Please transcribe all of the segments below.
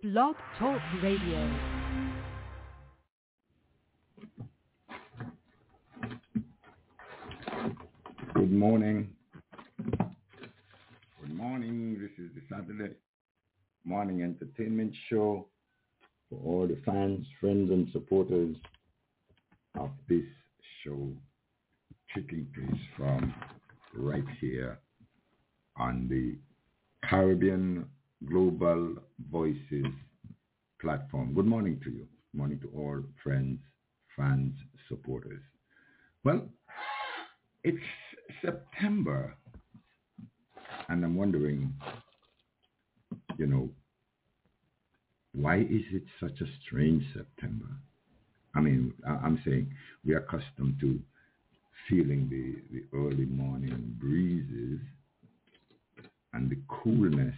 Blog Talk Radio. Good morning. Good morning. This is the Saturday morning entertainment show for all the fans, friends, and supporters of this show, taking place from right here on the Caribbean Global Voices platform. Good morning to you. Good morning to all friends, fans, supporters. Well, it's September, and I'm wondering, why is it such a strange September? I mean, I'm saying we are accustomed to feeling the early morning breezes and the coolness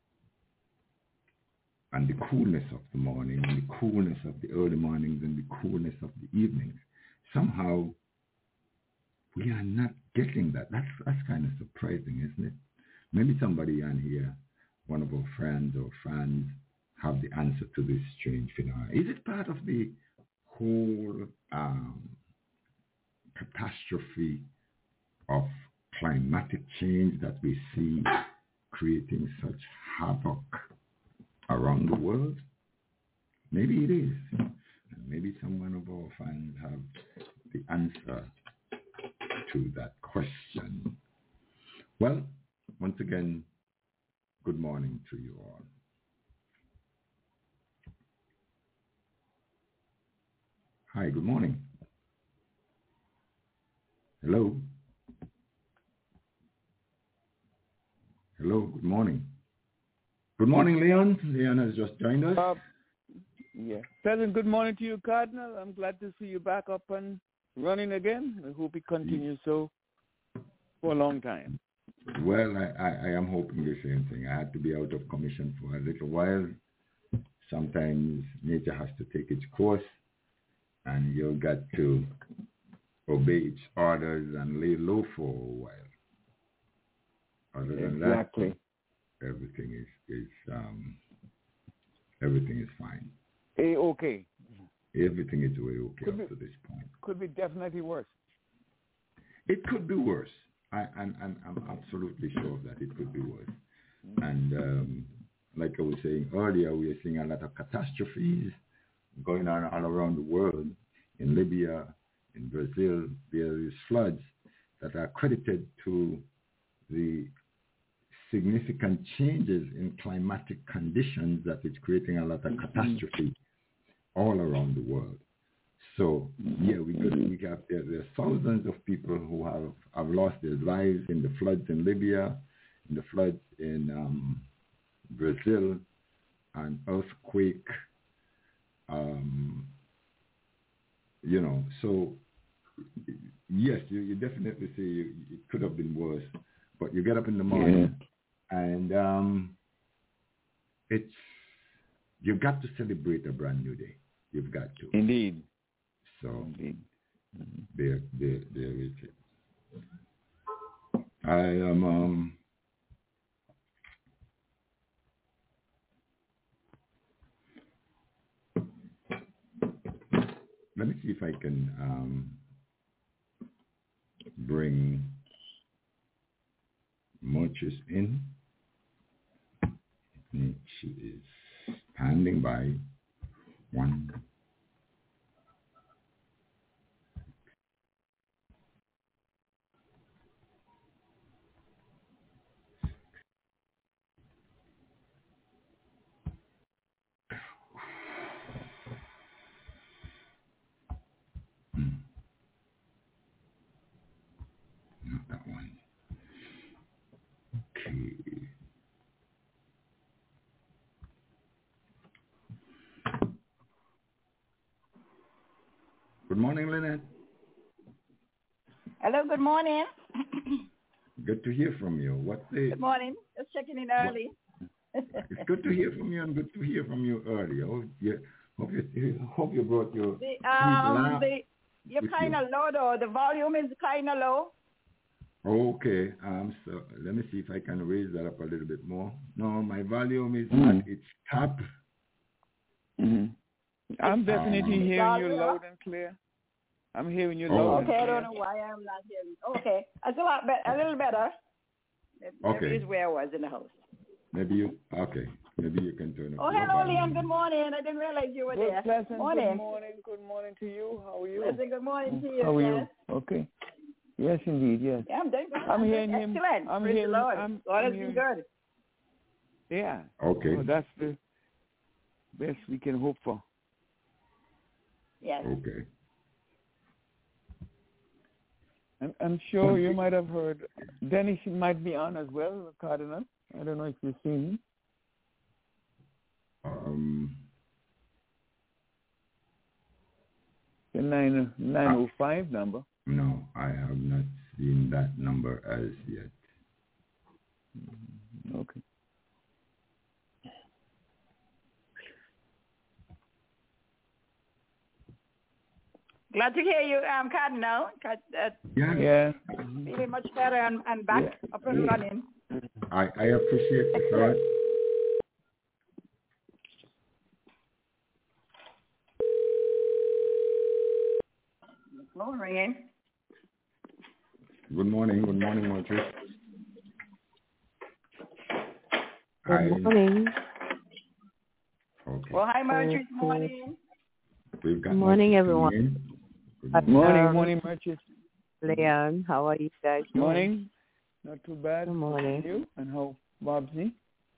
of the morning, and the coolness of the early mornings, and the coolness of the evenings. Somehow, we are not getting that. That's kind of surprising, isn't it? Maybe somebody on here, one of our friends or fans, have the answer to this strange phenomenon. Is it part of the whole catastrophe of climatic change that we see creating such havoc around the world? Maybe it is. And maybe someone of our fans have the answer to that question. Well, once again, good morning to you all. Hi, good morning. Hello. Hello, good morning. Good morning, Leon. Leon has just joined us. Yeah. Pleasant good morning to you, Cardinal. I'm glad to see you back up and running again. I hope it continues so for a long time. Well, I am hoping the same thing. I had to be out of commission for a little while. Sometimes nature has to take its course, and you've got to obey its orders and lay low for a while. Other than that, everything is fine. Okay. Everything is okay up to this point. Could be definitely worse. It could be worse. I'm absolutely sure of that. It could be worse. And like I was saying earlier, we are seeing a lot of catastrophes going on all around the world. In Libya, in Brazil, various floods that are credited to the significant changes in climatic conditions that is creating a lot of catastrophe all around the world. So, yeah, there are thousands of people who have lost their lives in the floods in Libya, in the floods in Brazil, an earthquake, so yes, you definitely see it could have been worse, but you get up in the morning and you've got to celebrate a brand new day. You've got to. Indeed. So there is it. I am let me see if I can bring Murchis in. She is standing by. One. Not that one. Okay. Good morning, Lynette. Hello, good morning. Good to hear from you. Good morning. Just checking in early. It's good to hear from you, and good to hear from you early. Hope you brought your you're kind of low, though. The volume is kind of low. Okay. So let me see if I can raise that up a little bit more. No, my volume is at its top. Mm-hmm. I'm definitely hearing you better. loud and clear. I'm hearing you loud and Okay, clear. I don't know why I'm not hearing. Okay, that's a little better. Maybe it's where I was in the house. Maybe you can turn up. Oh, hello, Liam. Good morning. I didn't realize you were there. Pleasant, morning. Good morning to you. How are you? Pleasant, good morning to you. How are yes. you? Okay. Yes, indeed. Yes. Yeah, I'm doing good. I'm hearing him. Excellent. I'm Praise hearing. the Lord. God has hearing, been good. Yeah. Okay. So that's the best we can hope for. Yes. Okay. I'm sure you might have heard. Dennis might be on as well, Cardinal. I don't know if you've seen him. The 905 number. No, I have not seen that number as yet. Okay. Glad to hear you, Cardinal. Yeah. Feeling much better and back up and running. I appreciate the thought. Phone ringing. Good morning, Marjorie. Good morning. Okay. Well, hi, Marjorie. Good morning. We've got Good morning, everyone. Good morning. Morning, Marjorie. Leon, how are you guys doing? Morning. Not too bad. Good morning. You? And how Bobsy?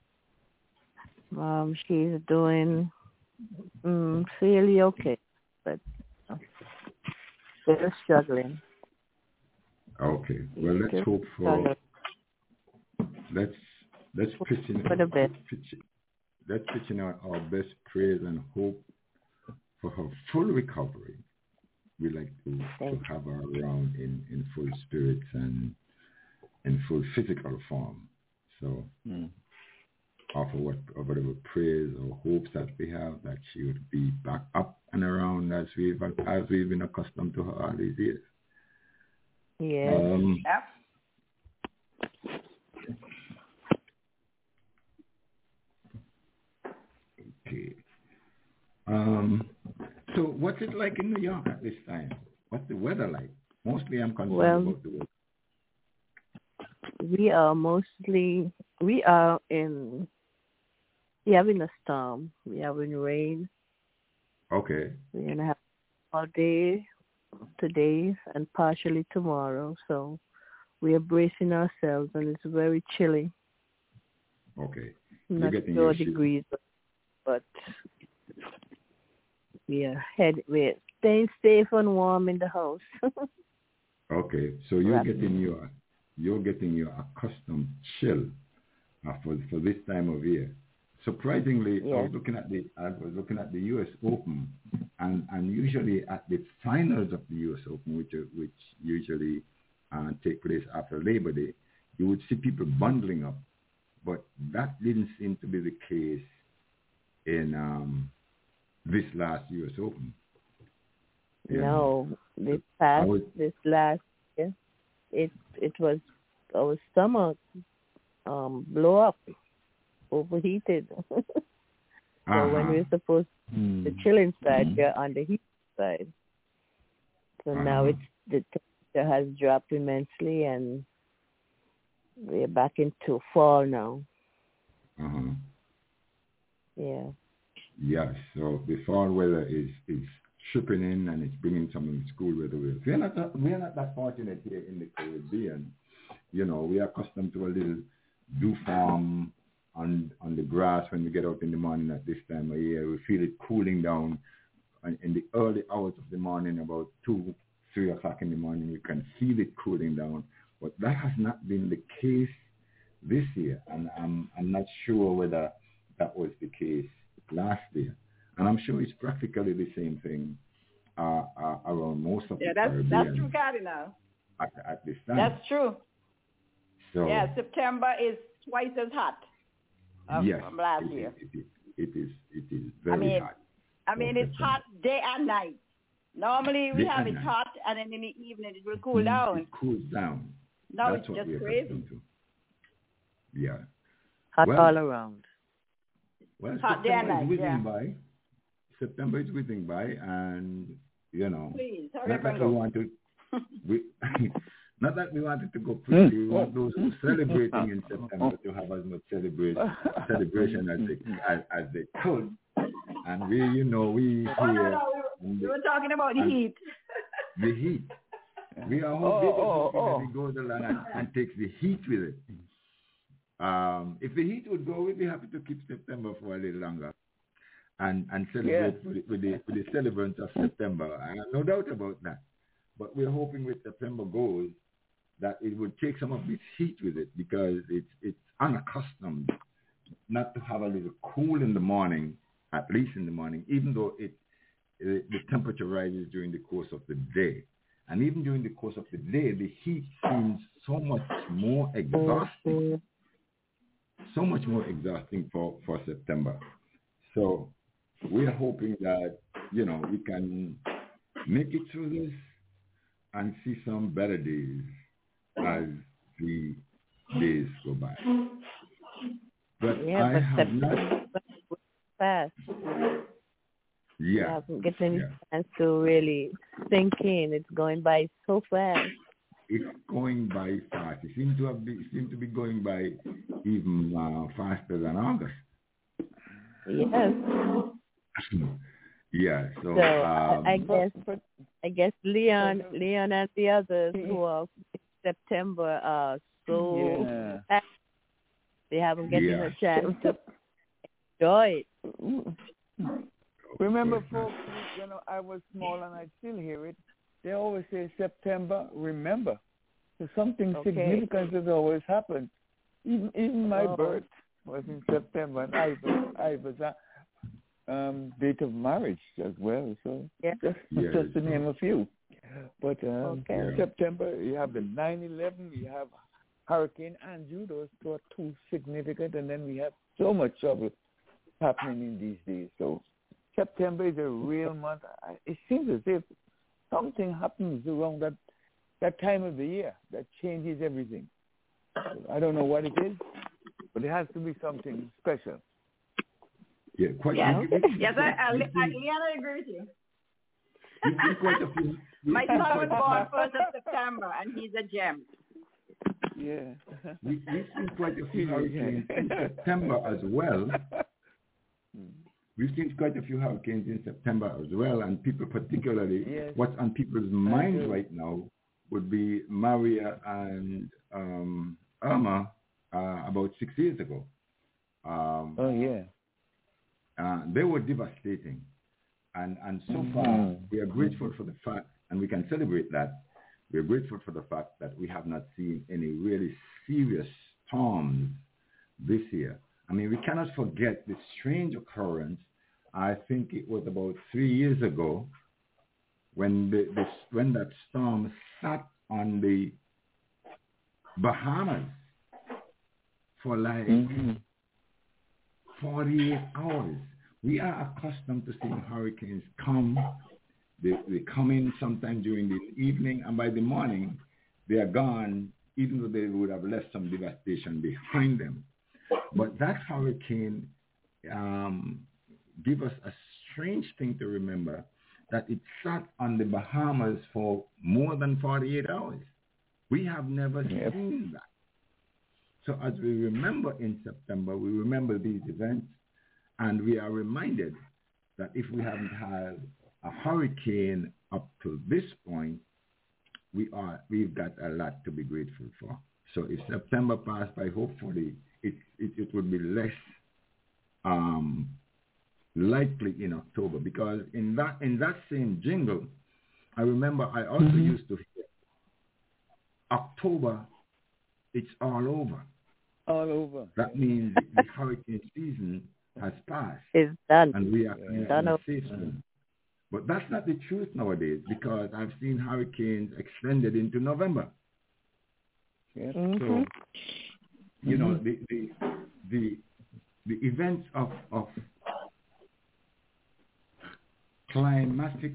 She's doing fairly okay, but still struggling. Okay. Well, let's hope for. Let's pitch in. For the best. Let's pitch in our best praise and hope for her full recovery. We like to have her around in full spirits and in full physical form. So offer whatever praise or hopes that we have that she would be back up and around as we've been accustomed to her all these years. Yeah. Okay. So what's it like in New York at this time? What's the weather like? Mostly I'm concerned about the weather. We are having a storm. We're having rain. Okay. We're going to have all day today and partially tomorrow. So we are bracing ourselves, and it's very chilly. Okay. Not 4 degrees, but we're staying safe and warm in the house. Okay. So you're getting your accustomed chill for this time of year. Surprisingly, yes. I was looking at the U.S. Open, and usually at the finals of the U.S. Open, which usually take place after Labor Day, you would see people bundling up, but that didn't seem to be the case in this last U.S. Open. No, this last year, it was our stomach blow up, overheated. So when we're supposed to the chilling side, we're on the heat side. So now the temperature has dropped immensely, and we're back into fall now. Yeah. Yes. So the fall weather is shipping in, and it's bringing some school weather with us. We are not that fortunate here in the Caribbean. You know, we are accustomed to a little dew form on the grass when we get out in the morning at this time of year. We feel it cooling down in the early hours of the morning, about 2, 3 o'clock in the morning. You can feel it cooling down, but that has not been the case this year, and I'm not sure whether that was the case last year. And I'm sure it's practically the same thing around most of the Caribbean. That's true, Cardinal. At this time. That's true. So, September is twice as hot from last year. It is very hot. I mean, it's hot day and night. Normally we have it hot, and then in the evening it will cool down. It cools down. Now That's it's what just crazy. Yeah. Hot all around. Well, hot day and night, whizzing by. September is whizzing by, and Please, not that we want to, not that we wanted to go quickly. We want those who are celebrating in September to have as much celebration as they could. And we here. We were talking about the heat. The heat. We are hoping that it goes along and takes the heat with it. If the heat would go, we'd be happy to keep September for a little longer and celebrate with the celebrants of September. I have no doubt about that. But we're hoping with September goes that it would take some of this heat with it, because it's unaccustomed not to have a little cool in the morning, at least in the morning, even though the temperature rises during the course of the day. And even during the course of the day, the heat seems so much more exhausting. So much more exhausting for September. So we are hoping that, we can make it through this and see some better days as the days go by. But I have not... fast. Yeah. I haven't gotten any chance to really sink in. It's going by so fast. It's going by fast. It seems to be going by even faster than August. Yes. Yeah. So I guess Leon and the others who are in September are so fast. They haven't gotten a chance to enjoy it. Remember, folks, I was small and I still hear it. They always say September, remember. So something significant has always happened. Even my birth was in September, and Iva's date of marriage as well. So just to name a few. But September, you have the 9/11, you have Hurricane Andrew. Those are two significant, and then we have so much trouble happening in these days. So September is a real month. It seems as if something happens around that time of the year that changes everything. I don't know what it is, but it has to be something special. Yeah, quite. Yes, I agree with you. My son was born 1st of September, and he's a gem. Yeah. We've seen quite a few hurricanes in September as well. We've seen quite a few hurricanes in September as well, and people particularly, what's on people's minds right now would be Maria and Irma about 6 years ago. They were devastating. And so far, we are grateful for the fact, and we can celebrate that, we are grateful for the fact that we have not seen any really serious storms this year. I mean, we cannot forget the strange occurrence. I think it was about 3 years ago when when that storm sat on the Bahamas for like 48 hours. We are accustomed to seeing hurricanes come. They come in sometime during the evening, and by the morning, they are gone, even though they would have left some devastation behind them. But that hurricane gave us a strange thing to remember, that it sat on the Bahamas for more than 48 hours. We have never seen that. So as we remember in September, we remember these events, and we are reminded that if we haven't had a hurricane up to this point, we've got a lot to be grateful for. So if September passed by, hopefully it would be less likely in October, because in that same jingle, I remember I also used to hear October, it's all over. All over. That means the hurricane season has passed. It's done. And we are in a safe zone. But that's not the truth nowadays, because I've seen hurricanes extended into November. Yes. So, you know, the events of climatic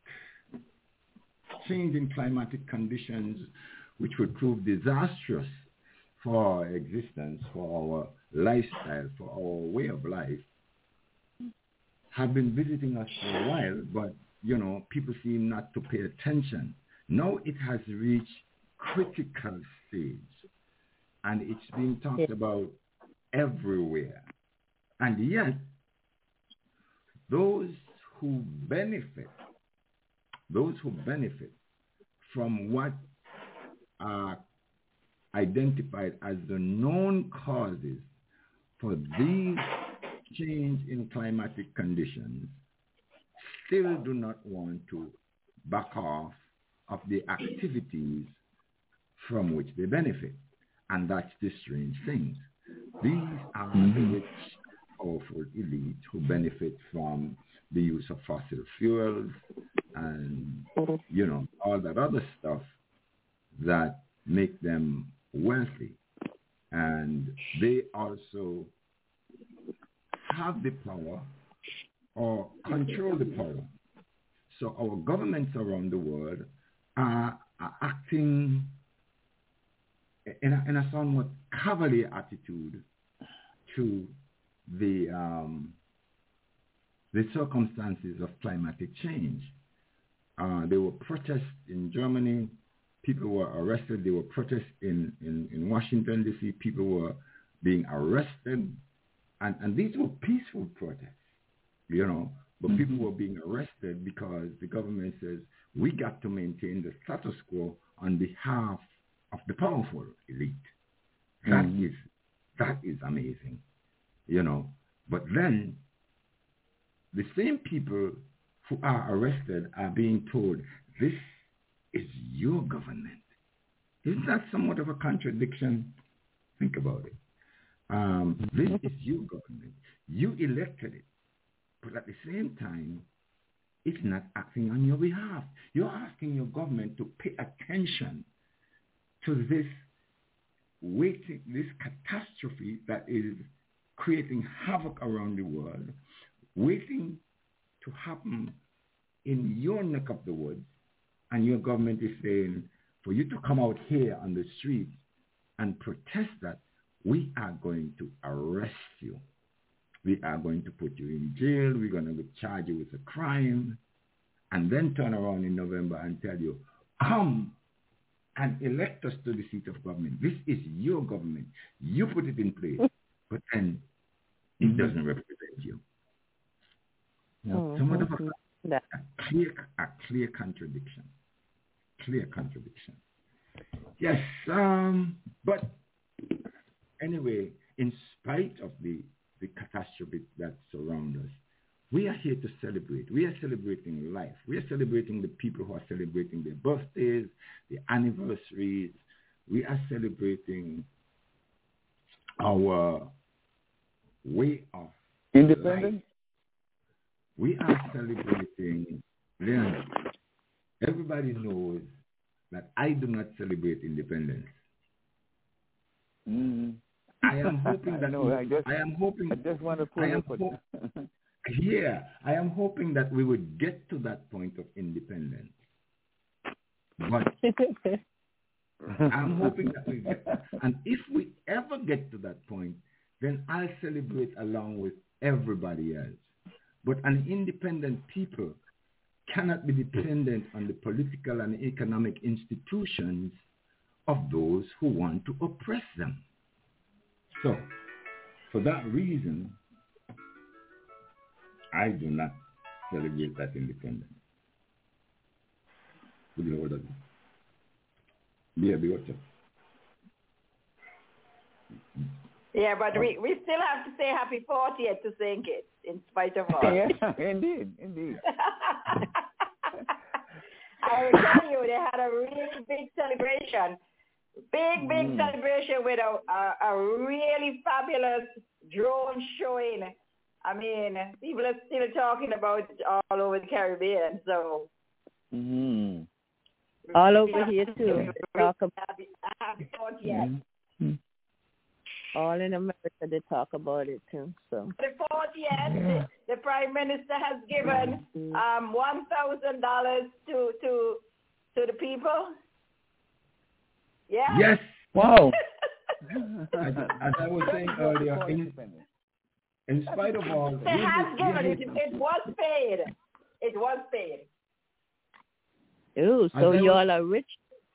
change in climatic conditions, which would prove disastrous for our existence, for our lifestyle, for our way of life, have been visiting us for a while, but, people seem not to pay attention. Now it has reached critical stage, and it's being talked about everywhere. And yet, those who benefit from what are identified as the known causes for these change in climatic conditions still do not want to back off of the activities from which they benefit. And that's the strange thing. These are the rich, powerful elite who benefit from the use of fossil fuels and, all that other stuff that make them wealthy. And they also have the power or control the power. So our governments around the world are acting in a somewhat cavalier attitude to the circumstances of climatic change. There were protests in Germany. People were arrested. There were protests in Washington, D.C. People were being arrested. And these were peaceful protests, but people were being arrested because the government says, we got to maintain the status quo on behalf of the powerful elite. That is amazing, But then the same people who are arrested are being told, this is your government. Isn't that somewhat of a contradiction? Think about it. This is your government. You elected it. But at the same time, it's not acting on your behalf. You're asking your government to pay attention to this catastrophe that is creating havoc around the world, waiting to happen in your neck of the woods, and your government is saying, for you to come out here on the streets and protest that, we are going to arrest you. We are going to put you in jail. We're going to charge you with a crime, and then turn around in November and tell you, come and elect us to the seat of government. This is your government. You put it in place, but then it doesn't represent you. Somewhat of a clear contradiction. Clear contradiction. Yes, but anyway, in spite of the catastrophe that surrounds us, we are here to celebrate. We are celebrating life. We are celebrating the people who are celebrating their birthdays, their anniversaries. We are celebrating our way of independence. Life. We are celebrating, Leonard. Everybody knows that I do not celebrate independence. I am hoping that I am hoping that we would get to that point of independence. But I'm hoping that we get, and if we ever get to that point, then I'll celebrate along with everybody else. But an independent people cannot be dependent on the political and economic institutions of those who want to oppress them. So, for that reason, I do not celebrate that independence. Would you hold on? Yeah, be watching. Yeah, but we still have to say happy 40th to St. Kitts, in spite of all. Yeah, indeed. I will tell you, they had a really big celebration. Big celebration with a really fabulous drone showing. I mean, people are still talking about it all over the Caribbean, so. All over here, too. Talk about happy 40th. All in America, they talk about it too. So the 40th, the Prime Minister has given $1,000 to the people. Yeah. Yes. Wow. As I was saying earlier, in spite of all, they have given it. It was paid. It was paid. Ooh, so y'all are rich.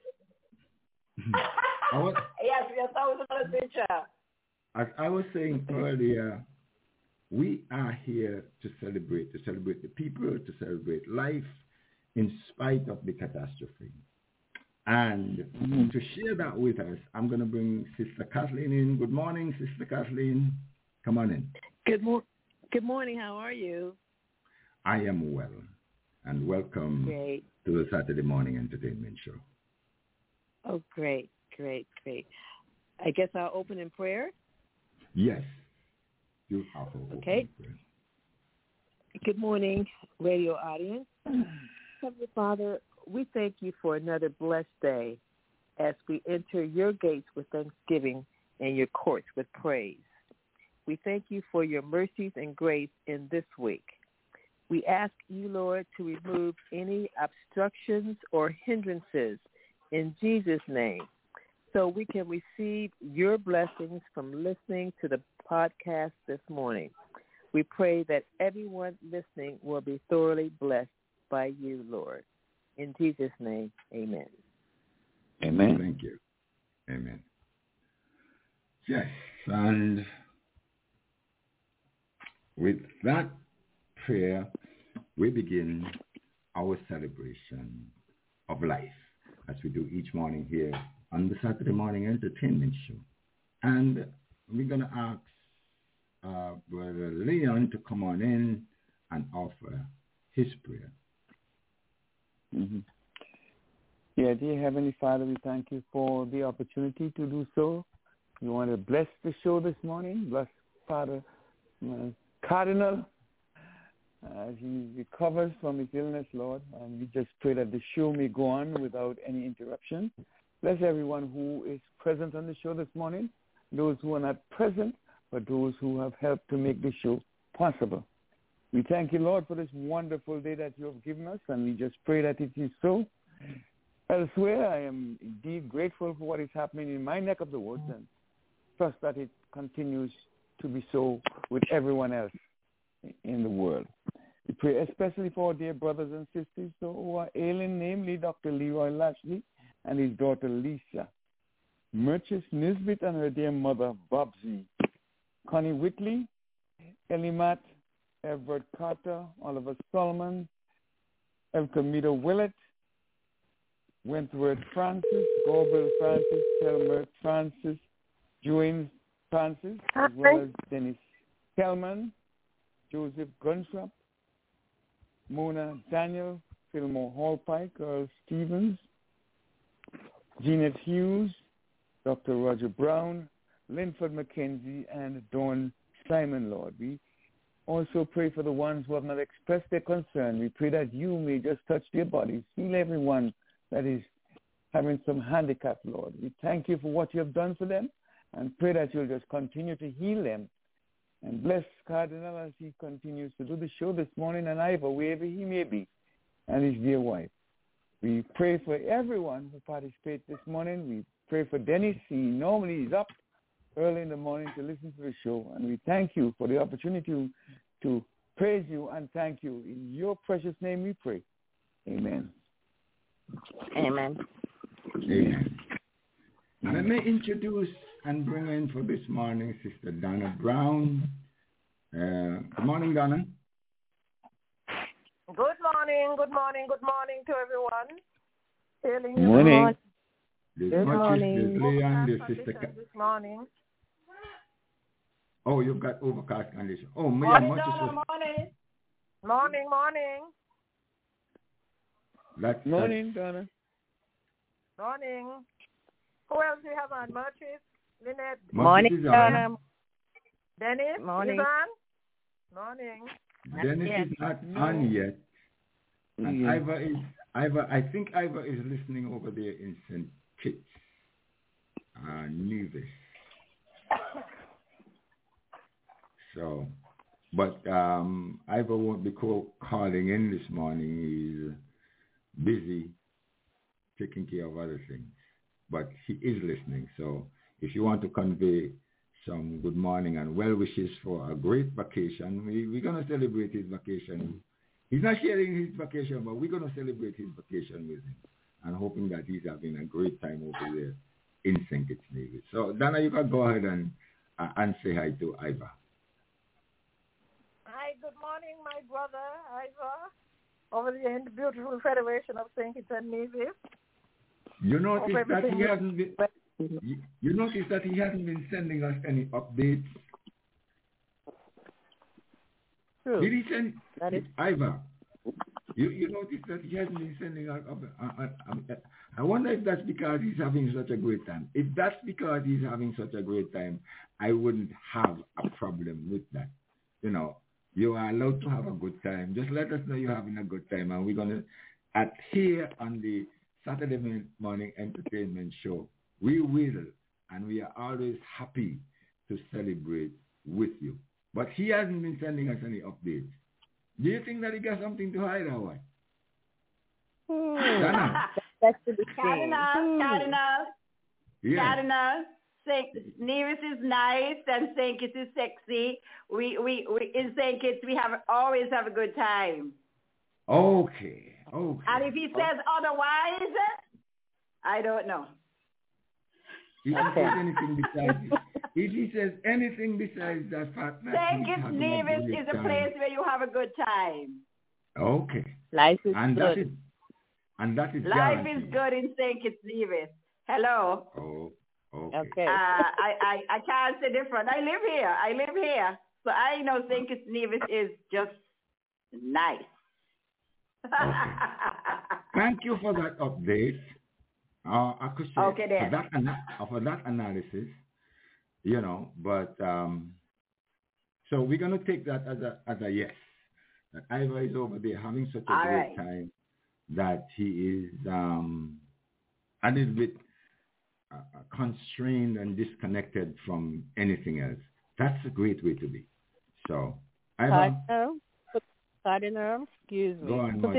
Yes, we are $1,000 richer. As I was saying earlier, we are here to celebrate the people, to celebrate life in spite of the catastrophe. And to share that with us, I'm going to bring Sister Kathleen in. Good morning, Sister Kathleen. Come on in. Good morning. How are you? I am well, and welcome to the Saturday Morning Entertainment Show. Oh, great. I guess I'll open in prayer? Yes. You have to open in prayer. Good morning, radio audience. Heavenly Father, we thank you for another blessed day as we enter your gates with thanksgiving and your courts with praise. We thank you for your mercies and grace in this week. We ask you, Lord, to remove any obstructions or hindrances in Jesus' name so we can receive your blessings from listening to the podcast this morning. We pray that everyone listening will be thoroughly blessed by you, Lord. In Jesus' name, amen. Amen. Thank you. Amen. Yes, and with that prayer, we begin our celebration of life, as we do each morning here on the Saturday Morning Entertainment Show. And we're going to ask Brother Leon to come on in and offer his prayer. Mm-hmm. Yeah, dear Heavenly Father, we thank you for the opportunity to do so. We want to bless the show this morning. Bless Father Cardinal as he recovers from his illness, Lord. And we just pray that the show may go on without any interruption. Bless everyone who is present on the show this morning, those who are not present, but those who have helped to make the show possible. We thank you, Lord, for this wonderful day that you have given us, and we just pray that it is so. Elsewhere, I am indeed grateful for what is happening in my neck of the woods and trust that it continues to be so with everyone else in the world. We pray especially for our dear brothers and sisters who are ailing, namely Dr. Leroy Lashley and his daughter Lisa, Merchis Nisbet and her dear mother Bobsy, Connie Whitley, Elimat, Everett Carter, Oliver Solomon, Elkamita Willett, Wentworth Francis, Gorbel Francis, Selmer Francis, Joanne Francis, as well as Dennis Kellman, Joseph Guntrap, Mona Daniel, Fillmore Hallpike, Earl Stevens, Jeanette Hughes, Dr. Roger Brown, Linford McKenzie, and Dawn Simon, Lord. We also pray for the ones who have not expressed their concern. We pray that you may just touch their bodies, heal everyone that is having some handicap, Lord. We thank you for what you have done for them and pray that you'll just continue to heal them. And bless Cardinal as he continues to do the show this morning and Ivor, wherever he may be, and his dear wife. We pray for everyone who participates this morning. We pray for Dennis. He normally is up early in the morning to listen to the show. And we thank you for the opportunity to praise you and thank you. In your precious name we pray. Amen. Amen. Amen. Let me introduce and bring in for this morning Sister Donna Brown. Good morning, Donna. Good morning to everyone. Good morning. Good morning. Leon, Sister this morning. Oh, you've got overcast condition. Oh, morning, Morning. Morning, Donna. Morning. Who else do you have on? Merchis? Lynette? Morning, Donna. Dennis? Morning. Morning. Dennis is not on yet. And Ivor, I think Ivor is listening over there in St. Kitts, Nevis. So, but Ivor won't be calling in this morning. He's busy taking care of other things. But he is listening. So if you want to convey some good morning and well wishes for a great vacation. We're going to celebrate his vacation. He's not sharing his vacation, but we're going to celebrate his vacation with him and hoping that he's having a great time over there in St. Kitts Navy. So, Donna, you can go ahead and say hi to Iva. Hi, good morning, my brother, Iva, over there in the beautiful Federation of St. Kitts and Nevis. You notice that he hasn't been... You notice that he hasn't been sending us any updates. True. Did he send Iva? You notice that he hasn't been sending us. I wonder if that's because he's having such a great time. If that's because he's having such a great time, I wouldn't have a problem with that. You know, you are allowed to have a good time. Just let us know you're having a good time, and we're gonna here on the Saturday morning entertainment show. We will, and we are always happy to celebrate with you. But he hasn't been sending us any updates. Do you think that he got something to hide or what? That's the thing. Cardinal. Yeah. Cardinal. Nevis is nice and St. Kitts is sexy. We in St. Kitts we always have a good time. Okay. And if he says otherwise, I don't know. If he says anything besides that fact that St. Kitts Nevis is a place where you have a good time. Okay. Life is good. That is life is good in St. Kitts Nevis. Hello. Oh, okay. I can't say different. I live here. So I know St. Kitts Nevis is just nice. Okay. Thank you for that update. I could say for that analysis, you know, but so we're gonna take that as a yes. That Iva is over there having such a great time that he is a little bit constrained and disconnected from anything else. That's a great way to be. So, Iva, Cardinal, excuse me. Go on, Put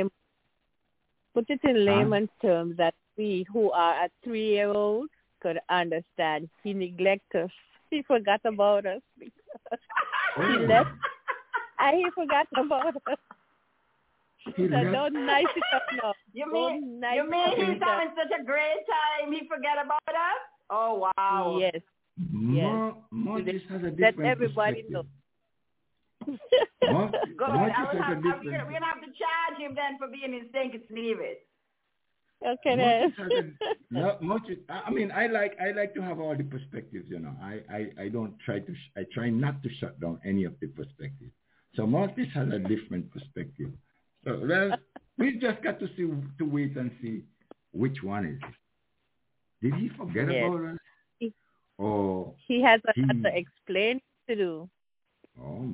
it in layman's terms that we who are a 3-year-old could understand. He neglected us. He forgot about us. He left and he forgot about us. Don't nice it up now. You mean he's having such a great time he forgot about us? Oh, wow. Yes. Moses has a different let everybody know. Good. We're going to have to charge him then for being in St. Kitts Nevis. Okay then. I mean, I like to have all the perspectives. You know, I don't try to. I try not to shut down any of the perspectives. So Moses has a different perspective. So we just got to wait and see which one is it. Did he forget about us? Or he has a lot to explain to do. Oh.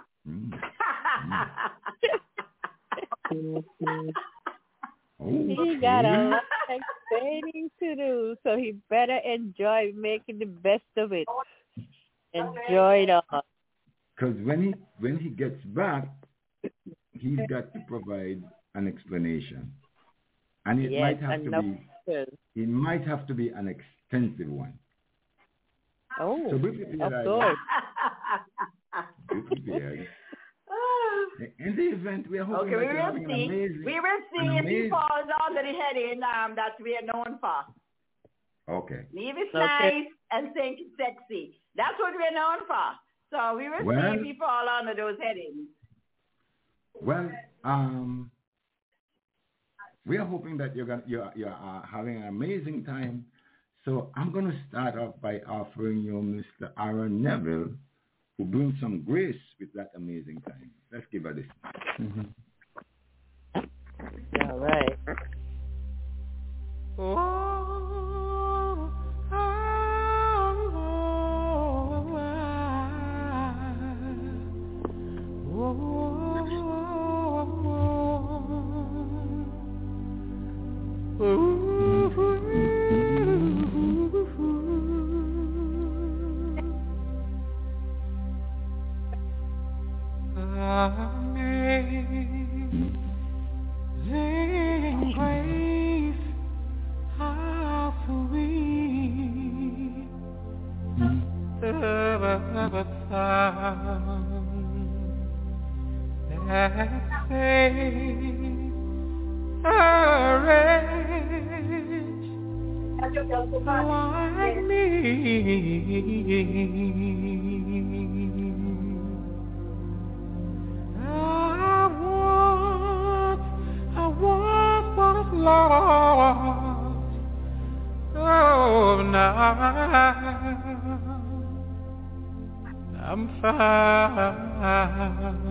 He got a lot of explaining to do, so he better enjoy making the best of it. Enjoy it all. Because when he gets back, he's got to provide an explanation, and it might have to be an extensive one. Oh, so be prepared, of course. Be prepared. In the event, we are hoping that you're having an amazing... We will see if he falls under the heading that we are known for. Okay. Nevis nice and St. Kitts sexy. That's what we are known for. So we will see if he falls under those headings. Well, we are hoping that you're having an amazing time. So I'm going to start off by offering you Mr. Aaron Neville, who brings some grace with that amazing time. Let's give her this. All right. Amazing a wretch like me. I once was lost, oh, now I'm found.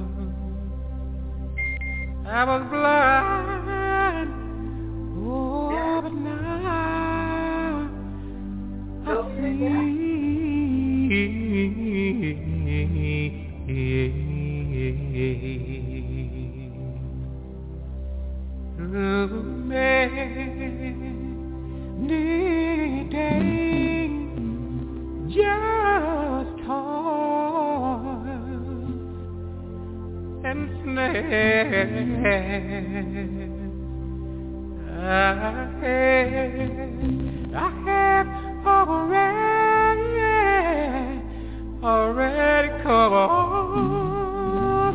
I was blind, oh, but now I see. Many days just toil and snares. I have already covered.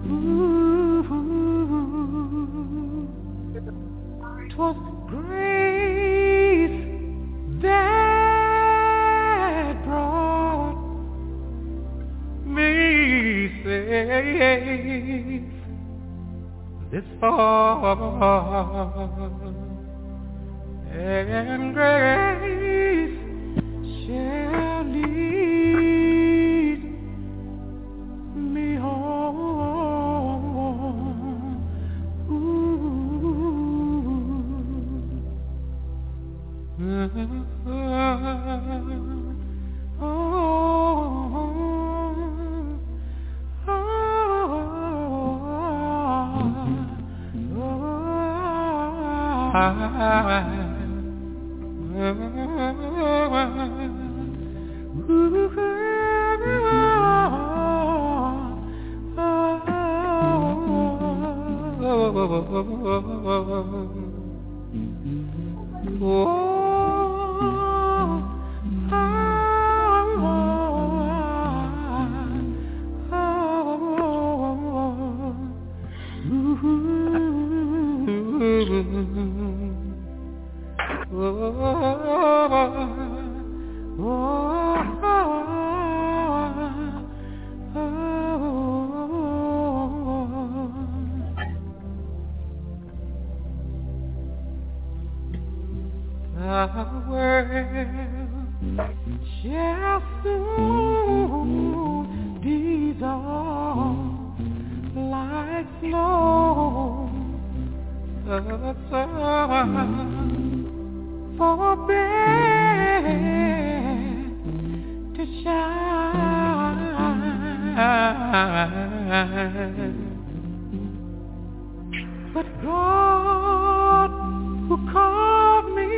'Twas grace that brought me safe this far, and grace shall lead me home. Shall soon dissolve like snow. The sun forbear to shine, but God who called me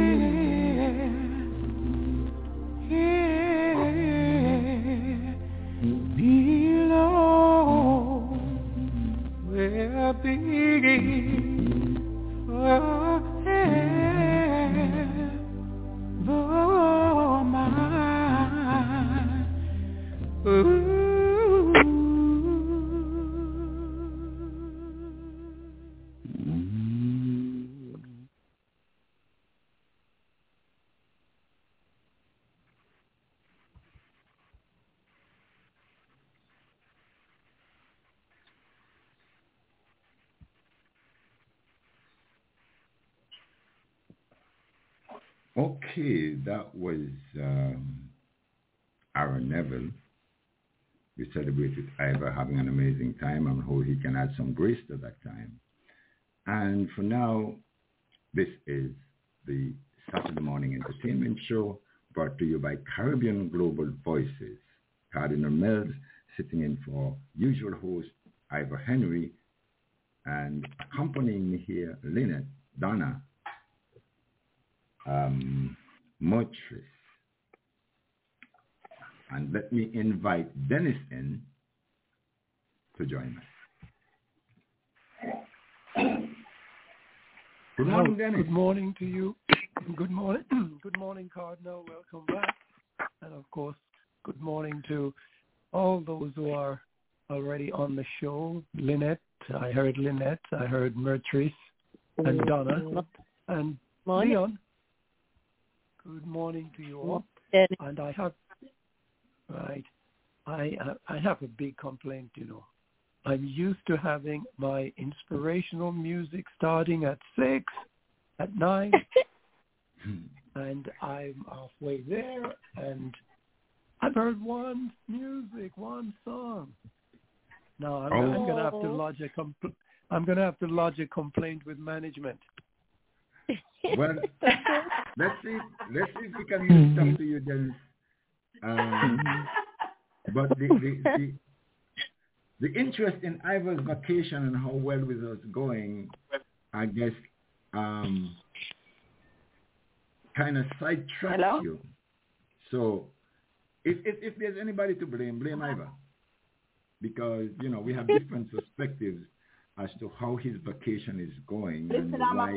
here below will be forever mine. Ooh. Okay, that was Aaron Neville. We celebrated Ivor having an amazing time and how he can add some grace to that time. And for now, this is the Saturday Morning Entertainment Show brought to you by Caribbean Global Voices. Cardinal Mills sitting in for usual host Ivor Henry, and accompanying me here, Lynette, Donna, Motris. And let me invite Dennis in to join us. Good morning, Dennis. Good morning to you. Good morning. Good morning, Cardinal. Welcome back. And of course, good morning to all those who are already on the show. Lynette, I heard Mertrice and Donna and Leon. Good morning to you all. And I have a big complaint, I'm used to having my inspirational music starting at 6, at 9, and I'm halfway there, and I've heard one song. Now I'm going to have to lodge a complaint with management. Well, let's see if we can use stuff to you then. But the interest in Ivor's vacation and how well it was going, I guess, kind of sidetracked you. So if there's anybody to blame Ivor. Because, we have different perspectives as to how his vacation is going and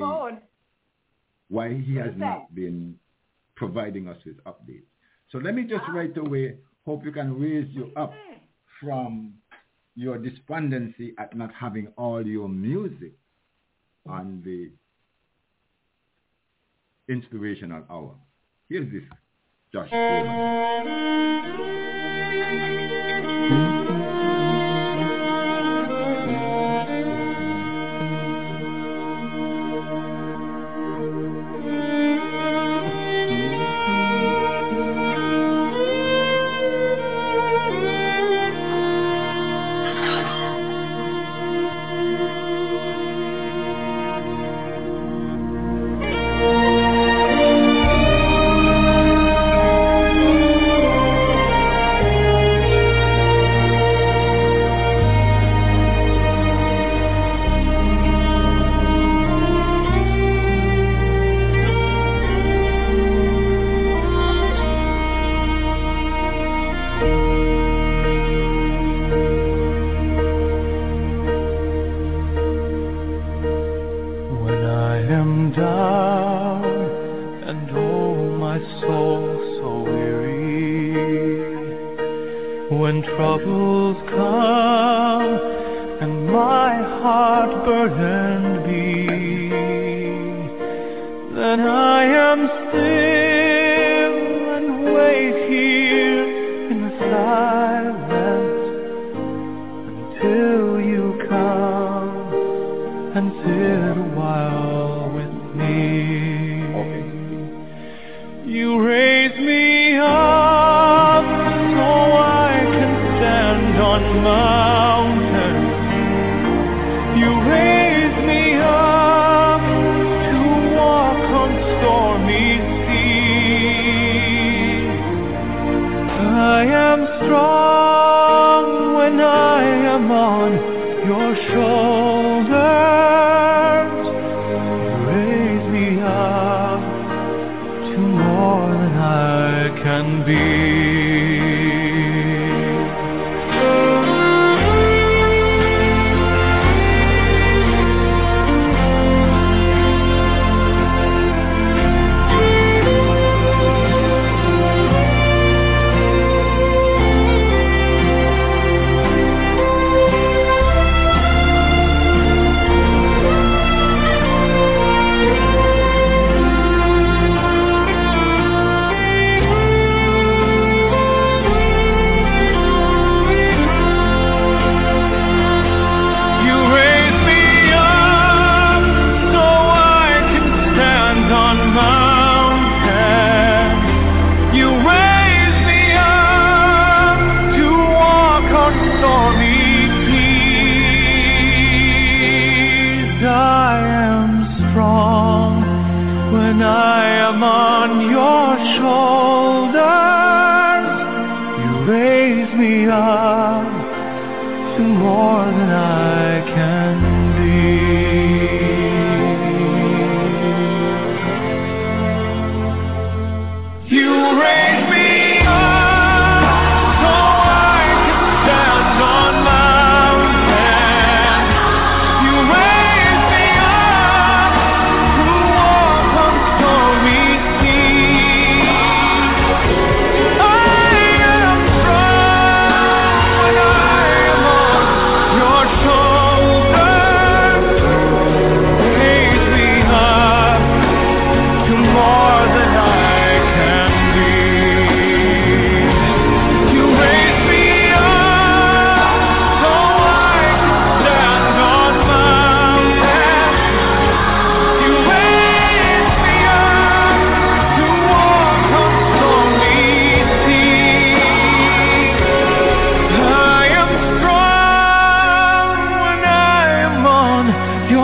why he has not been providing us with updates. So let me just right away hope you can raise you up from your despondency at not having all your music on the inspirational hour. Here's this, Josh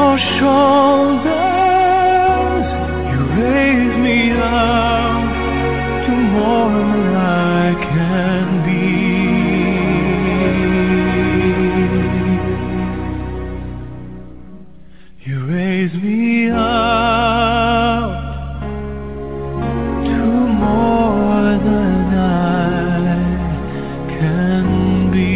your shoulders, you raise me up to more than I can be. You raise me up to more than I can be.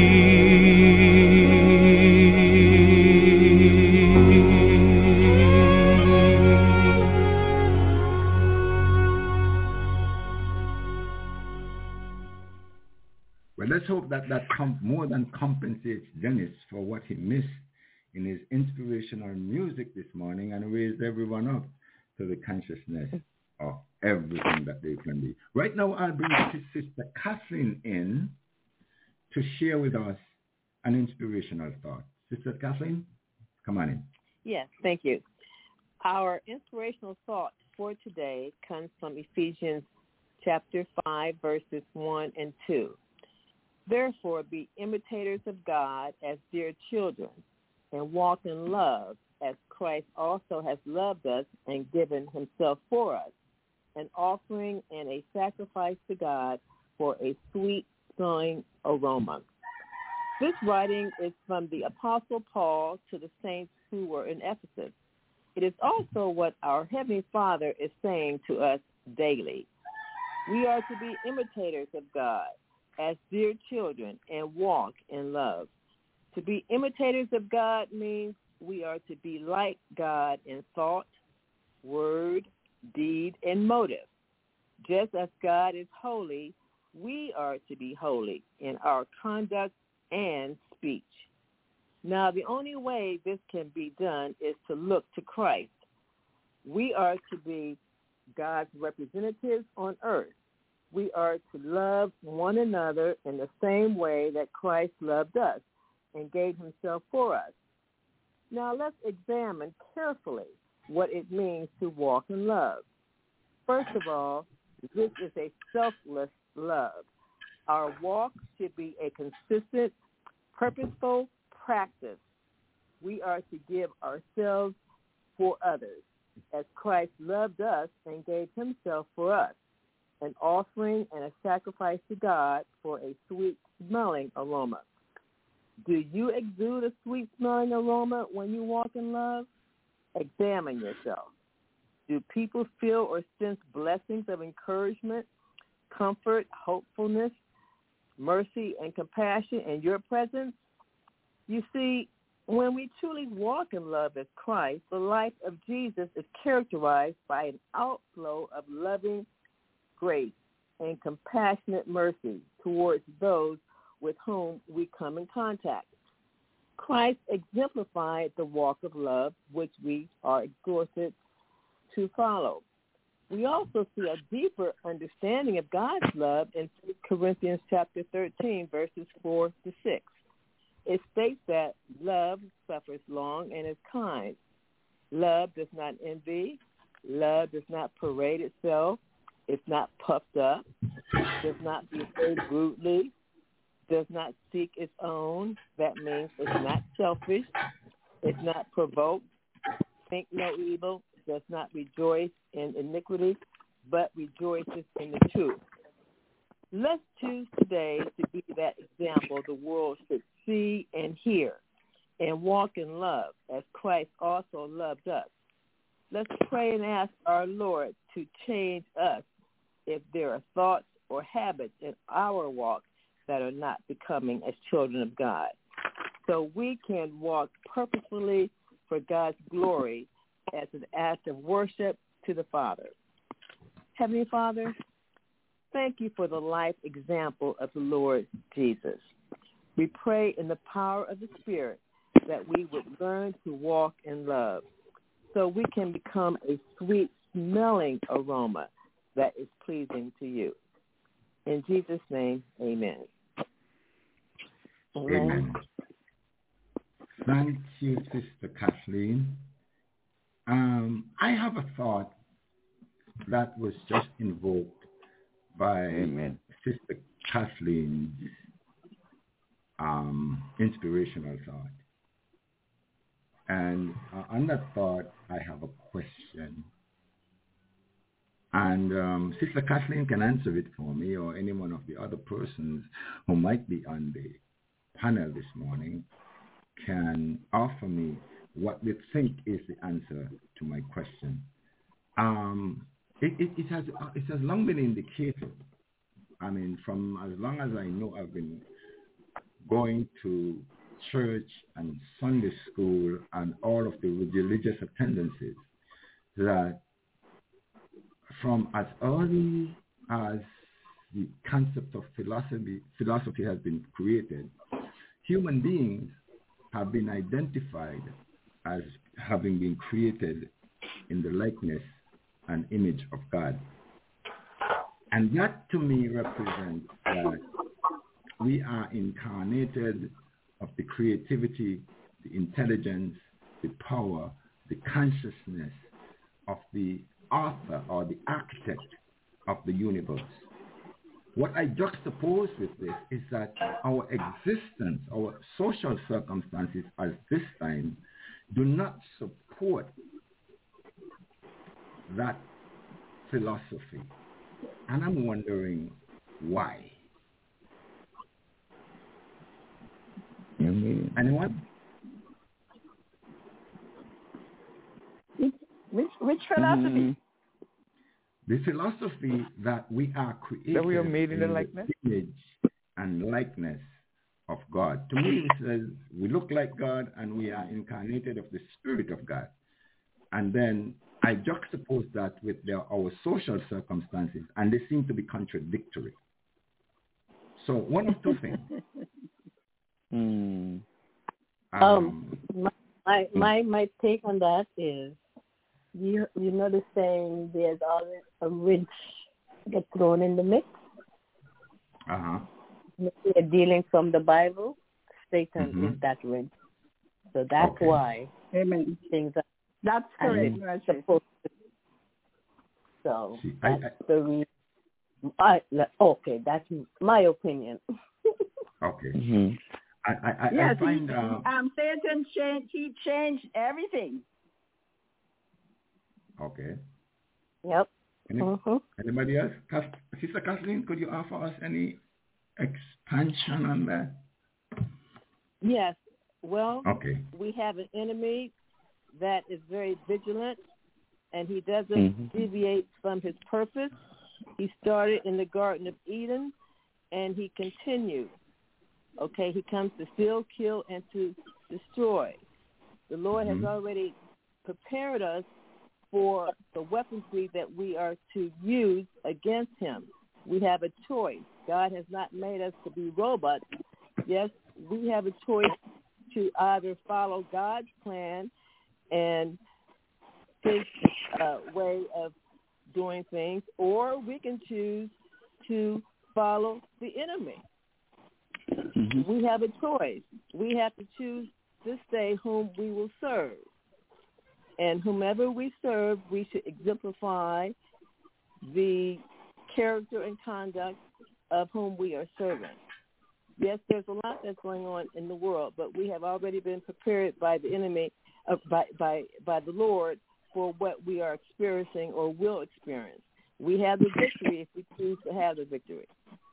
Well, let's hope that more than compensates Dennis for what he missed in his inspirational music this morning and raised everyone up to the consciousness of everything that they can be. Right now, I'll bring Sister Kathleen in to share with us an inspirational thought. Sister Kathleen, come on in. Yes, thank you. Our inspirational thought for today comes from Ephesians chapter 5, verses 1 and 2. Therefore, be imitators of God as dear children, and walk in love as Christ also has loved us and given himself for us, an offering and a sacrifice to God for a sweet-smelling aroma. This writing is from the Apostle Paul to the saints who were in Ephesus. It is also what our Heavenly Father is saying to us daily. We are to be imitators of God as dear children and walk in love. To be imitators of God means we are to be like God in thought, word, deed, and motive. Just as God is holy, we are to be holy in our conduct and speech. Now, the only way this can be done is to look to Christ. We are to be God's representatives on earth. We are to love one another in the same way that Christ loved us and gave himself for us. Now let's examine carefully what it means to walk in love. First of all, this is a selfless love. Our walk should be a consistent, purposeful practice. We are to give ourselves for others, as Christ loved us and gave himself for us, an offering and a sacrifice to God for a sweet-smelling aroma. Do you exude a sweet-smelling aroma when you walk in love? Examine yourself. Do people feel or sense blessings of encouragement, comfort, hopefulness, mercy, and compassion in your presence? You see, when we truly walk in love as Christ, the life of Jesus is characterized by an outflow of loving grace and compassionate mercy towards those with whom we come in contact. Christ exemplified the walk of love, which we are exhorted to follow. We also see a deeper understanding of God's love in 1 Corinthians chapter 13, verses 4 to 6. It states that love suffers long and is kind. Love does not envy. Love does not parade itself. It's not puffed up. Does not behave rudely. Does not seek its own. That means it's not selfish. It's not provoked. Think no evil. Does not rejoice in iniquity, but rejoices in the truth. Let's choose today to be that example the world should see and hear and walk in love as Christ also loved us. Let's pray and ask our Lord to change us if there are thoughts or habits in our walk that are not becoming as children of God, so we can walk purposefully for God's glory as an act of worship to the Father. Heavenly Father, thank you for the life example of the Lord Jesus. We pray in the power of the Spirit that we would learn to walk in love so we can become a sweet-smelling aroma that is pleasing to you. In Jesus' name, amen. Amen. Thank you, Sister Kathleen. I have a thought that was just invoked by Sister Kathleen's inspirational thought. And on that thought, I have a question. And Sister Kathleen can answer it for me, or any one of the other persons who might be on the panel this morning can offer me what they think is the answer to my question. It has long been indicated. I mean, from as long as I know, I've been going to church and Sunday school and all of the religious attendances, that from as early as the concept of philosophy has been created, human beings have been identified as having been created in the likeness and image of God. And that to me represents that we are incarnated of the creativity, the intelligence, the power, the consciousness of the author or the architect of the universe. What I juxtapose with this is that our existence, our social circumstances at this time do not support that philosophy. And I'm wondering why. Anyone? Which philosophy? The philosophy that we are created that we are made in the image and likeness of God. To me, it says we look like God and we are incarnated of the Spirit of God. And then I juxtapose that with our social circumstances, and they seem to be contradictory. So one of two things. My take on that is, you know the saying, there's always a wrench get thrown in the mix. We're dealing from the Bible. Satan is that wrench. So that's why things are. That's correct. So that's the reason. Okay, that's my opinion. Okay. Yes, I find Satan changed everything. Okay. Yep. Anybody else? Sister Kathleen, could you offer us any expansion on that? Yes. Well, we have an enemy that is very vigilant, and he doesn't deviate from his purpose. He started in the Garden of Eden, and he continued. Okay, he comes to steal, kill, and to destroy. The Lord has already prepared us for the weaponry that we are to use against him. We have a choice. God has not made us to be robots. Yes, we have a choice to either follow God's plan and his way of doing things, or we can choose to follow the enemy. We have a choice. We have to choose this day whom we will serve. And whomever we serve, we should exemplify the character and conduct of whom we are serving. Yes, there's a lot that's going on in the world, but we have already been prepared by the enemy, by the Lord, for what we are experiencing or will experience. We have the victory if we choose to have the victory.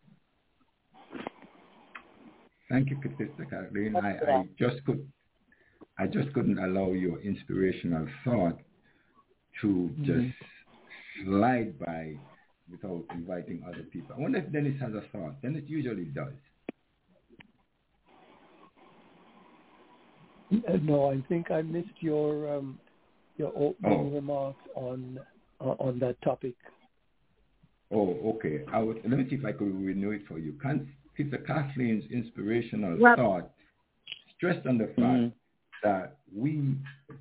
Thank you, Sister Kathleen. I just couldn't allow your inspirational thought to just slide by without inviting other people. I wonder if Dennis has a thought. Dennis usually does. No, I think I missed your opening remarks on that topic. Oh, okay. Let me see if I could renew it for you. Sister Kathleen's inspirational thought stressed on the fact that we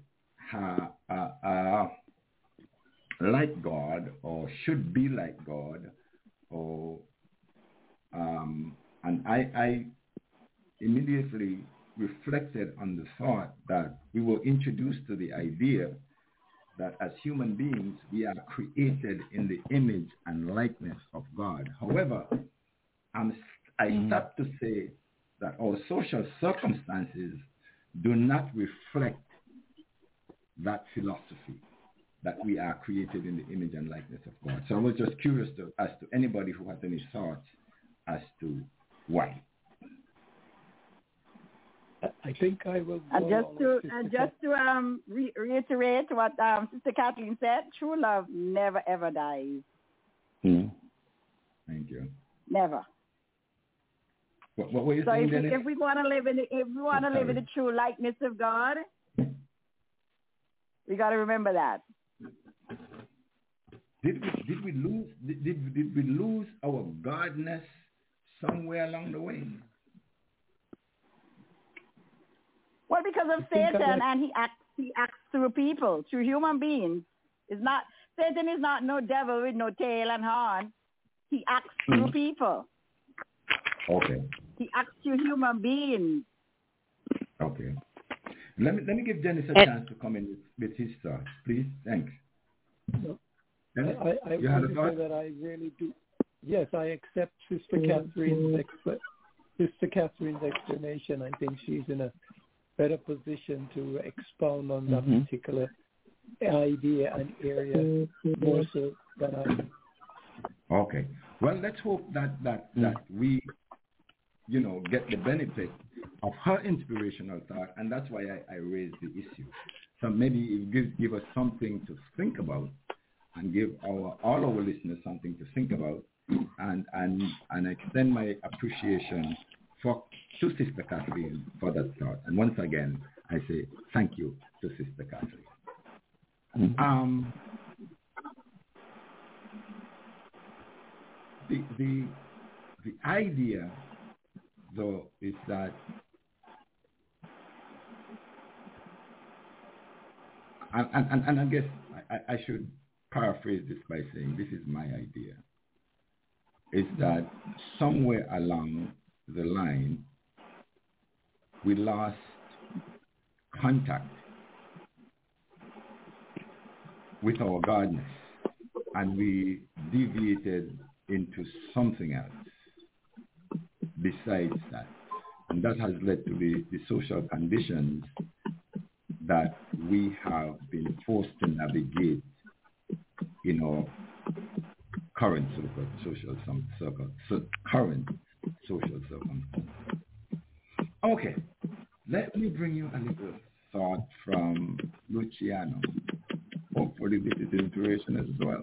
are like God, or should be like God, or and I immediately reflected on the thought that we were introduced to the idea that as human beings we are created in the image and likeness of God. However, I start to say that our social circumstances do not reflect that philosophy that we are created in the image and likeness of God. So I was just curious as to anybody who has any thoughts as to why. I think I will. Just to reiterate what Sister Kathleen said, true love never ever dies. Thank you. Never. What were you saying, Dennis? If we want to live in the true likeness of God, we got to remember that. Did we lose our godness somewhere along the way? Well, because of Satan, and he acts through people, through human beings. Satan is not no devil with no tail and horn. He acts through people. Okay. He acts through human beings. Okay. Let me give Dennis a chance to come in with his thoughts, please. Thanks. I want to say that I really do. Yes, I accept Sister Catherine's explanation. I think she's in a better position to expound on that particular idea and area more so than I do. Okay. Well, let's hope that we, get the benefit of her inspirational thought, and that's why I raised the issue. So maybe it give us something to think about, and give all our listeners something to think about, and extend my appreciation to Sister Kathleen for that thought. And once again, I say thank you to Sister Kathleen. The idea, though, is that and I guess I should paraphrase this by saying this is my idea, is that somewhere along the line we lost contact with our godness and we deviated into something else besides that. And that has led to the social conditions that we have been forced to navigate in our current social circumstances. Okay, let me bring you a little thought from Luciano. Hopefully this is inspiration as well.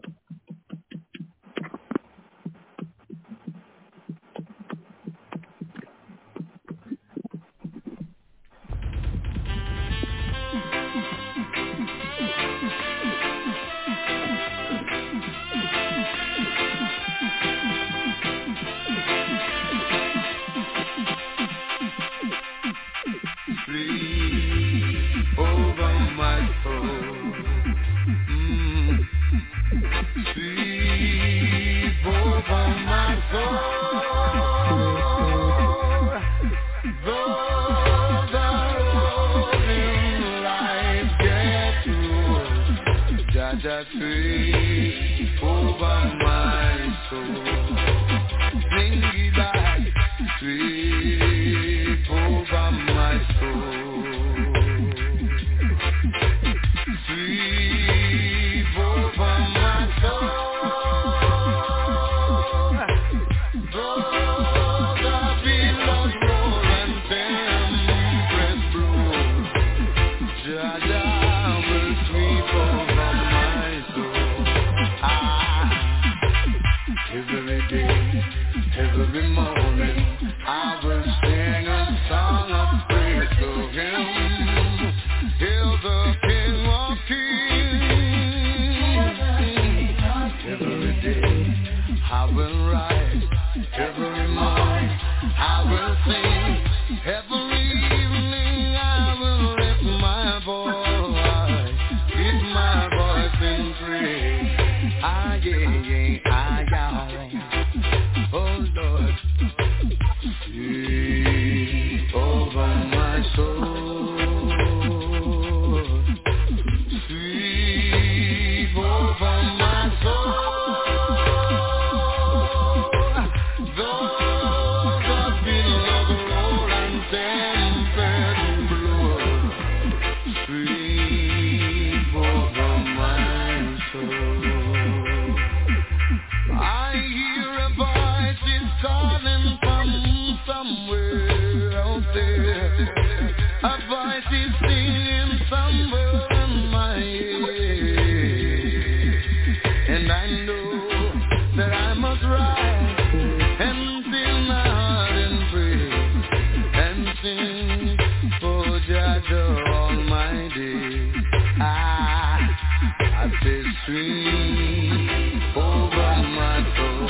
sweep over my soul.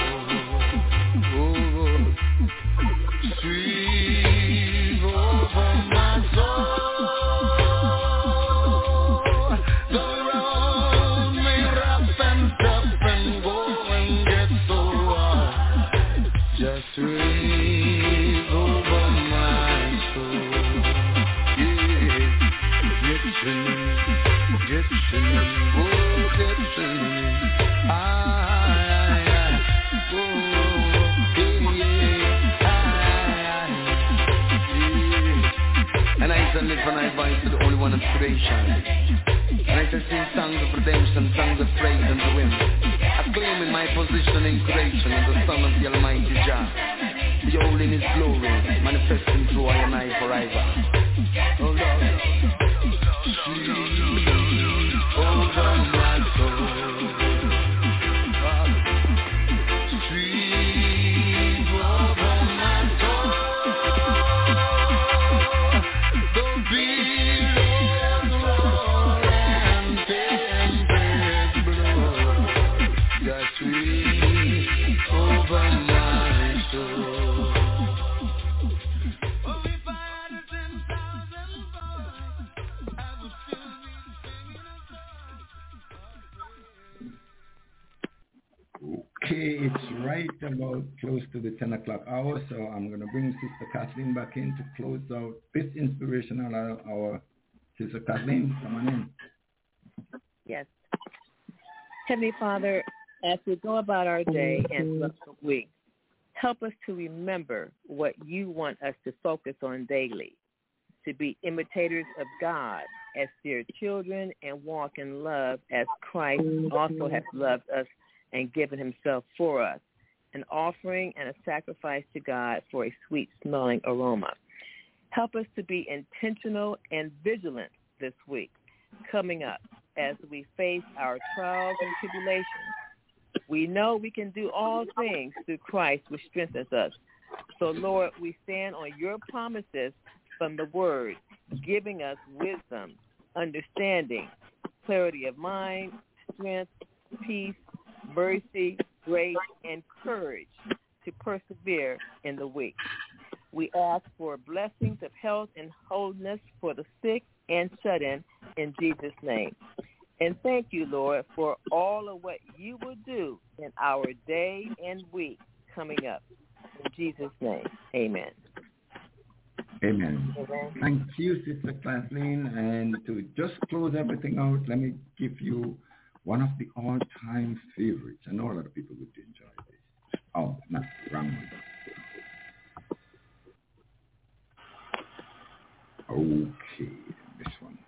Sweep over my soul. The road may rough and tough and go and get so hard. Just sweep over my soul. Get to me, oh, get to me. And I used to live and I voice to the only one of creation. And I used to sing songs of redemption, songs of praise unto Him. Acclaiming my position in creation as the Son of the Almighty Jah, beholding His glory, manifesting through I and I forever. Oh Lord, over my soul. Sweep over my soul. The billows roar and tempest blow. Just sweep over my soul. Oh, if I had 10,000 voices, I would still be singing a song. Okay, it's right about close to the 10 o'clock hour, so I'm going to bring Sister Kathleen back in to close out this inspirational hour. Sister Kathleen, come on in. Yes. Heavenly Father, as we go about our day and the week, help us to remember what you want us to focus on daily, to be imitators of God as dear children and walk in love as Christ also has loved us and given himself for us, an offering and a sacrifice to God for a sweet-smelling aroma. Help us to be intentional and vigilant this week, coming up as we face our trials and tribulations. We know we can do all things through Christ, which strengthens us. So, Lord, we stand on your promises from the Word, giving us wisdom, understanding, clarity of mind, strength, peace, mercy, grace, and courage to persevere in the week. We ask for blessings of health and wholeness for the sick and shut-in Jesus' name. And thank you, Lord, for all of what you will do in our day and week coming up. In Jesus' name, amen. Amen. Thank you, Sister Kathleen. And to just close everything out, let me give you one of the all-time favorites. I know a lot of people would enjoy this. Oh, not wrong one. Okay, this one.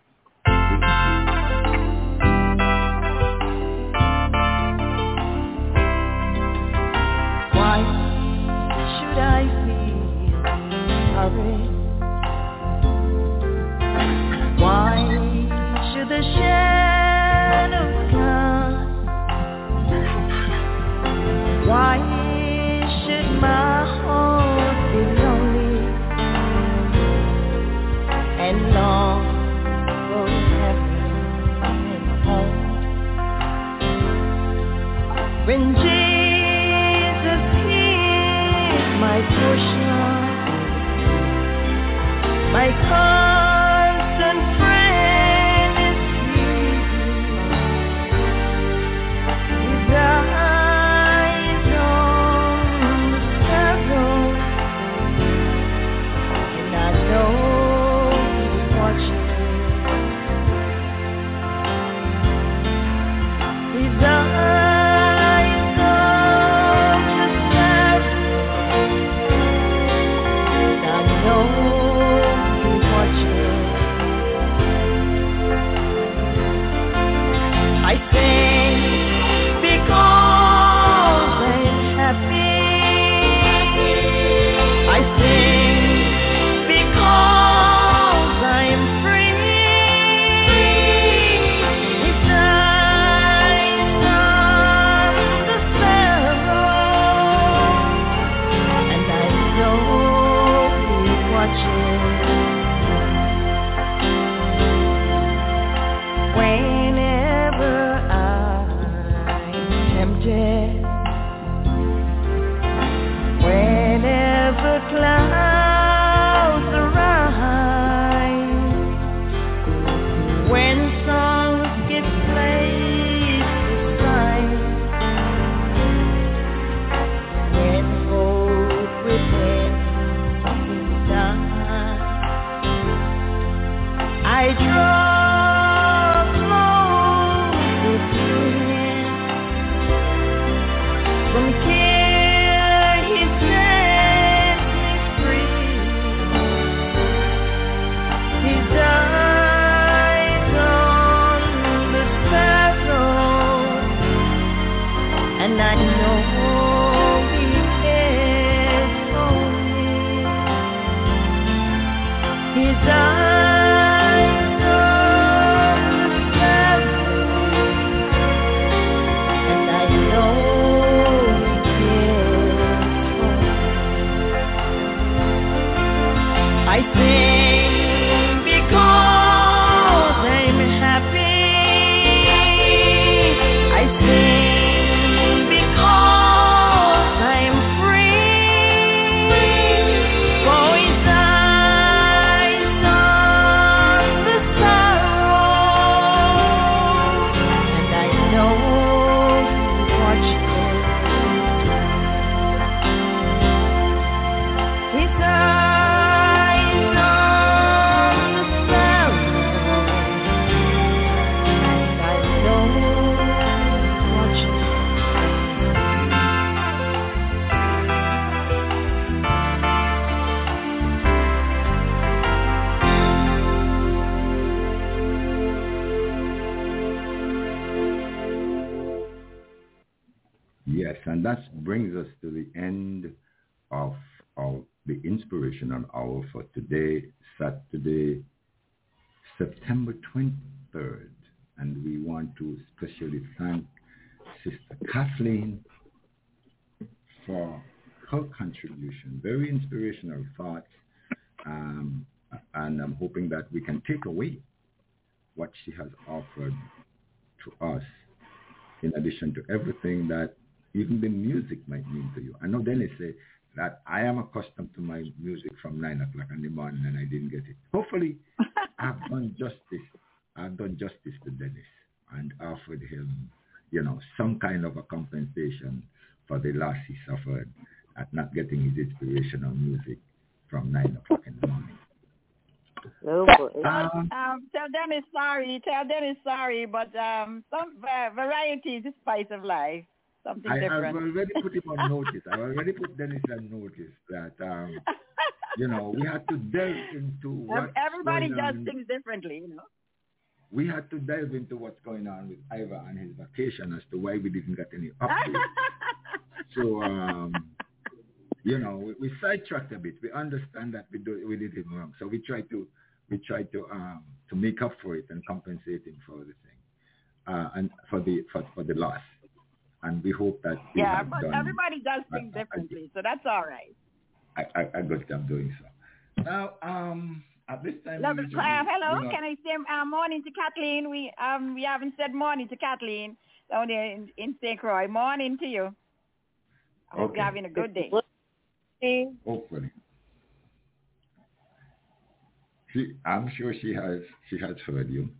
Why should I feel sorry? Why should the shadows come? Why should my heart be lonely and long for heaven and home? When Jesus is my portion, my constant friend is He. His eyes on the sparrow, and I know He's watching. His eyes on the sparrow, and I know He's watching. I sing because I'm happy. I sing because I'm free. His eyes on the sparrow, and I know He's watching. Whenever I Yes, and that brings us to the end of the inspirational hour for today, Saturday, September 23rd. And we want to especially thank Sister Kathleen for her contribution. Very inspirational thoughts. And I'm hoping that we can take away what she has offered to us, in addition to everything that even the music might mean to you. I know Dennis said that I am accustomed to my music from 9 o'clock in the morning and I didn't get it. Hopefully, I've done justice. I've done justice to Dennis and offered him, some kind of a compensation for the loss he suffered at not getting his inspirational music from 9 o'clock in the morning. Tell Dennis sorry, but some variety is the spice of life. Something different. I've already put him on notice. I've already put Dennis on notice that, we had to delve into what everybody does things differently, We had to delve into what's going on with Ivor and his vacation as to why we didn't get any updates. So, we sidetracked a bit. We understand that we did it wrong. So we try to make up for it and compensate him for the thing, and for the loss. And we hope that but everybody does things differently, so that's all right. I got them doing so. Now, at this time, hello. Can I say morning to Kathleen? We haven't said morning to Kathleen down there in St. Croix. Morning to you. I hope you're having a good day. Hopefully. I'm sure she has heard you.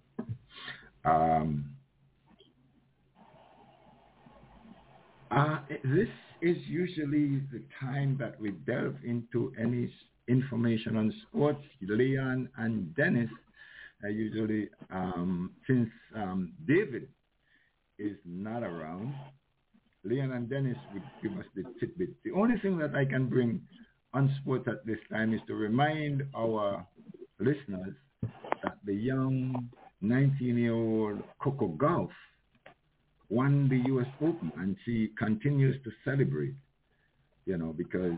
This is usually the time that we delve into any information on sports. Leon and Dennis usually, since David is not around, Leon and Dennis would give us the tidbit. The only thing that I can bring on sports at this time is to remind our listeners that the young 19-year-old Coco Gauff won the U.S. Open, and she continues to celebrate, because,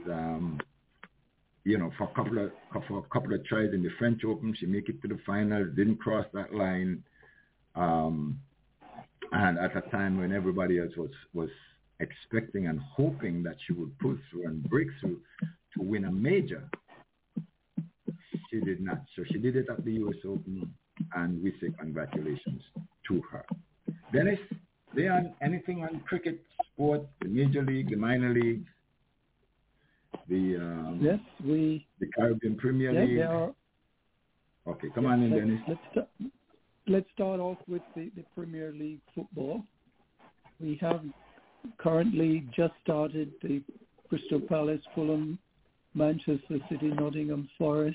for a couple of tries in the French Open, she make it to the final, didn't cross that line, and at a time when everybody else was expecting and hoping that she would pull through and break through to win a major, she did not. So she did it at the U.S. Open, and we say congratulations to her. Dennis, Leon, anything on cricket, sport, the major league, the minor league, the Caribbean Premier League? There are. Okay, come on in, Dennis. Let's start off with the Premier League football. We have currently just started the Crystal Palace, Fulham, Manchester City, Nottingham Forest,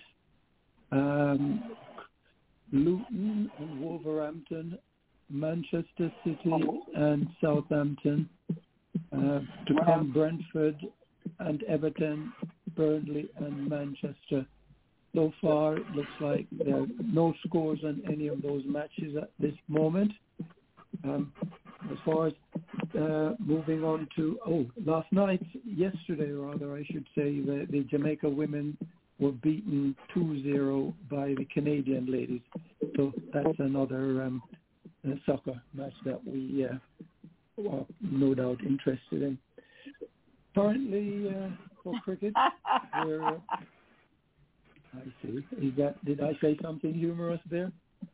Luton and Wolverhampton, Manchester City and Southampton, to come Brentford and Everton, Burnley and Manchester. So far, it looks like there are no scores on any of those matches at this moment. As far as moving on to, yesterday I should say, the Jamaica women were beaten 2-0 by the Canadian ladies. So that's another soccer match that we are no doubt interested in. Currently, for cricket, we're... I see. Did I say something humorous there?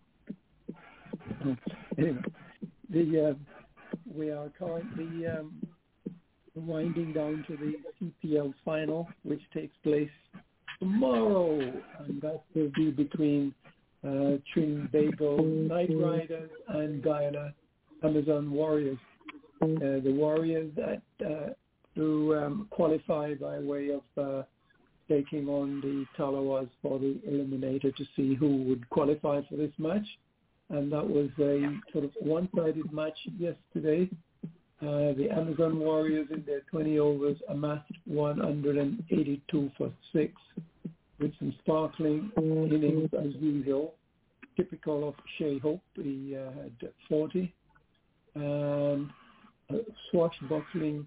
Anyway, we are currently winding down to the CPL final, which takes place tomorrow, and that will be between Trinbago Knight Riders and Guyana Amazon Warriors. The Warriors that qualify by way of taking on the Talawas for the eliminator to see who would qualify for this match. And that was a sort of one-sided match yesterday. The Amazon Warriors in their 20 overs amassed 182 for 6 with some sparkling innings as usual, typical of Shea Hope. He had 40. And swashbuckling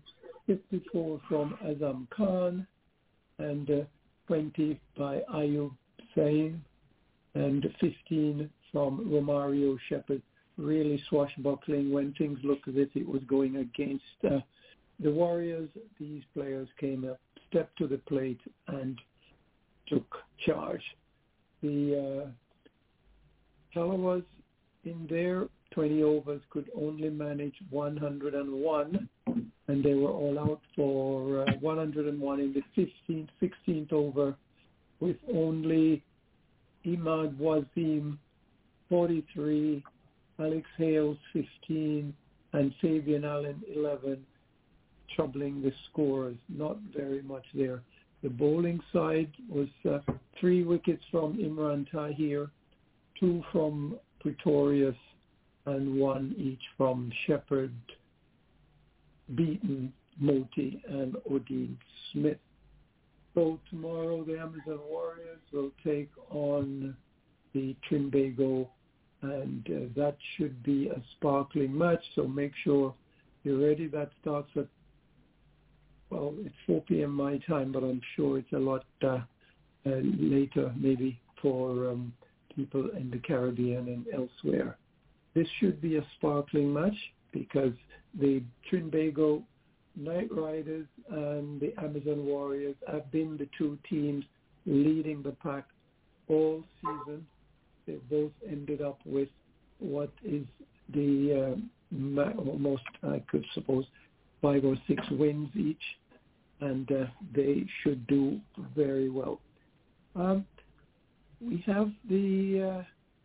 54 from Azam Khan, and 20 by Ayub Sain, and 15 from Romario Shepherd. Really swashbuckling when things looked as if it was going against the Warriors. These players came up, stepped to the plate, and took charge. The Talawas in their 20 overs could only manage 101, and they were all out for 101 in the 16th over, with only Imad Wazim 43, Alex Hales 15, and Fabian Allen 11, troubling the scores. Not very much there. The bowling side was 3 wickets from Imran Tahir, 2 from Pretorius, and 1 each from Shepherd, Beaton, Moti, and Odin Smith. So tomorrow the Amazon Warriors will take on the Trinbago, and that should be a sparkling match, so make sure you're ready. That starts at, well, it's 4 p.m. my time, but I'm sure it's a lot later maybe for people in the Caribbean and elsewhere. This should be a sparkling match because the Trinbago Knight Riders and the Amazon Warriors have been the 2 teams leading the pack all season. They both ended up with what is the almost, I could suppose, 5 or 6 wins each, and they should do very well. We have the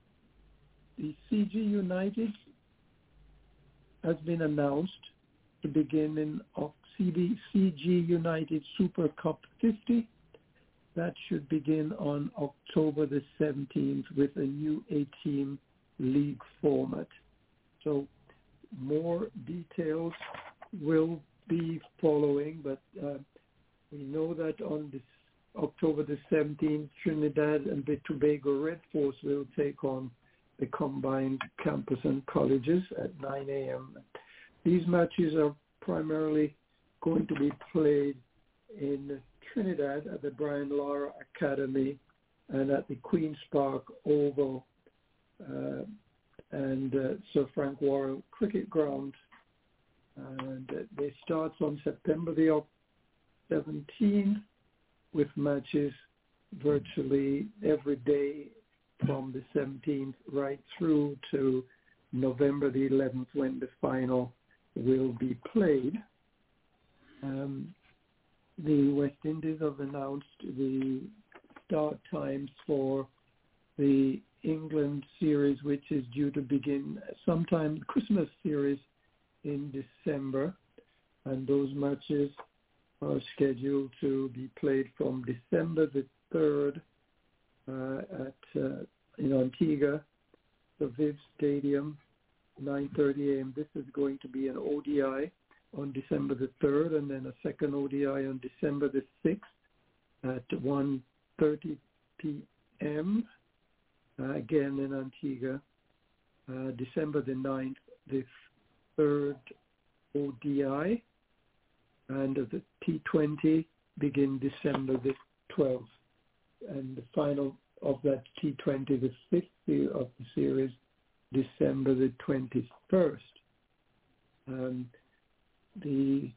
CG United has been announced to begin in CG United Super Cup 50. That should begin on October the 17th with a new 8-team league format. So more details will be following, but we know that on this October the 17th, Trinidad and Tobago Red Force will take on the combined campus and colleges at 9 a.m. These matches are primarily going to be played in Trinidad at the Brian Lara Academy and at the Queen's Park Oval and Sir Frank Worrell Cricket Ground. And they start on September the 17th with matches virtually every day from the 17th right through to November the 11th when the final will be played. The West Indies have announced the start times for the England series, which is due to begin sometime Christmas series in December, and those matches are scheduled to be played from December the 3rd in Antigua, the Viv Stadium, 9:30 a.m. This is going to be an ODI on December the 3rd, and then a second ODI on December the 6th at 1:30 p.m. Again in Antigua. December the 9th, the third ODI, and the T20 begin December the 12th. And the final of that T20, the 5th of the series, December the 21st. The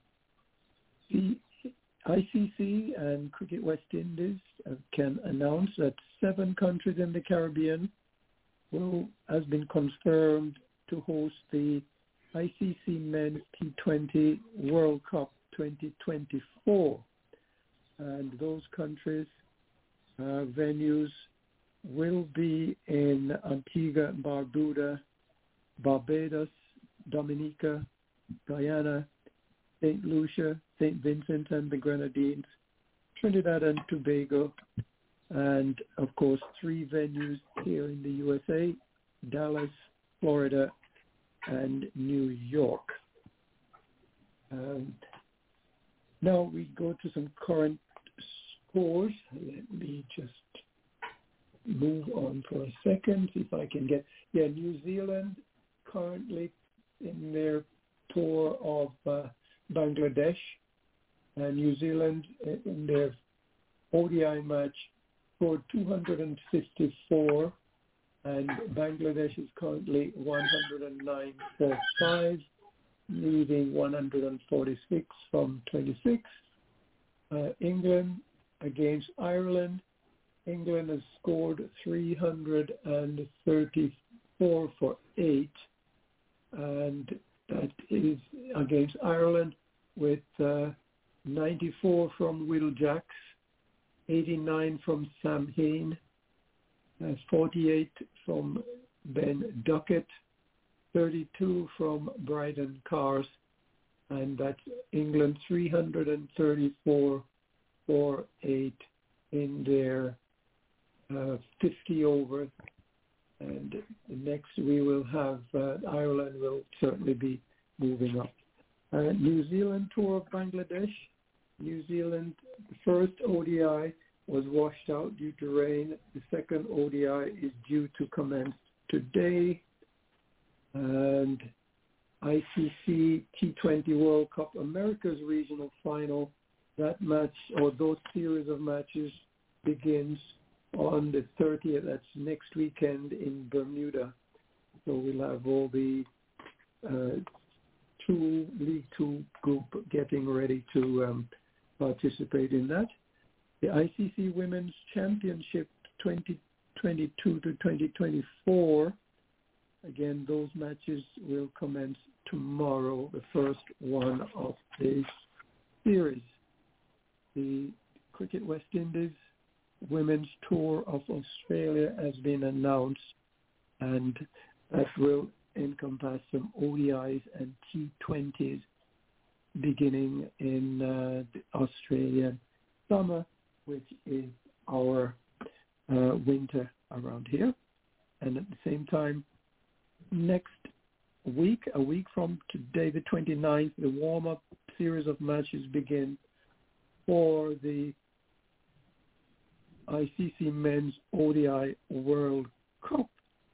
ICC and Cricket West Indies can announce that 7 countries in the Caribbean has been confirmed to host the ICC Men's T20 World Cup 2024. And those countries' venues will be in Antigua and Barbuda, Barbados, Dominica, Guyana, St. Lucia, St. Vincent and the Grenadines, Trinidad and Tobago, and of course 3 venues here in the USA, Dallas, Florida, and New York. Now we go to some current scores. Let me just move on for a second, see if I can get... New Zealand currently in their tour of Bangladesh. New Zealand in their ODI match scored 254, and Bangladesh is currently 109 for 5, leading 146 from 26. England against Ireland. England has scored 334 for 8, and that is against Ireland with 94 from Will Jacks, 89 from Sam Hain, 48 from Ben Duckett, 32 from Bryden Cars, and that's England 334 for 8 in their 50 overs. And next we will have Ireland will certainly be moving up. New Zealand tour of Bangladesh. New Zealand, the first ODI was washed out due to rain. The second ODI is due to commence today. And ICC T20 World Cup America's regional final, that match or those series of matches begins on the 30th. That's next weekend in Bermuda. So we'll have all the League Two group getting ready to participate in that. The ICC Women's Championship 2022 to 2024, again, those matches will commence tomorrow, the first one of the series. The Cricket West Indies Women's Tour of Australia has been announced, and that will encompass some ODIs and T20s beginning in the Australian summer, which is our winter around here. And at the same time, next week, a week from today, the 29th, the warm-up series of matches begin for the ICC Men's ODI World Cup.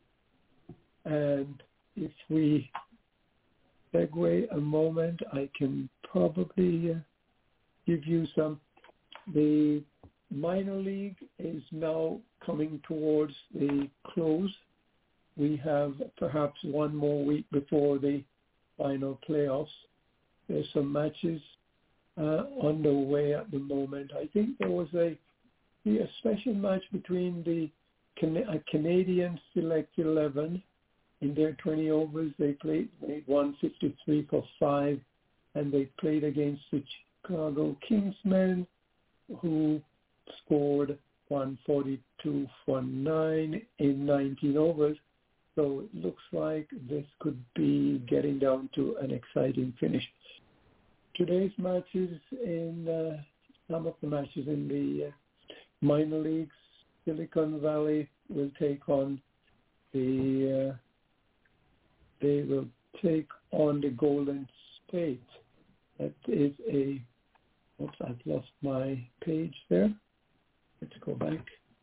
And if we segue a moment, I can probably give you some. The minor league is now coming towards the close. We have perhaps one more week before the final playoffs. There's some matches underway at the moment. I think there was a special match between the Canadian Select 11 in their 20 overs. They won 53 for 5, and they played against the Chicago Kingsmen, who scored 142 for 9 in 19 overs. So it looks like this could be getting down to an exciting finish. Today's matches in some of the matches in the minor leagues, Silicon Valley will take on the Golden State. That is I've lost my page there. Let's go back.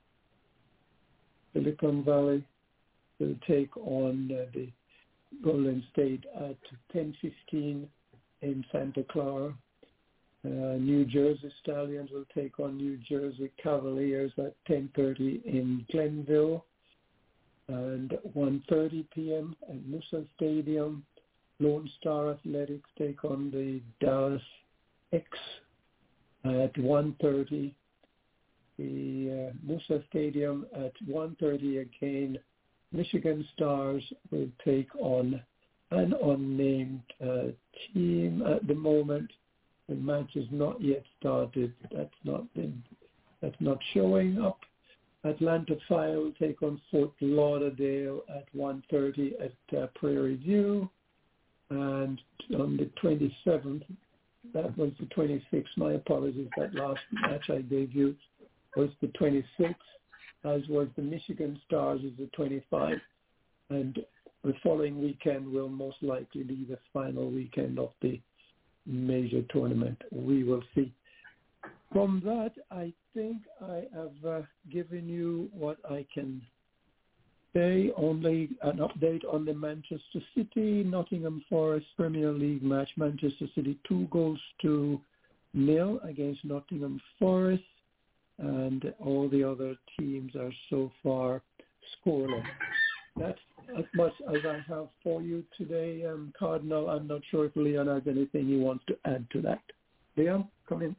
Silicon Valley will take on the Golden State at 10:15 in Santa Clara. New Jersey Stallions will take on New Jersey Cavaliers at 10:30 in Glenville. And 1:30 p.m. at Musa Stadium, Lone Star Athletics take on the Dallas X. At 1:30, the Musa Stadium at 1:30 again, Michigan Stars will take on an unnamed team at the moment. The match is not yet started. That's not showing up. Atlanta Fire will take on Fort Lauderdale at 1:30 at Prairie View. And on the 27th, that was the 26th. My apologies. That last match I gave you was the 26th, as was the Michigan Stars is the 25th. And the following weekend will most likely be the final weekend of the major tournament. We will see. From that, I think I have given you what I can say. Only an update on the Manchester City Nottingham Forest Premier League match. Manchester City 2-0 0 against Nottingham Forest, and all the other teams are so far scoreless. That's as much as I have for you today, Cardinal. I'm not sure if Leon has anything he wants to add to that. Leon, come in.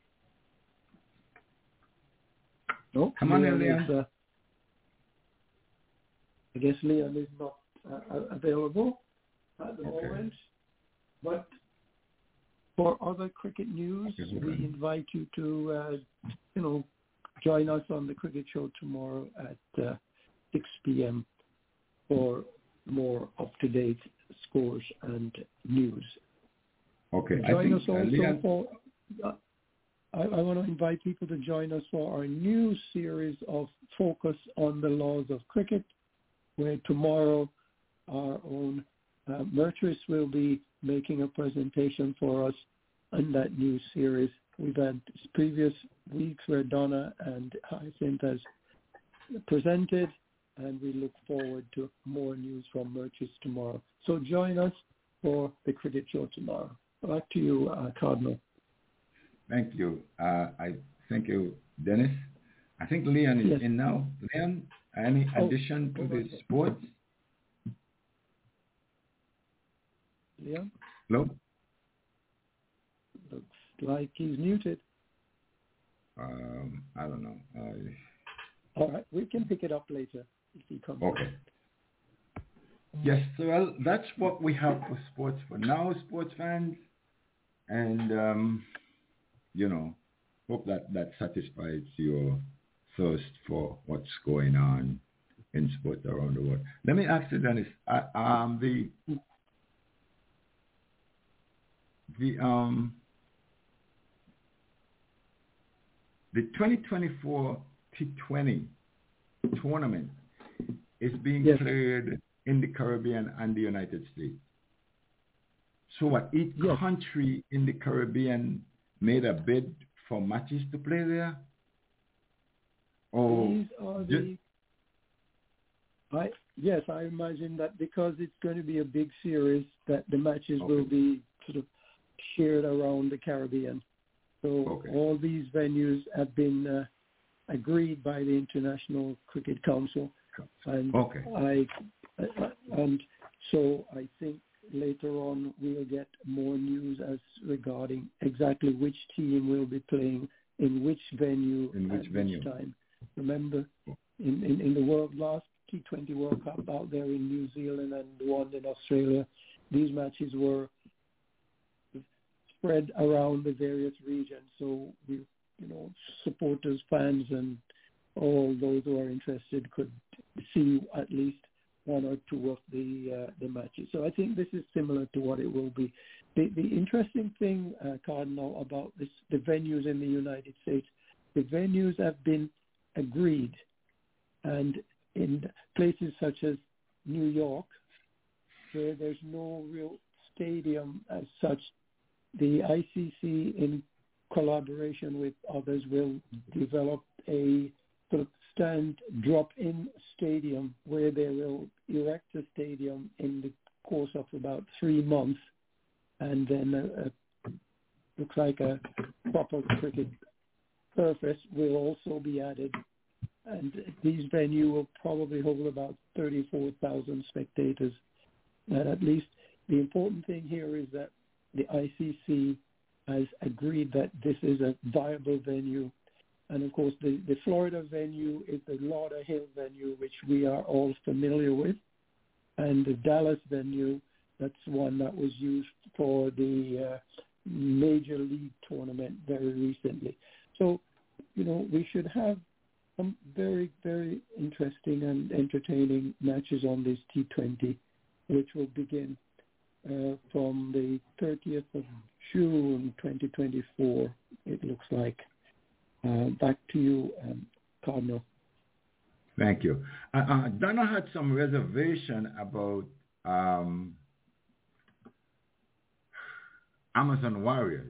No, come on in, Leon. I guess Leon is not available at the moment. But for other cricket news, we invite you to, join us on the Cricket Show tomorrow at 6 p.m. for more up-to-date scores and news. Okay. Join us also for... I want to invite people to join us for our new series of Focus on the Laws of Cricket, where tomorrow our own Murtris will be making a presentation for us on that new series. We've had previous weeks where Donna and Hyacinth has presented, and we look forward to more news from Murtris tomorrow. So join us for the Cricket Show tomorrow. Back to you, Cardinal. Thank you. Thank you, Dennis. I think Leon is in now. Leon, any addition to the sports? Leon? Hello? Looks like he's muted. I don't know. All right, we can pick it up later if he comes. Okay. Yes, so well, that's what we have for sports for now, sports fans. And, hope that satisfies your thirst for what's going on in sports around the world. Let me ask you, Dennis, the 2024 T20 tournament is being played in the Caribbean and the United States. So what, each country in the Caribbean made a bid for matches to play there? These are I imagine that because it's going to be a big series, that the matches will be sort of shared around the Caribbean. So all these venues have been agreed by the International Cricket Council, and so I think later on we'll get more news as regarding exactly which team will be playing in which venue which time. Remember, in the last T20 World Cup out there in New Zealand and the one in Australia, these matches were spread around the various regions. So we, supporters, fans, and all those who are interested could see at least one or two of the matches. So I think this is similar to what it will be. The interesting thing, Cardinal, about the venues in the United States, the venues have been agreed, and in places such as New York, where there's no real stadium as such, the ICC, in collaboration with others, will develop a sort of drop-in stadium where they will erect a stadium in the course of about 3 months, and then looks like a proper cricket surface will also be added. And these venues will probably hold about 34,000 spectators. And at least the important thing here is that the ICC has agreed that this is a viable venue. And of course, the Florida venue is the Lauderhill venue, which we are all familiar with. And the Dallas venue, that's one that was used for the Major League tournament very recently. So, we should have some very, very interesting and entertaining matches on this T20, which will begin from the 30th of June 2024, it looks like. Back to you, Cardinal. Thank you. Donna had some reservation about Amazon Warriors.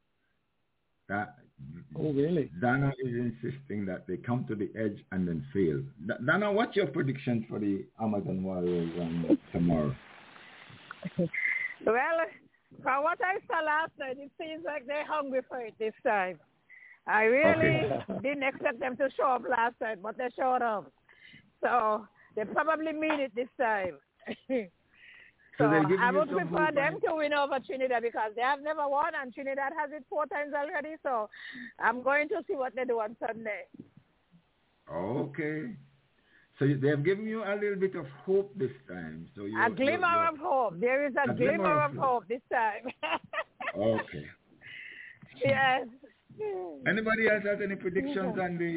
Oh, really? Donna is insisting that they come to the edge and then fail. Donna, what's your prediction for the Amazon Warriors tomorrow? Well, From what I saw last night, it seems like they're hungry for it this time. I really didn't expect them to show up last night, but they showed up. So they probably mean it this time. So I would prefer them to win over Trinidad because they have never won and Trinidad has it 4 times already. So I'm going to see what they do on Sunday. Okay. So they have given you a little bit of hope this time. So a glimmer of hope. There is a glimmer of hope this time. Okay. Yes. Anybody else has any predictions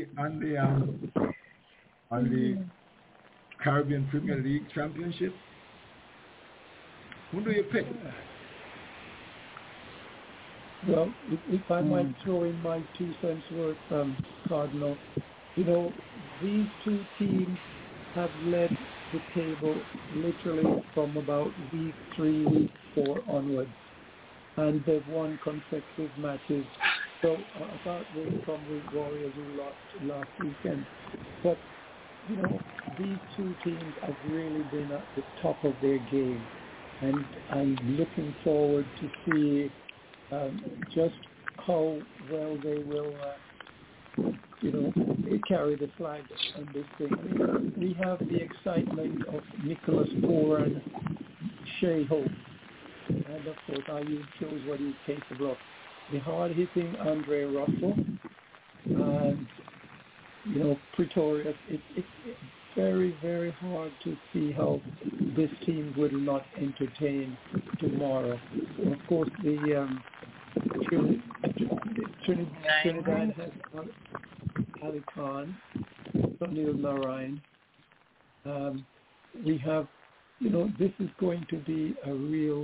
on the Caribbean Premier League Championship? Who do you pick? Well, if I might throw in my 2 cents worth, Cardinal, you know, these 2 teams have led the table literally from about week 3, week 4 onwards, and they've won consecutive matches. So apart from the Warriors who lost last weekend, but you know, these 2 teams have really been at the top of their game, and I'm looking forward to see just how well they will, carry the flag on this thing. I mean, we have the excitement of Nicholas Pooran, Shea Hope, and of course Ayub shows what he's capable of. The hard-hitting Andre Russell, and Pretorius. It's very, very hard to see how this team will not entertain tomorrow. Of course, the Trinidad has Ali Khan, Sunil Narayan. We have, this is going to be a real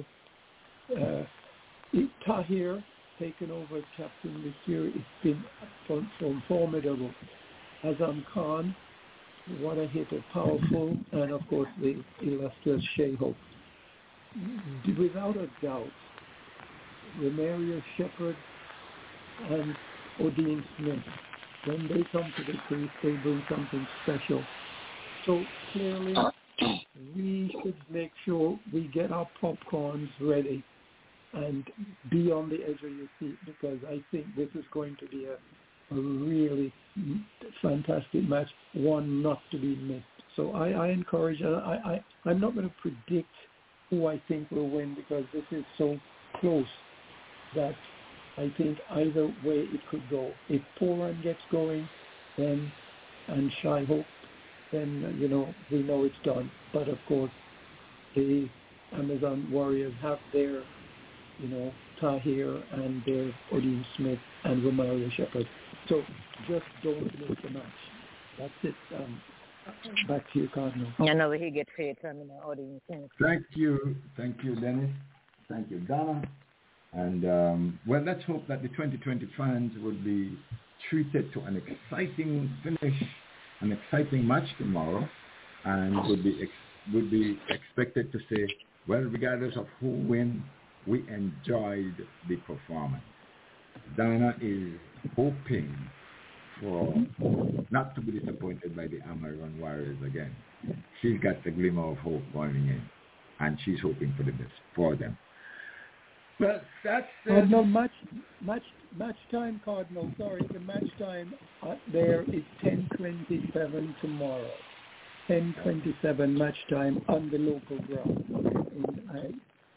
Tahir taken over as captain this year. It's been formidable. Azam Khan, what a hitter, powerful, and of course the illustrious Shea Hope. Without a doubt, Romario Shepherd and Odin Smith, when they come to the crease, they bring something special. So clearly, we should make sure we get our popcorns ready and be on the edge of your seat, because I think this is going to be a really fantastic match, one not to be missed. So I encourage, I'm not going to predict who I think will win, because this is so close that I think either way it could go. If Pooran gets going, then, and Shai Hope, then, we know it's done. But of course, the Amazon Warriors have their, Tahir and their Odin Smith and Romario Shepherd. So just don't miss the match. That's it. Back to you, Cardinal. I know he gets paid from the Odin Smith. Thank you, Dennis. Thank you, Donna. And let's hope that the 2020 fans will be treated to an exciting finish, an exciting match tomorrow, and would be expected to say, well, regardless of who wins, we enjoyed the performance. Donna is hoping for not to be disappointed by the Amaran Warriors again. She's got the glimmer of hope going in, and she's hoping for the best for them. Well, that's Cardinal, match time, Cardinal. Sorry, the match time there is 10:27 tomorrow. 10:27 match time on the local ground.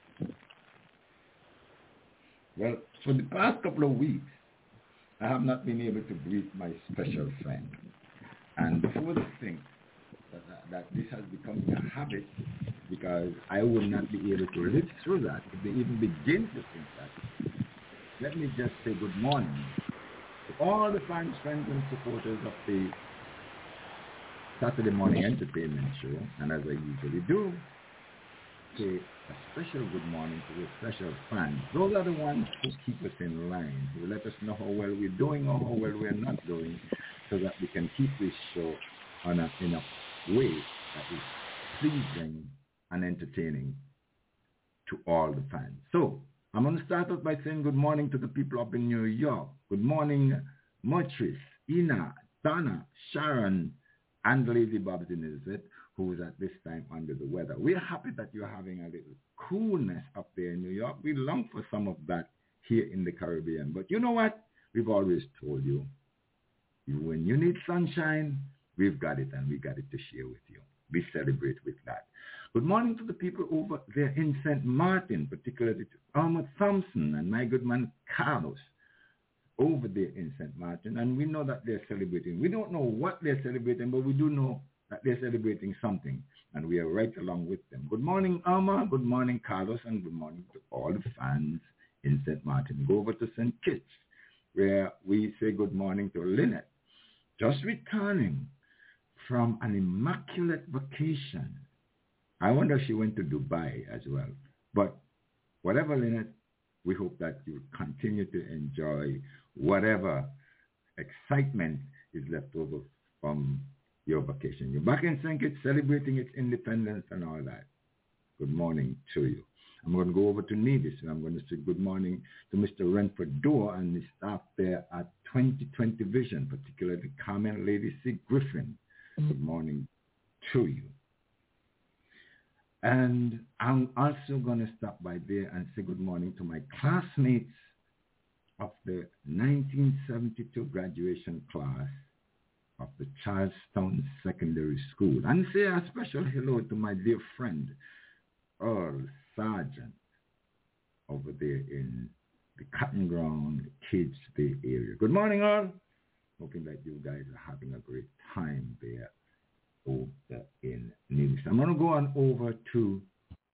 Well, for the past couple of weeks, I have not been able to greet my special friend. And who would think that this has become a habit, because I will not be able to live through that if they even begin to think that. Let me just say good morning to all the fans, friends, and supporters of the Saturday Morning Entertainment Show. And as I usually do, say a special good morning to the special fans. Those are the ones who keep us in line, who let us know how well we're doing or how well we're not doing, so that we can keep this show in a way that is pleasing and entertaining to all the fans. So I'm going to start off by saying good morning to the people up in New York. Good morning, Motrice, Ina, Donna, Sharon, and Lady Bobson, is it, who is at this time under the weather. We're happy that you're having a little coolness up there there in New York. We long for some of that here in the Caribbean. But you know what? We've always told you, when you need sunshine, we've got it, and we got it to share with you. We celebrate with that. Good morning to the people over there in St. Martin, particularly to Alma Thompson and my good man Carlos over there in St. Martin. And we know that they're celebrating. We don't know what they're celebrating, but we do know that they're celebrating something, and we are right along with them. Good morning, Alma. Good morning, Carlos, and good morning to all the fans in St. Martin. Go over to St. Kitts, where we say good morning to Lynette, just returning from an immaculate vacation. I wonder if she went to Dubai as well. But whatever, Lynette, we hope that you continue to enjoy whatever excitement is left over from your vacation. You're back in St. Kitts celebrating its independence and all that. Good morning to you. I'm going to go over to Nevis, and I'm going to say good morning to Mr. Renford Doe and the staff there at 2020 Vision, particularly Carmen Lady C. Griffin. Good morning to you. And I'm also going to stop by there and say good morning to my classmates of the 1972 graduation class of the Charlestown Secondary School. And say a special hello to my dear friend, Earl Sargent, over there in the Cotton Ground, Kids Bay area. Good morning, Earl. Hoping that you guys are having a great time there over in Nevis. I'm going to go on over to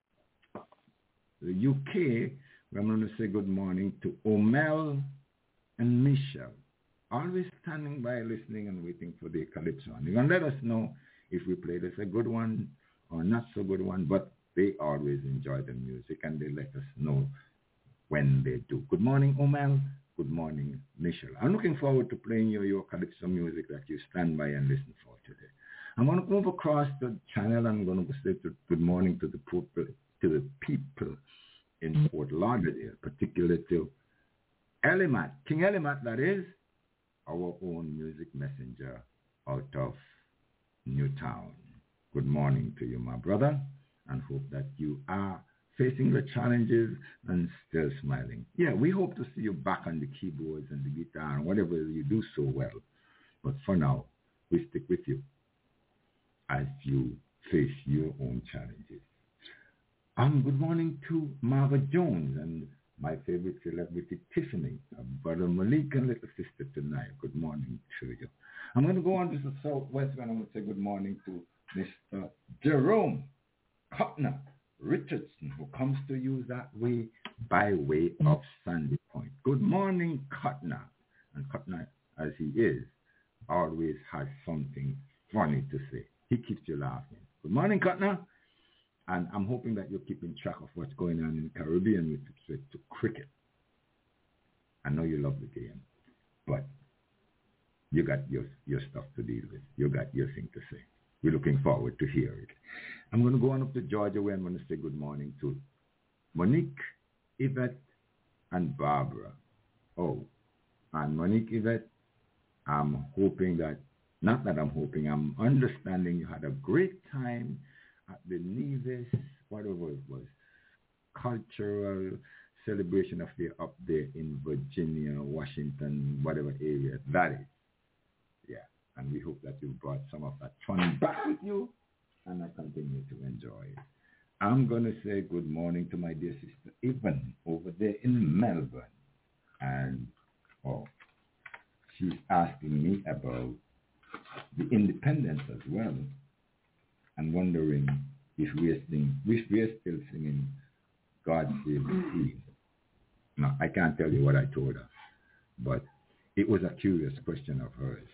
the UK, where I'm going to say good morning to Omel and Michelle. Always standing by, listening and waiting for the calypso. And you're going to let us know if we play this a good one or not so good one, but they always enjoy the music and they let us know when they do. Good morning, Omel. Good morning, Michelle. I'm looking forward to playing your calypso music that you stand by and listen for today. I'm going to move across the channel. I'm going to say good morning to the people in Fort Lauderdale, particularly to Elimat, King Elimat, that is, our own music messenger out of Newtown. Good morning to you, my brother, and hope that you are facing the challenges and still smiling. Yeah, we hope to see you back on the keyboards and the guitar and whatever you do so well. But for now, we stick with you as you face your own challenges. Good morning to Marva Jones and my favorite celebrity, Tiffany, brother Malik and little sister tonight. Good morning to you. I'm going to go on to the Southwest and I'm going to say good morning to Mr. Jerome Cutner Richardson, who comes to you that way by way of Sandy Point. Good morning, Cutner. And Cutner, as he is, always has something funny to say. He keeps you laughing. Good morning, Cutner. And I'm hoping that you're keeping track of what's going on in the Caribbean with respect to cricket. I know you love the game, but you got your stuff to deal with. You got your thing to say. We're looking forward to hear it. I'm going to go on up to Georgia where I'm going to say good morning to Monique, Yvette, and Barbara. Oh, and Monique, Yvette, I'm hoping that, not that I'm hoping, I'm understanding you had a great time at the Nevis, whatever it was, cultural celebration affair up there in Virginia, Washington, whatever area that is. Yeah, and we hope that you brought some of that fun back with you, and I continue to enjoy it. I'm going to say good morning to my dear sister Yvonne over there in Melbourne. And, she's asking me about the independence as well, and wondering if we're still singing God Save the Queen. Now, I can't tell you what I told her, but it was a curious question of hers.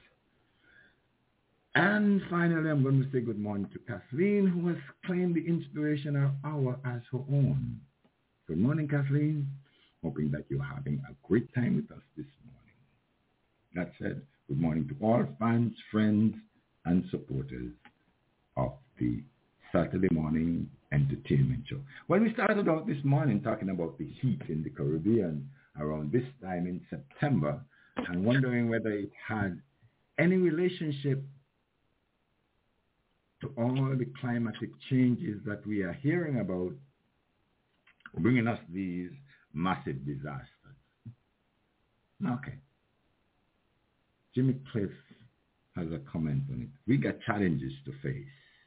And finally, I'm going to say good morning to Kathleen, who has claimed the inspirational hour as her own. Good morning, Kathleen. Hoping that you're having a great time with us this morning. That said, good morning to all fans, friends, and supporters of the Saturday morning entertainment show. Well, we started out this morning talking about the heat in the Caribbean around this time in September and wondering whether it had any relationship to all the climatic changes that we are hearing about bringing us these massive disasters. Okay. Jimmy Cliff has a comment on it. We got challenges to face.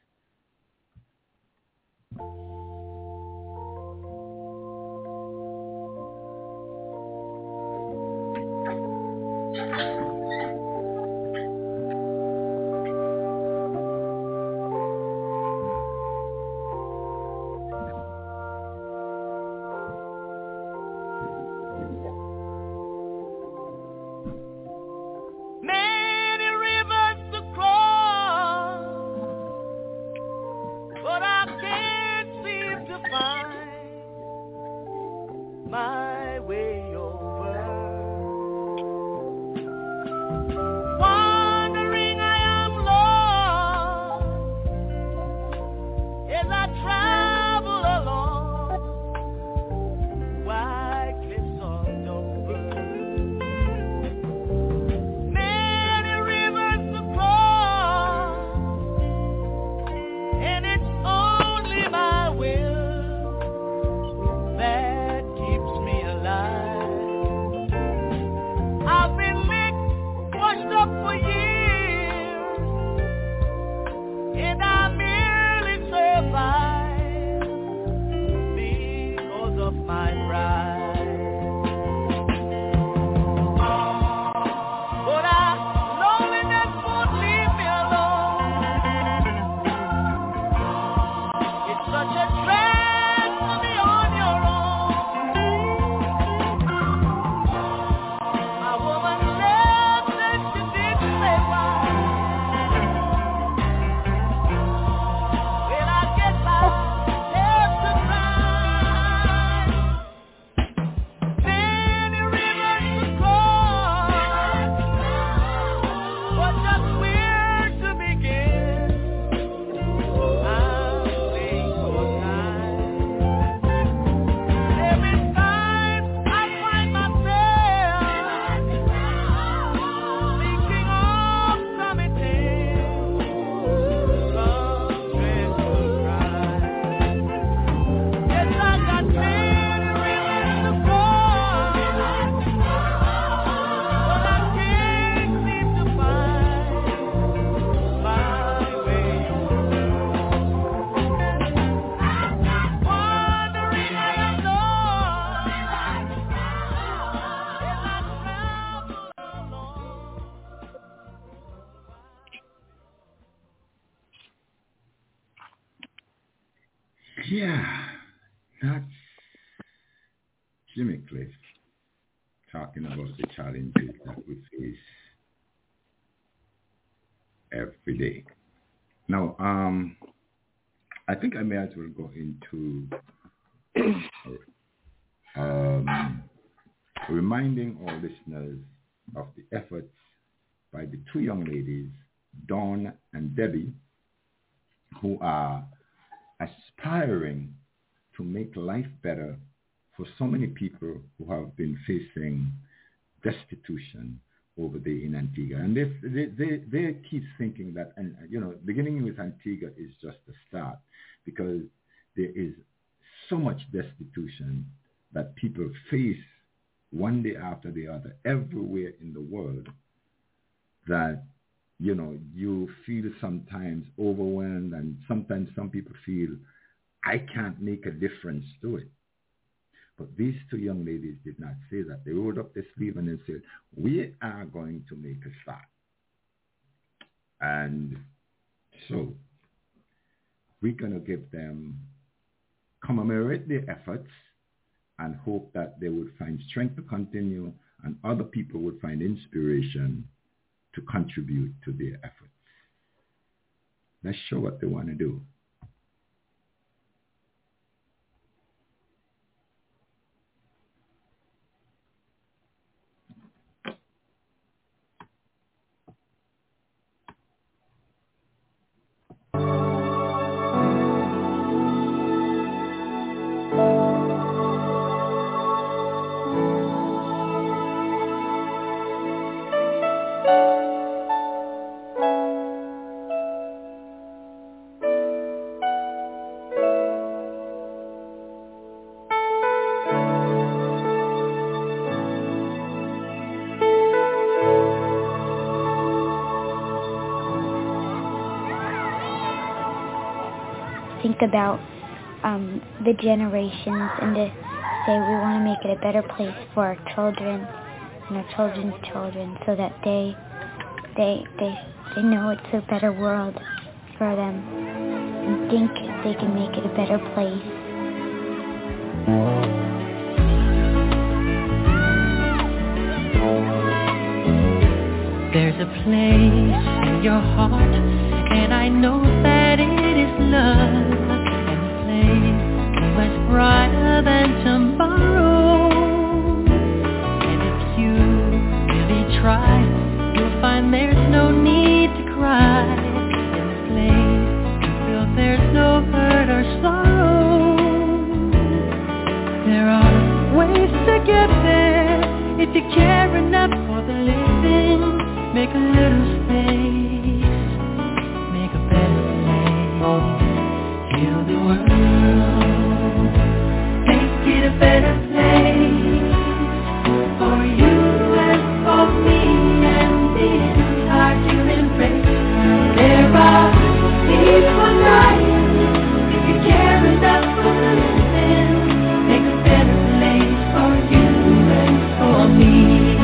Yeah, that's Jimmy Cliff talking about the challenges that we face every day. Now, I think I may as well go into reminding our listeners of the efforts by the two young ladies, Dawn and Debbie, who are aspiring to make life better for so many people who have been facing destitution over there in Antigua. And they keep thinking that, and beginning with Antigua is just a start, because there is so much destitution that people face one day after the other everywhere in the world that you feel sometimes overwhelmed, and sometimes some people feel, I can't make a difference to it. But these two young ladies did not say that. They rolled up their sleeve and they said, we are going to make a start. And so we're going to give them, commemorate their efforts, and hope that they would find strength to continue and other people would find inspiration to contribute to their efforts. Let's show what they want to do. think about the generations and to say we want to make it a better place for our children and our children's children, so that they know it's a better world for them and think they can make it a better place. There's a place in your heart, and I know that it is love, and the place is much brighter than tomorrow. And if you really try, you'll find there's no need to cry. In this place, you feel there's no hurt or sorrow. There are ways to get there if you care enough for the living. Make a little space, make a better place. Heal the world, make it a better place for you and for me and the entire human race. There are peaceful nights if you care enough for the living. Make a better place for you and for me.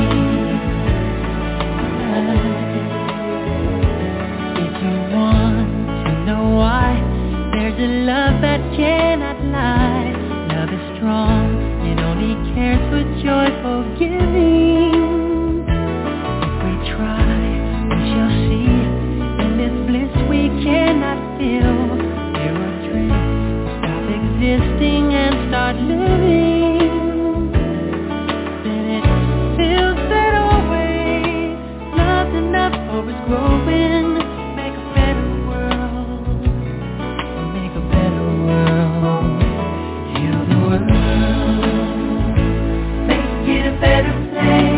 If you want to know why, there's a love that cannot lie. Love is strong, it only cares for joyful giving. If we try, we shall see. In this bliss we cannot feel. There are dreams, stop existing and start living. Then it feels that always love's enough, always growing. Make a better world, make a better world. Heal the world, make it a better place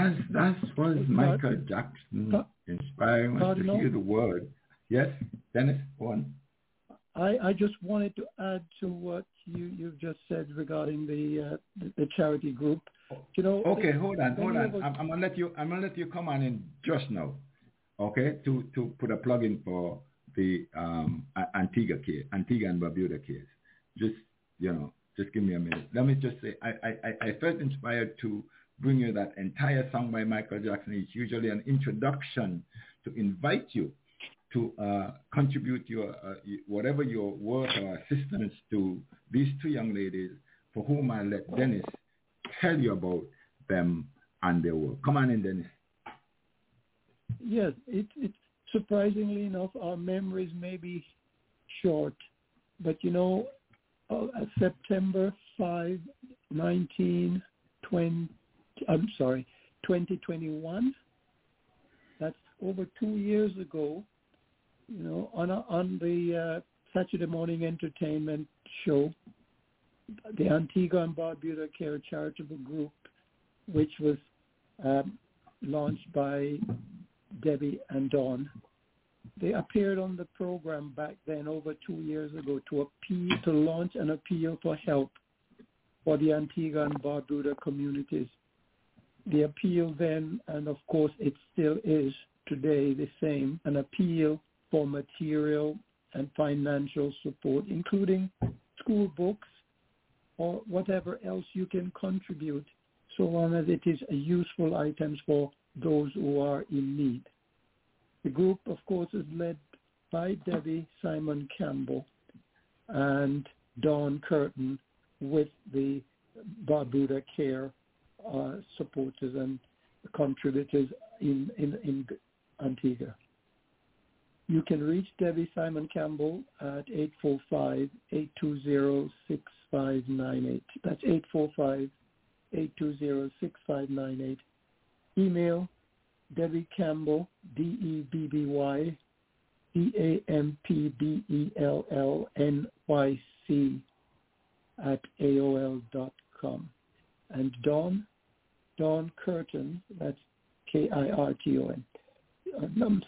That was Michael Jackson inspiring us to hear the word. Yes, Dennis, go on. I just wanted to add to what you've just said regarding the charity group. You know. Okay, hold on. I'm gonna let you come on in just now. Okay, to put a plug in for the Antigua and Barbuda case. Just give me a minute. Let me just say, I felt inspired to bring you that entire song by Michael Jackson. It's usually an introduction to invite you to contribute your whatever your work or assistance to these two young ladies, for whom I let Dennis tell you about them and their work. Come on in, Dennis. Yes, it's surprisingly enough, our memories may be short, but September 5, 2021. That's over 2 years ago. On the Saturday morning entertainment show, the Antigua and Barbuda Care Charitable Group, which was launched by Debbie and Dawn. They appeared on the program back then over 2 years ago to launch an appeal for help for the Antigua and Barbuda communities. The appeal then, and of course it still is today the same, an appeal for material and financial support, including school books or whatever else you can contribute, so long as it is a useful items for those who are in need. The group, of course, is led by Debbie Simon Campbell and Dawn Curtin, with the Barbuda Care supporters and contributors in Antigua. You can reach Debbie Simon Campbell at 845-820-6598. That's 845-820-6598. Email Debbie Campbell, DEBBY, CAMPBELLNYC @AOL.com. And Dawn Curtin, that's KIRTON, number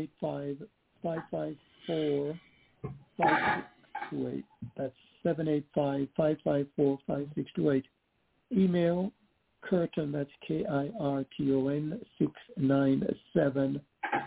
785-554-5628. That's 785-554-5628. Email Curtin, that's KIRTON 697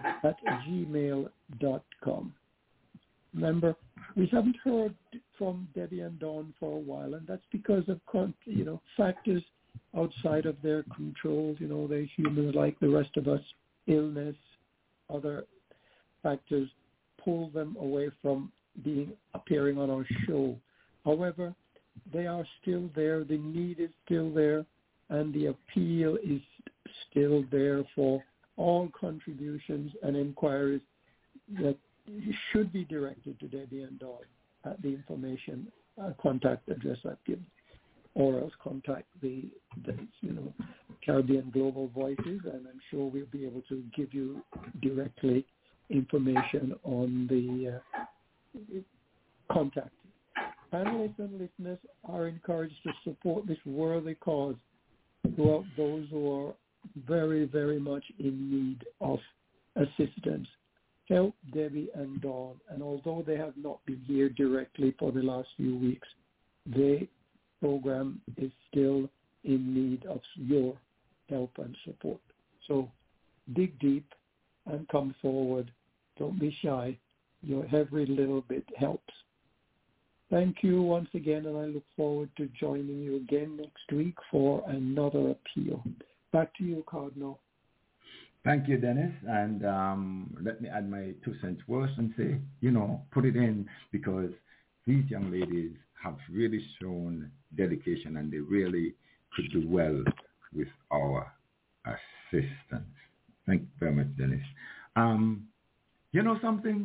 @gmail.com. Remember, we haven't heard from Debbie and Dawn for a while, and that's because of factors outside of their control. They're humans like the rest of us. Illness, other factors pull them away from appearing on our show. However, they are still there. The need is still there, and the appeal is still there for all contributions and inquiries that should be directed to Debbie and Dawn at the information contact address I've given, or else contact the Caribbean Global Voices, and I'm sure we'll be able to give you directly information on the contact. Panelists and listeners are encouraged to support this worthy cause throughout those who are very, very much in need of assistance. Help Debbie and Dawn, and although they have not been here directly for the last few weeks, the program is still in need of your help and support. So dig deep and come forward. Don't be shy. Your every little bit helps. Thank you once again, and I look forward to joining you again next week for another appeal. Back to you, Cardinal. Thank you, Dennis. And let me add my 2 cents worth and say, put it in, because these young ladies have really shown dedication, and they really could do well with our assistance. Thank you very much, Dennis. You know something?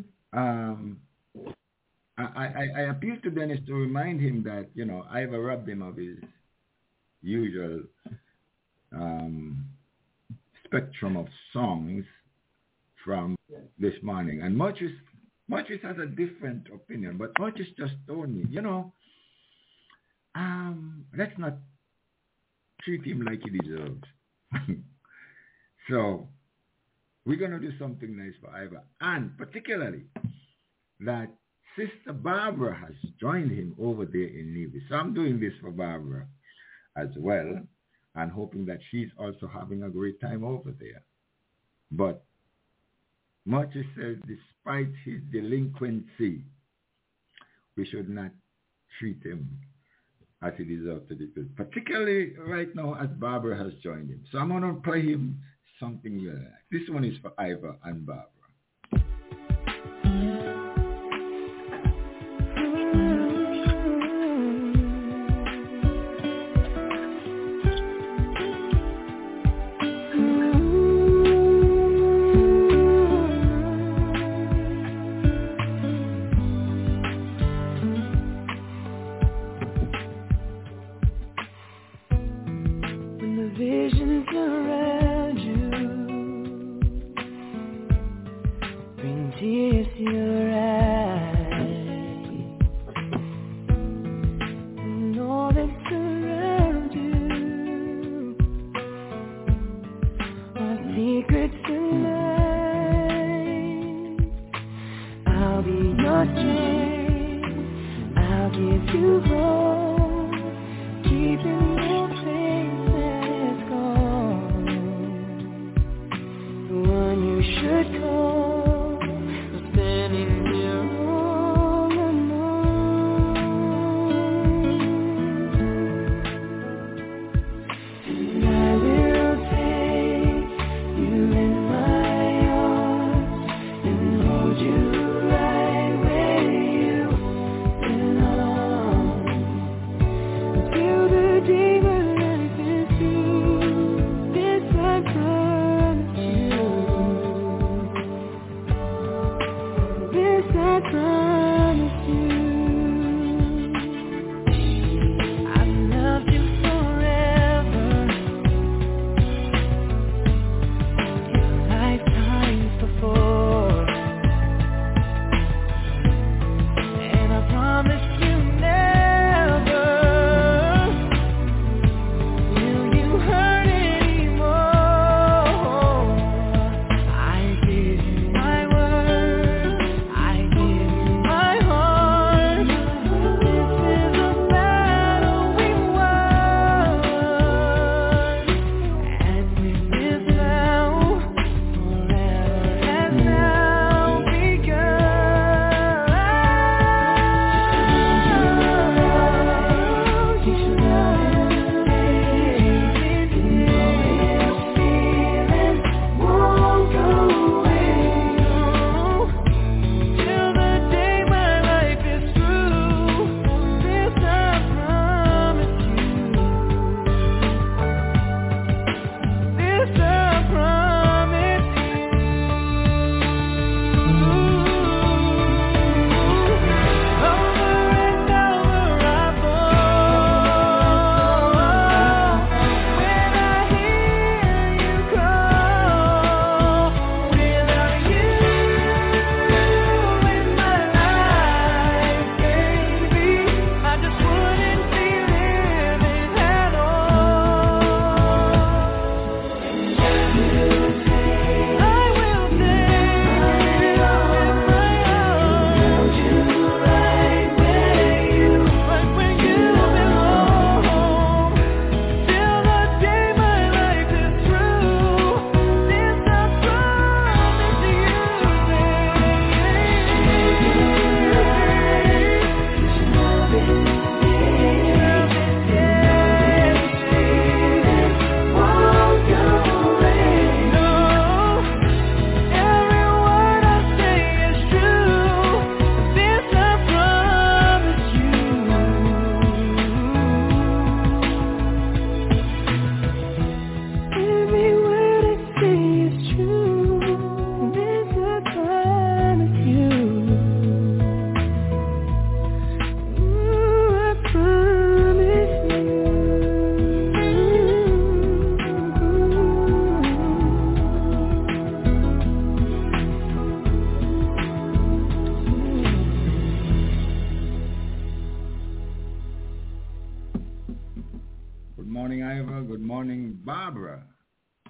I appealed to Dennis to remind him that, I've robbed him of his usual spectrum of songs from this morning. And Maurice has a different opinion, but Maurice just told me, let's not treat him like he deserves. So we're going to do something nice for Ivor, and particularly that Sister Barbara has joined him over there in Nevis. So I'm doing this for Barbara as well, and hoping that she's also having a great time over there. But Marty says, despite his delinquency, we should not treat him as he deserves to be, particularly right now as Barbara has joined him. So I'm going to play him something you like. This one is for Ivor and Barbara.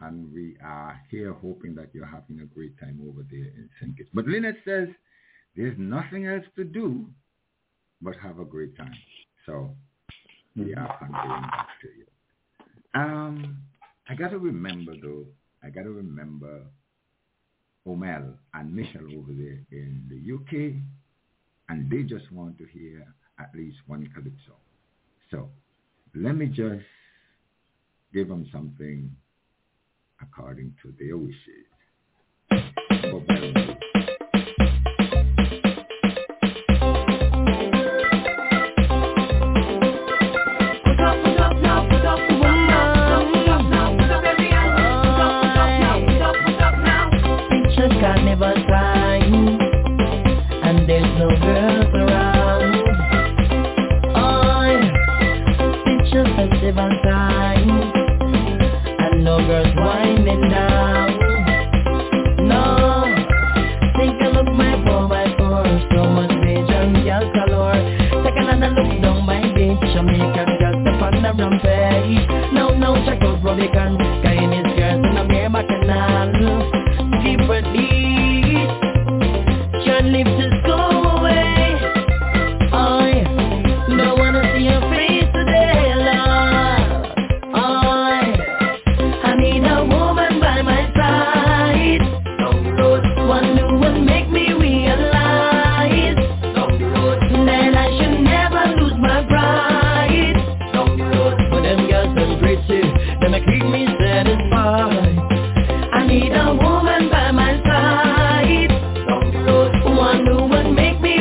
and we are here hoping that you're having a great time over there in St. Kitts. But Lynette says there's nothing else to do but have a great time. So we are conveying that to you. I got to remember Omel and Michelle over there in the UK, and they just want to hear at least one calypso. So let me just give them something according to their wishes. Carnival time, and there's no girls around. Oh, picture festival time, and no girls winding down. No, take a look my purse, so much rage and girl galore. Take another look down my beach, Jamaican girls step on the rampage. No, check out Rubicon, Chinese girls in the Mere Bacchanal. Differently, your lips just go away. I don't wanna see your face today, love. I need a woman by my side. Down the road, one who would make me realize. Down the road, that I should never lose my pride. Down the road, but them girls are pretty, them keep me satisfied. I need a woman by my side, one who would make me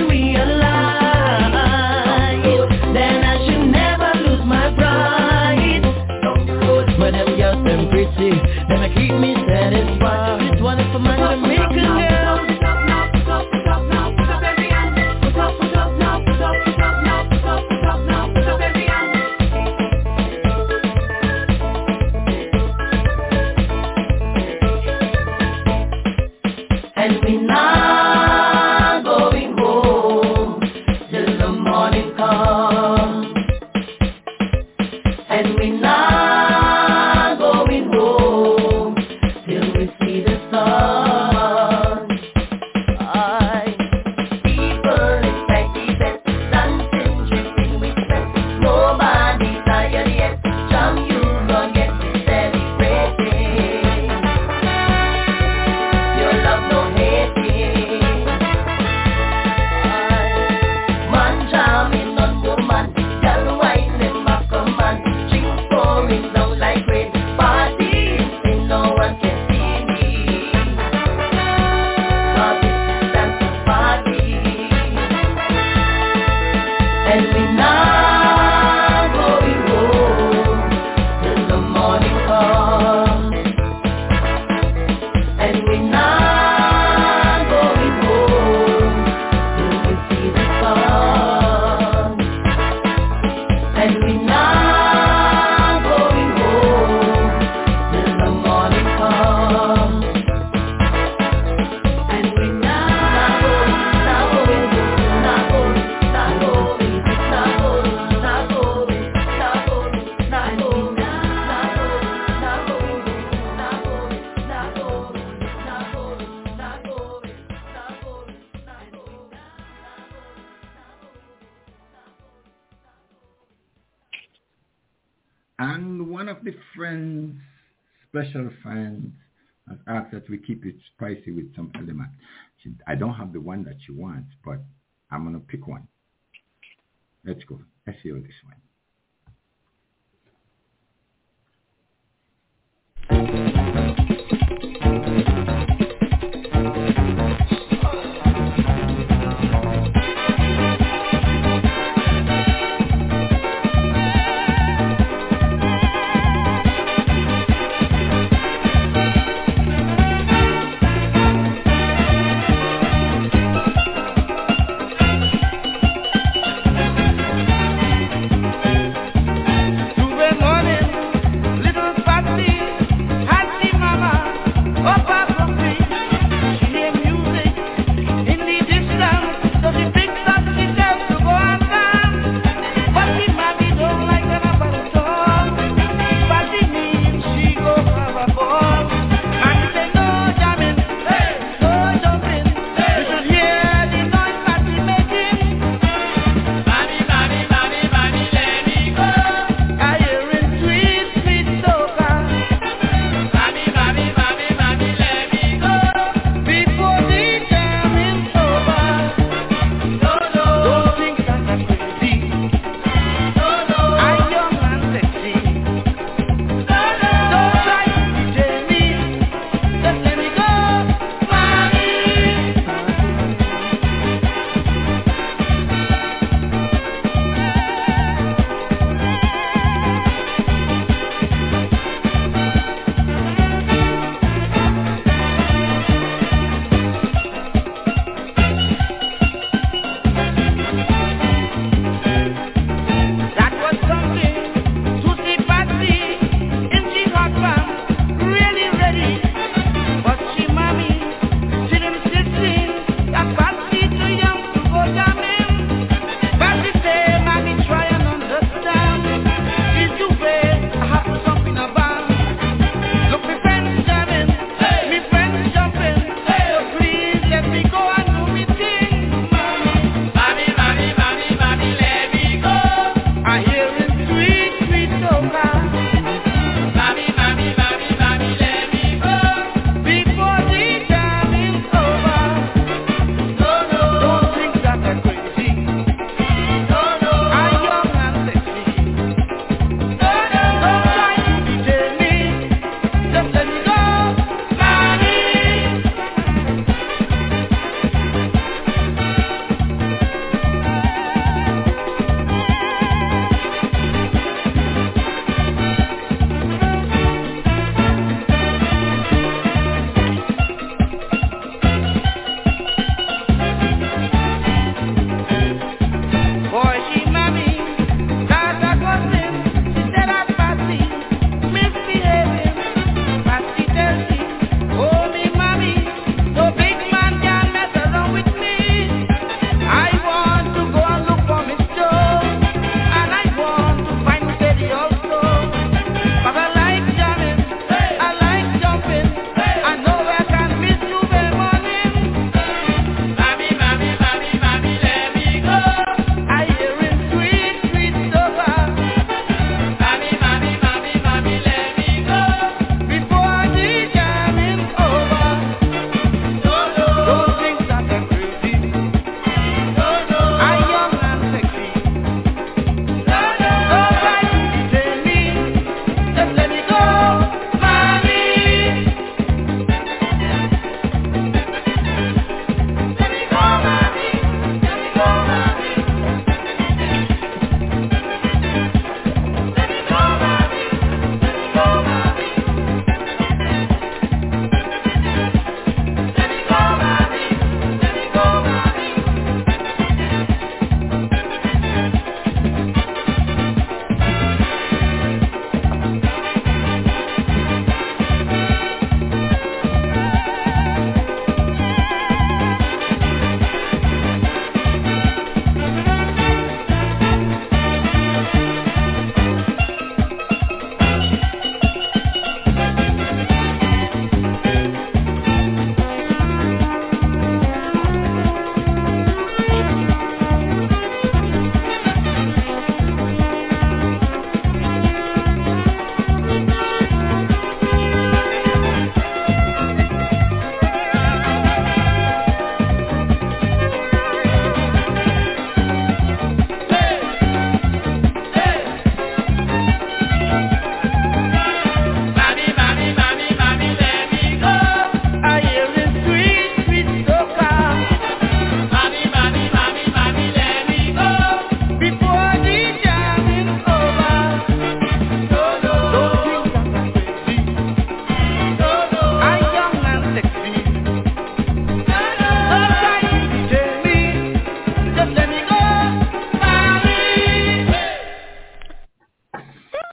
realize that I should never lose my pride. But them girls, them pretty, them keep me satisfied. This one is for my Jamaican girl. And we not going home till the morning comes. And we not going home till we see the sun. People expect the best, dancing, drinking with friends. Nobody's tired yet. Jam you gonna get celebrating. Your love no hating. Man charming on woman, girl whining back a man. Drinks pouring down like rain. Parties and no one can see me. Cause it's time to party. And we not going home till the morning comes. And we not going home till we see the sun. And we not going home till the morning comes. And we not going And one of the friends, special fans, has asked that we keep it spicy with some element. I don't have the one that she wants, but I'm going to pick one. Let's go. Let's hear this one.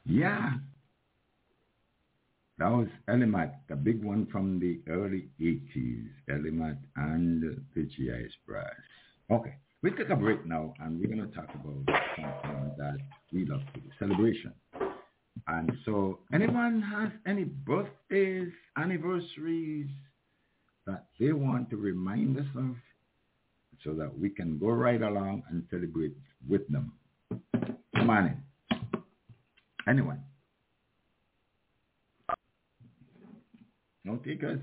Yeah. That was Elimat, the big one from the early 80s. Elimat and the GIS Brass. Okay. We'll take a break now, and we're going to talk about something that we love to do, celebration. And so, anyone has any birthdays, anniversaries that they want to remind us of so that we can go right along and celebrate with them? Come on in. Anyone? No takers?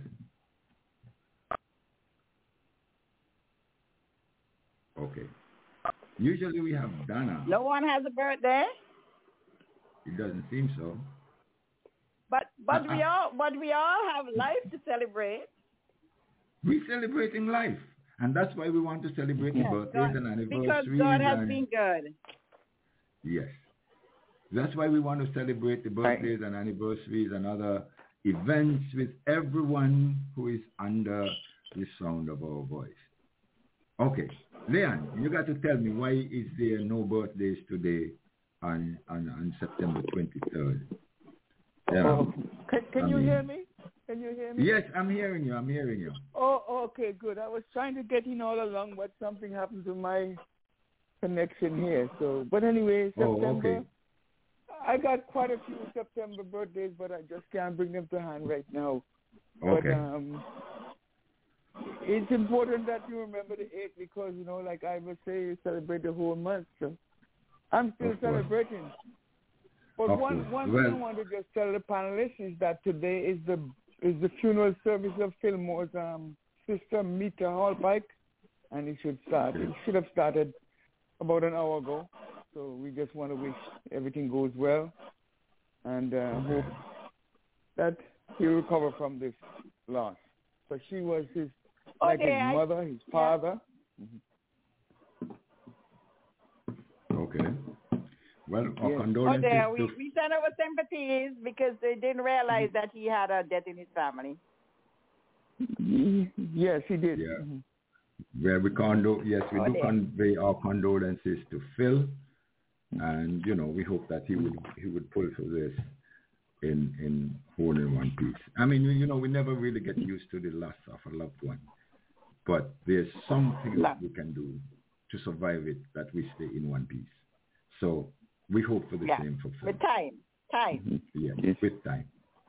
Okay. Usually we have Donna. No one has a birthday? It doesn't seem so. But we all have life to celebrate. We're celebrating life. And that's why we want to celebrate the birthdays and anniversaries. Because God has been good. Yes. That's why we want to celebrate the birthdays and anniversaries and other events with everyone who is under the sound of our voice. Okay. Leon, you got to tell me, why is there no birthdays today on September 23rd? Yeah. Can you hear me? Can you hear me? Yes, I'm hearing you. Oh, okay, good. I was trying to get in all along, but something happened to my connection here. So, but anyway, September. Okay. I got quite a few September birthdays, but I just can't bring them to hand right now. Okay. But it's important that you remember the 8th because, you know, like I would say, you celebrate the whole month. So I'm still celebrating. But one thing I want to just tell the panelists is that today is the funeral service of Fillmore's sister, Mita Hallpike, and it should have started about an hour ago. So we just want to wish everything goes well and hope that he'll recover from this loss. But she was his mother, his father. Yeah. Okay. Well, our condolences. We send our sympathies because they didn't realize that he had a death in his family. Yes, he did. Yeah. Where we do convey our condolences to Phil, and we hope that he would pull through this in whole in one piece. I mean, we never really get used to the loss of a loved one, but there's something that we can do to survive it, that we stay in one piece. So we hope for the same for Phil. With time. Yeah, with time.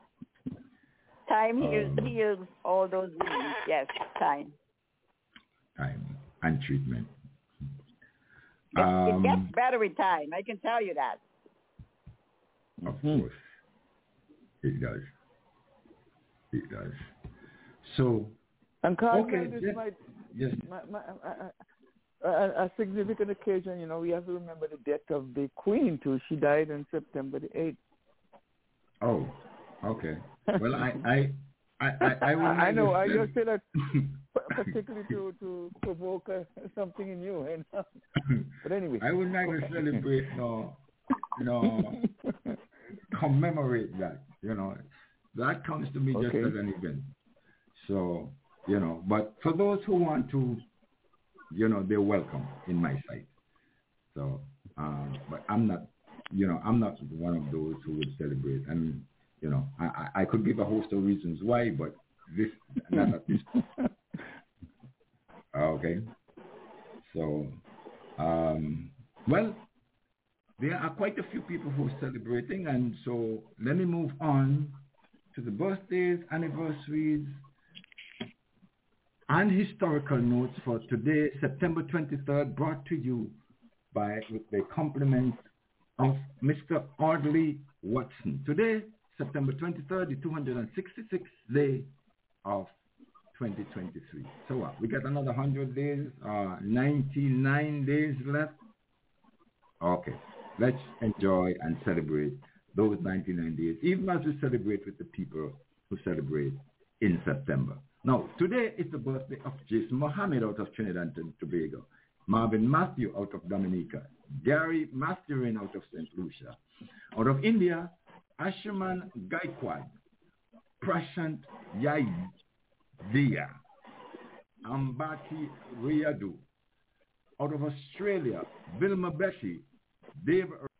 Time heals all those wounds. Yes, time. Time and treatment. It gets better with time. I can tell you that. Of course. It does. So, and Carl, this a significant occasion, we have to remember the death of the Queen too. She died on September the 8th. Oh, okay. Well, I know. I just said that particularly to provoke something in you. But anyway, I would like to celebrate, commemorate that. That comes to me just as an event. So, but for those who want to, they're welcome in my sight. So, but I'm not one of those who would celebrate. And, I could give a host of reasons why, but not at this point. Okay. So, well, there are quite a few people who are celebrating, and so let me move on to the birthdays, anniversaries, and historical notes for today, September 23rd, brought to you with the compliments of Mr. Audley Watson. Today, September 23rd, the 266th day of 2023. So what? We got another 100 days, 99 days left. Okay, let's enjoy and celebrate those 99 days, even as we celebrate with the people who celebrate in September. Now, today is the birthday of Jason Mohammed out of Trinidad and Tobago, Marvin Matthew out of Dominica, Gary Masterin out of St. Lucia. Out of India, Ashman Gaikwad, Prashant Yaidia, Ambati Riyadu. Out of Australia, Vilma Beshi, Dave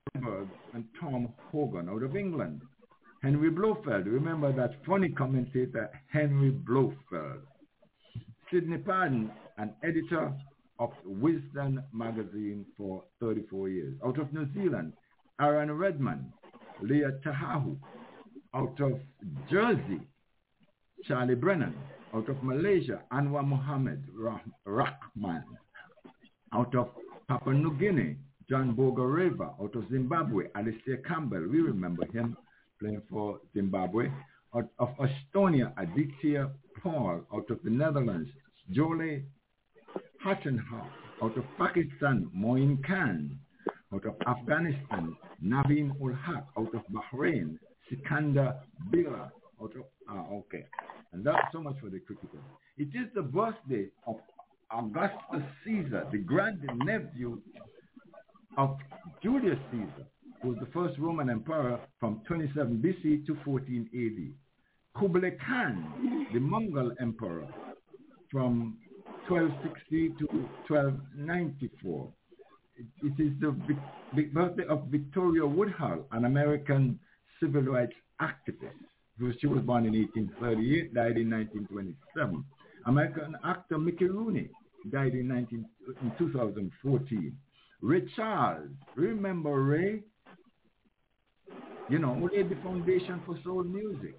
Steinberg and Tom Hogan out of England. Henry Blofeld, remember that funny commentator Henry Blofeld. Sidney Pardon, an editor of Wisden magazine for 34 years. Out of New Zealand, Aaron Redman, Leah Tahahu. Out of Jersey, Charlie Brennan. Out of Malaysia, Anwar Mohammed Rahman. Out of Papua New Guinea, John Bogareva. Out of Zimbabwe, Alistair Campbell. We remember him playing for Zimbabwe. Out of Estonia, Aditya Paul. Out of the Netherlands, Jolie Hattenhoff. Out of Pakistan, Moin Khan. Out of Afghanistan, Naveen ul Haq. Out of Bahrain, Sikandar Bila. Out of, okay. And that's so much for the cricketers. It is the birthday of Augustus Caesar, the grandnephew of Julius Caesar, who was the first Roman emperor from 27 BC to 14 AD. Kublai Khan, the Mongol emperor, from 1260 to 1294. It is the birthday of Victoria Woodhull, an American civil rights activist. She was born in 1838, died in 1927. American actor Mickey Rooney died in 2014. Ray Charles, remember Ray? You know, who laid the foundation for soul music.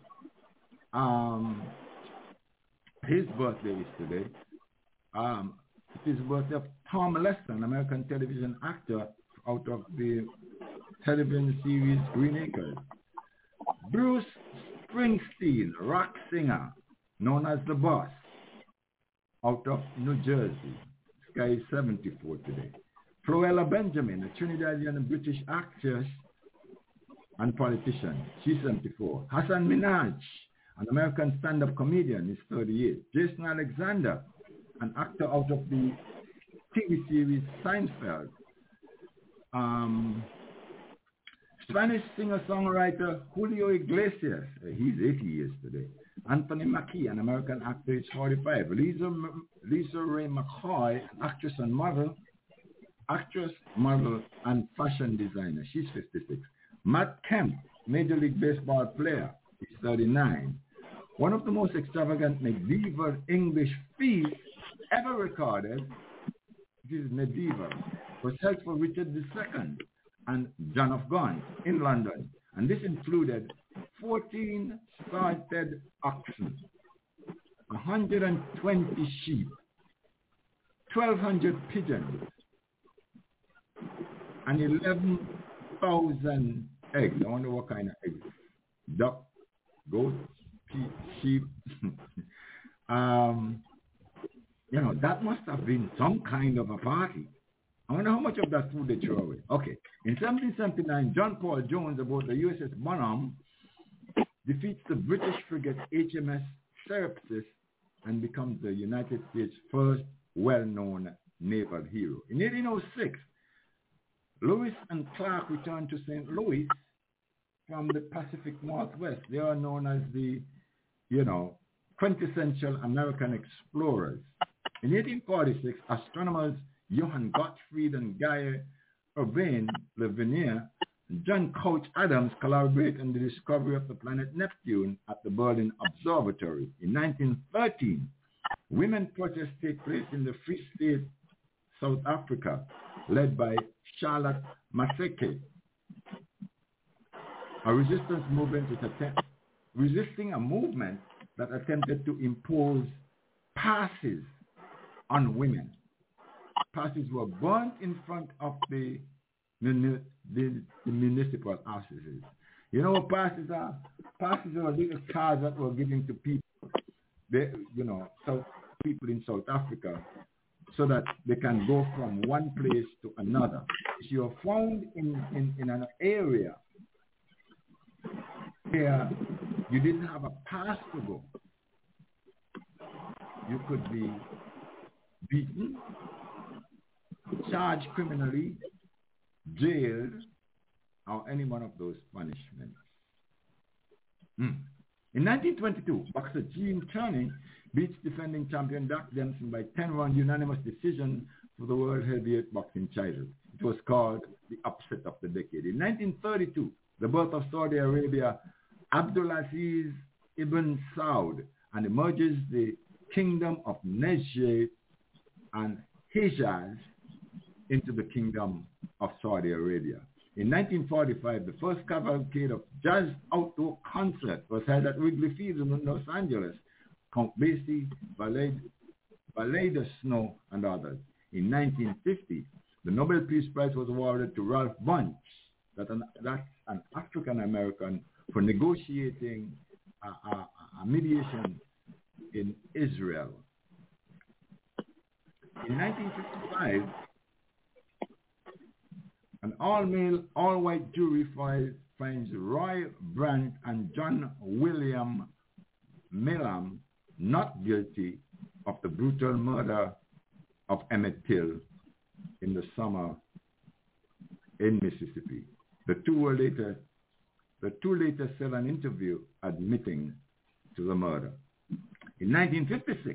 His birthday is today. It is the birthday of Tom Lester, an American television actor out of the television series Green Acres. Bruce Springsteen, rock singer, known as The Boss, out of New Jersey. This guy is 74 today. Floella Benjamin, a Trinidadian British actress and politician. She's 74. Hassan Minhaj, an American stand-up comedian, is 38. Jason Alexander, an actor out of the TV series Seinfeld. Spanish singer-songwriter Julio Iglesias, he's 80 years today. Anthony Mackie, an American actor, is 45. Lisa Ray McCoy, actress, model, and fashion designer. She's 56. Matt Kemp, Major League Baseball player, is 39. One of the most extravagant medieval English feasts ever recorded, this is medieval, was held for Richard II and John of Gaunt in London. And this included 14 salted oxen, 120 sheep, 1,200 pigeons, and 11,000 eggs. I wonder what kind of eggs. Duck, goat, sheep. You know, that must have been some kind of a party. I wonder how much of that food they throw away. Okay. In 1779, John Paul Jones aboard the USS Bonham defeats the British frigate HMS Serapis and becomes the United States' first well-known naval hero. In 1806, Lewis and Clark returned to St. Louis from the Pacific Northwest. They are known as the, quintessential American explorers. In 1846, astronomers Johann Gottfried and Guy Urbain Le Verrier and John Couch Adams collaborate on the discovery of the planet Neptune at the Berlin Observatory. In 1913, women protests take place in the Free State, South Africa, led by Charlotte Maseke. A resistance movement resisting a movement that attempted to impose passes on women. Passes were burnt in front of the municipal offices. You know what passes are? Passes are little cards that were given to people, people in South Africa, so that they can go from one place to another. If you are found in an area where you didn't have a pass to go, you could be beaten, charged criminally, jailed, or any one of those punishments. In 1922, boxer Gene Tierney beats defending champion Doc Denson by 10-round unanimous decision for the World Heavyweight Boxing title. It was called the upset of the decade. In 1932, the birth of Saudi Arabia, Abdulaziz ibn Saud, and emerges the kingdom of Najd and Hijaz into the kingdom of Saudi Arabia. In 1945, the first cavalcade of jazz outdoor concert was held at Wrigley Field in Los Angeles. Count Basie, Ballet de Snow, and others. In 1950, the Nobel Peace Prize was awarded to Ralph Bunche, that's an African-American, for negotiating a mediation in Israel. In 1955, an all-male, all-white jury finds Roy Brandt and John William Milam not guilty of the brutal murder of Emmett Till in the summer in Mississippi. The two later said an interview admitting to the murder. In 1956,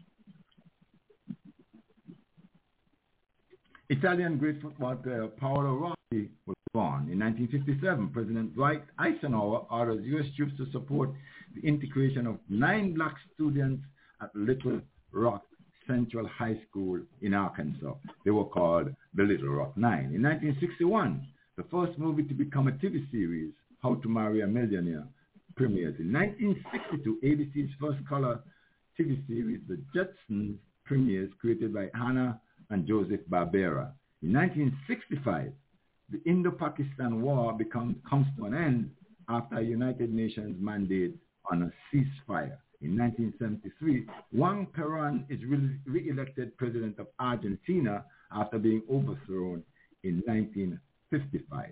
Italian great football player Paolo Rossi was born. In 1957, President Dwight Eisenhower orders U.S. troops to support the integration of 9 black students at Little Rock Central High School in Arkansas. They were called the Little Rock Nine. In 1961, the first movie to become a TV series, How to Marry a Millionaire, premieres. In 1962, ABC's first color TV series, The Jetsons, premieres, created by Hannah and Joseph Barbera. In 1965, the Indo-Pakistan War comes to an end after a United Nations mandate on a ceasefire. In 1973, Juan Perón is re-elected president of Argentina after being overthrown in 1955.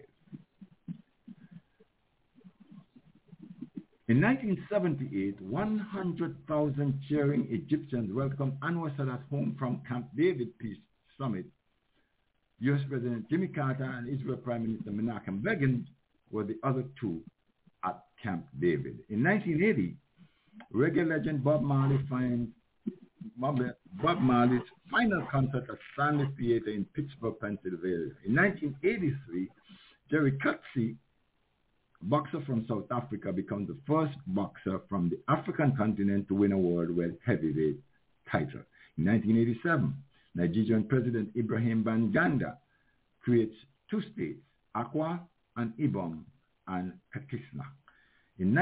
In 1978, 100,000 cheering Egyptians welcomed Anwar Sadat home from Camp David Peace Summit. U.S. President Jimmy Carter and Israel Prime Minister Menachem Begin were the other two at Camp David. In 1980, reggae legend Bob Marley's final concert at Stanley Theater in Pittsburgh, Pennsylvania. In 1983, Jerry Coetzee, boxer from South Africa, becomes the first boxer from the African continent to win a world heavyweight title. In 1987, Nigerian President Ibrahim Banganda creates 2 states, Akwa and Ibom and Kakisna. In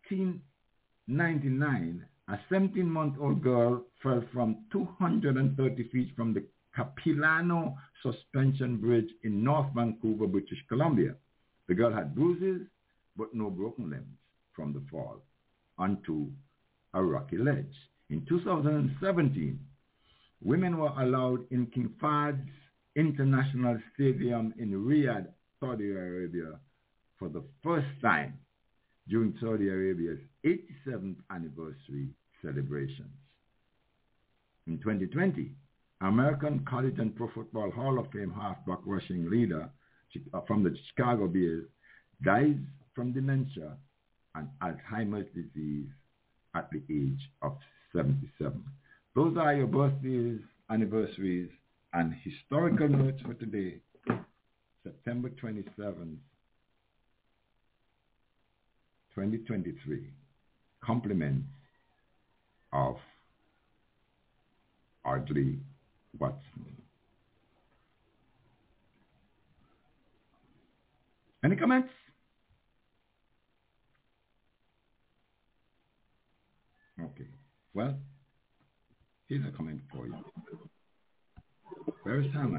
1999, a 17-month-old girl fell from 230 feet from the Capilano Suspension Bridge in North Vancouver, British Columbia. The girl had bruises but no broken limbs from the fall onto a rocky ledge. In 2017, women were allowed in King Fahd's International Stadium in Riyadh, Saudi Arabia, for the first time during Saudi Arabia's 87th anniversary celebrations. In 2020, American College and Pro Football Hall of Fame halfback rushing leader from the Chicago Bears dies from dementia and Alzheimer's disease at the age of 77. Those are your birthdays, anniversaries, and historical notes for today, September 27th, 2023. Compliments of Audley Watson. Any comments? Okay. Well, here's a comment for you. Where's Hammond?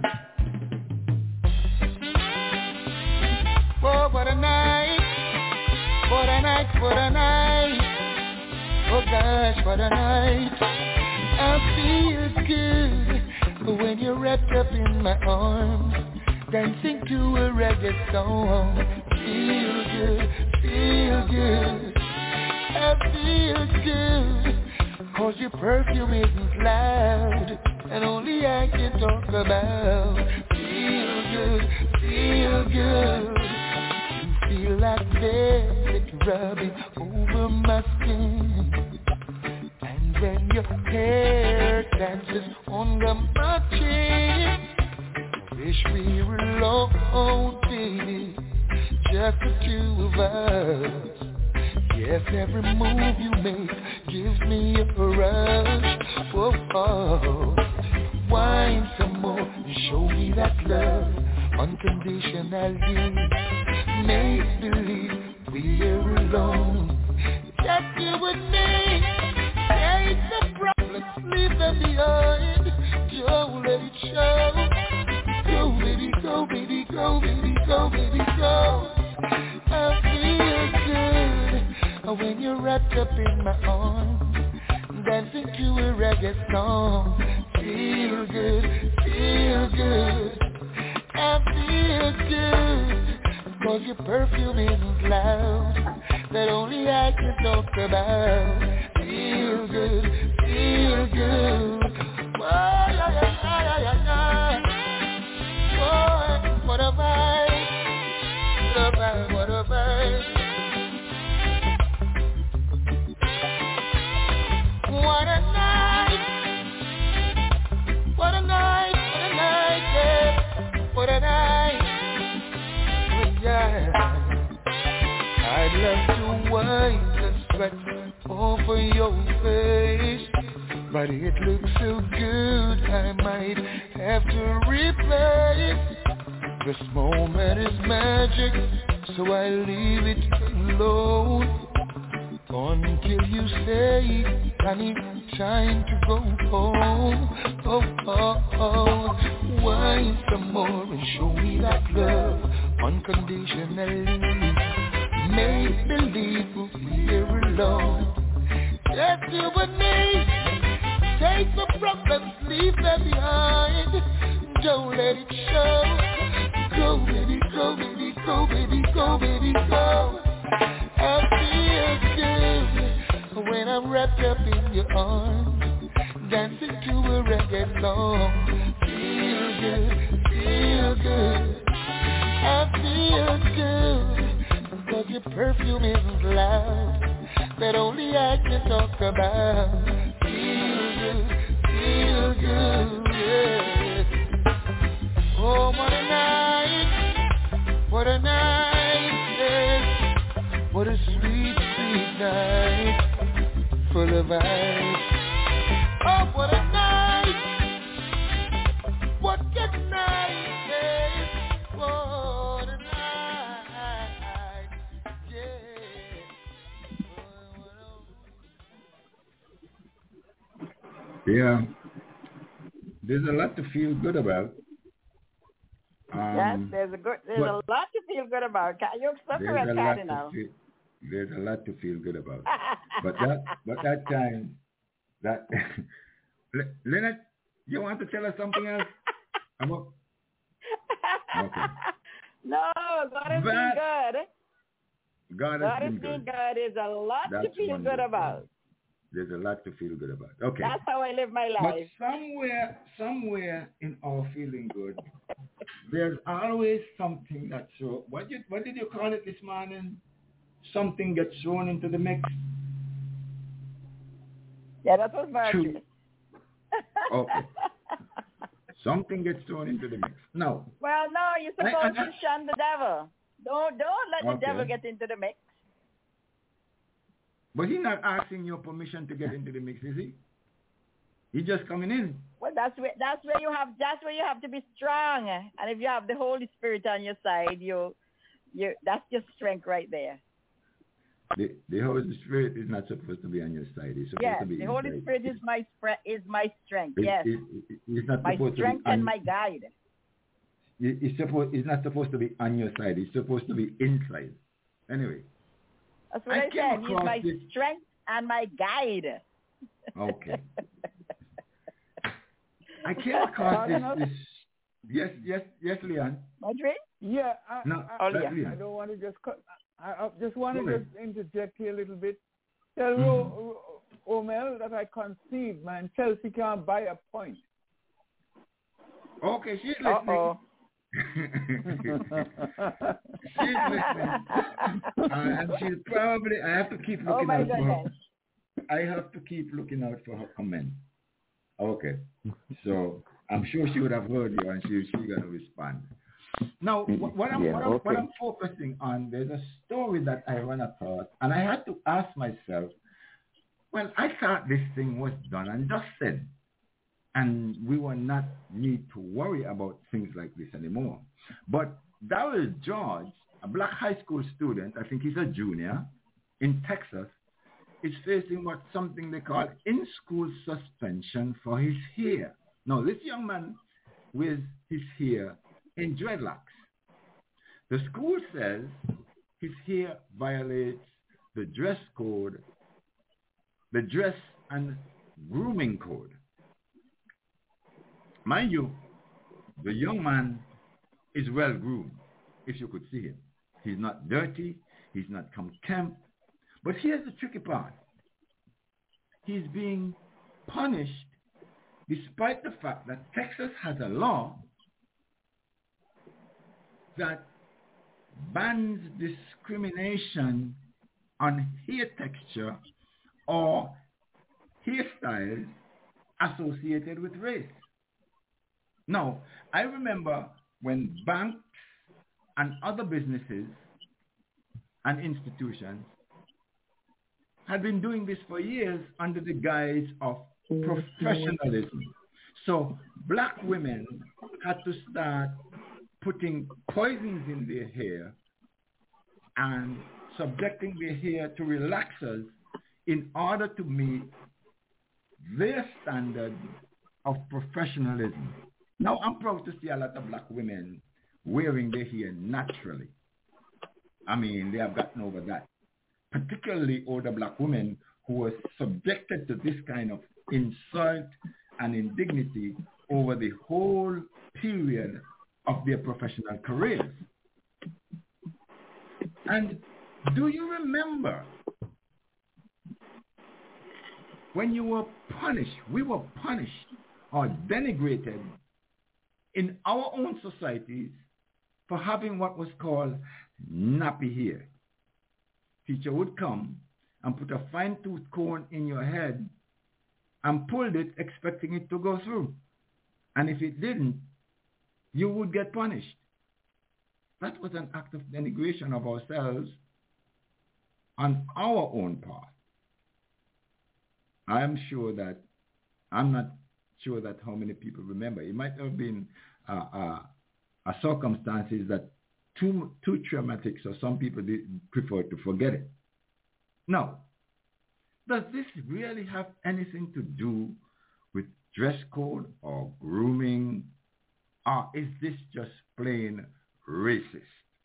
Oh, what a night. What a night, what a night. Oh gosh, what a night. I feel good when you're wrapped up in my arms, dancing to a reggae song. Feel good, feel good. I feel good, 'cause your perfume isn't loud, and only I can talk about. Feel good, feel good. You feel like velvet rubbing over my skin, and when your hair dances under my chin, Wish we were alone, baby, just the two of us. Yes, every move you make gives me a rush. Whoa, oh. Wine some more and show me that love unconditionally. Make believe we're alone, just you and me. Take the problems, leave them behind. Don't let it show. Go, baby, go, baby, go, baby, go, baby, go. I feel good when you're wrapped up in my arms, dancing to a reggae song. Feel good, feel good. I feel good, 'cause your perfume is loud, that only I can talk about. Feel good, feel good. Whoa, yeah, yeah, yeah, yeah, yeah. Whoa, what a vibe, what a vibe, what a vibe. What a night, what a night, what a night, yeah. What a night, oh, yeah. I'd love to wipe the sweat over your face, but it looks so good I might have to replay it. This moment is magic, so I leave it alone until you say I need time to go home. Oh, oh, oh. Wine some more and show me that love unconditionally. Make believe we're alone, just you and me. Take the problems, leave them behind. Don't let it show. Go, baby, go, baby, go, baby, go, baby, go. I feel good when I'm wrapped up in your arms, dancing to a reggae song. Feel good, feel good. I feel good, 'cause your perfume is loud, that only I can talk about. Feel good, yeah. Oh, what a night, what a night, yeah. What a sweet, sweet night, full of ice. Oh, what a night, what a night, yeah. What a night, yeah. Yeah, there's a lot to feel good about. Yes, there's a lot to feel good about. You're suffering, Cardinal. There's a lot to feel good about. but that time, that Lynette, you want to tell us something else? Okay. No, God has been good. God has been good. Is a lot to feel good about. There's a lot to feel good about. Okay. That's how I live my life. But somewhere in our feeling good, there's always something that's so. What did you call it this morning? Something gets thrown into the mix. Yeah, that was Marjorie. Okay. Something gets thrown into the mix. No. Well, no, you're supposed to shun the devil. Don't let the devil get into the mix. But he's not asking your permission to get into the mix, is he? He's just coming in. Well, that's where you have to be strong. And if you have the Holy Spirit on your side, that's your strength right there. The Holy Spirit is not supposed to be on your side. It's supposed to be the Holy Spirit is my strength. Yes, it's not my supposed strength to be and my guide. It's not supposed to be on your side. It's supposed to be inside. Anyway. That's what I said. He's my strength and my guide. Okay. I came across this. Yes, Leon. Madrid? Yeah. Leon. I don't want to just cut. I just want to just interject here a little bit. Tell Omel that I concede, man. Chelsea can't buy a point. Okay, she's listening. She's listening. And she's probably, I have to keep looking out for her. I have to keep looking out for her comment. Okay. So I'm sure she would have heard you, and she's going to respond. Now, what I'm focusing on, there's a story that I ran across, and I had to ask myself, well, I thought this thing was done and dusted, and we will not need to worry about things like this anymore. But Darrell George, a black high school student, I think he's a junior, in Texas, is facing something they call in-school suspension for his hair. Now, this young man with his hair in dreadlocks. The school says his hair violates the dress code, the dress and grooming code. Mind you, the young man is well groomed, if you could see him. He's not dirty, he's not kempt. But here's the tricky part. He's being punished despite the fact that Texas has a law that bans discrimination on hair texture or hairstyles associated with race. Now, I remember when banks and other businesses and institutions had been doing this for years under the guise of professionalism. So black women had to start putting poisons in their hair and subjecting their hair to relaxers in order to meet their standard of professionalism. Now, I'm proud to see a lot of black women wearing their hair naturally. I mean, they have gotten over that. Particularly older black women who were subjected to this kind of insult and indignity over the whole period of their professional careers. And do you remember when you were punished, we were punished or denigrated in our own societies for having what was called nappy hair? Teacher would come and put a fine-tooth comb in your head and pulled it expecting it to go through. And if it didn't, you would get punished. That was an act of denigration of ourselves on our own part. I'm not sure that how many people remember. It might have been a circumstances that too traumatic, so some people prefer to forget it. Now, does this really have anything to do with dress code or grooming, or is this just plain racist?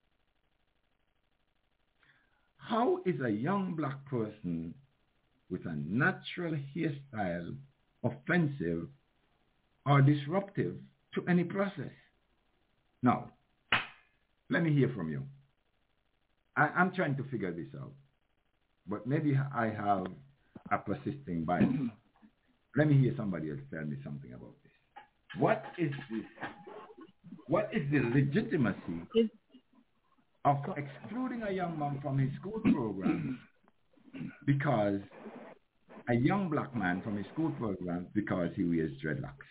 How is a young black person with a natural hairstyle offensive or disruptive to any process? Now, let me hear from you. I'm trying to figure this out, but maybe I have a persisting bias. Let me hear somebody else tell me something about this. What is this? What is the legitimacy of excluding a young man from his school program because a young black man from his school program because he wears dreadlocks?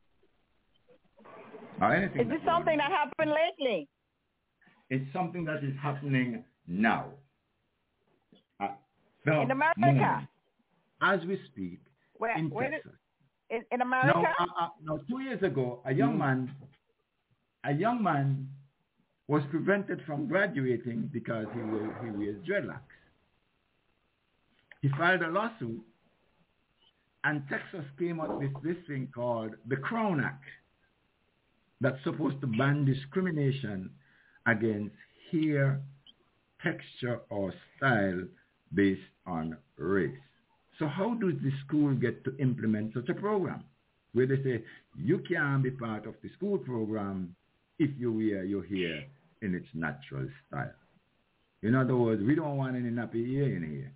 Or anything? Is this something that happened lately? It's something that is happening now. In America? As we speak, in Texas. In America? Now, 2 years ago, a young man was prevented from graduating because he wears dreadlocks. He filed a lawsuit, and Texas came up with this thing called the Crown Act that's supposed to ban discrimination against hair, texture, or style based on race. So how does the school get to implement such a program where they say you can't be part of the school program if you wear your hair in its natural style? In other words, we don't want any nappy hair in here.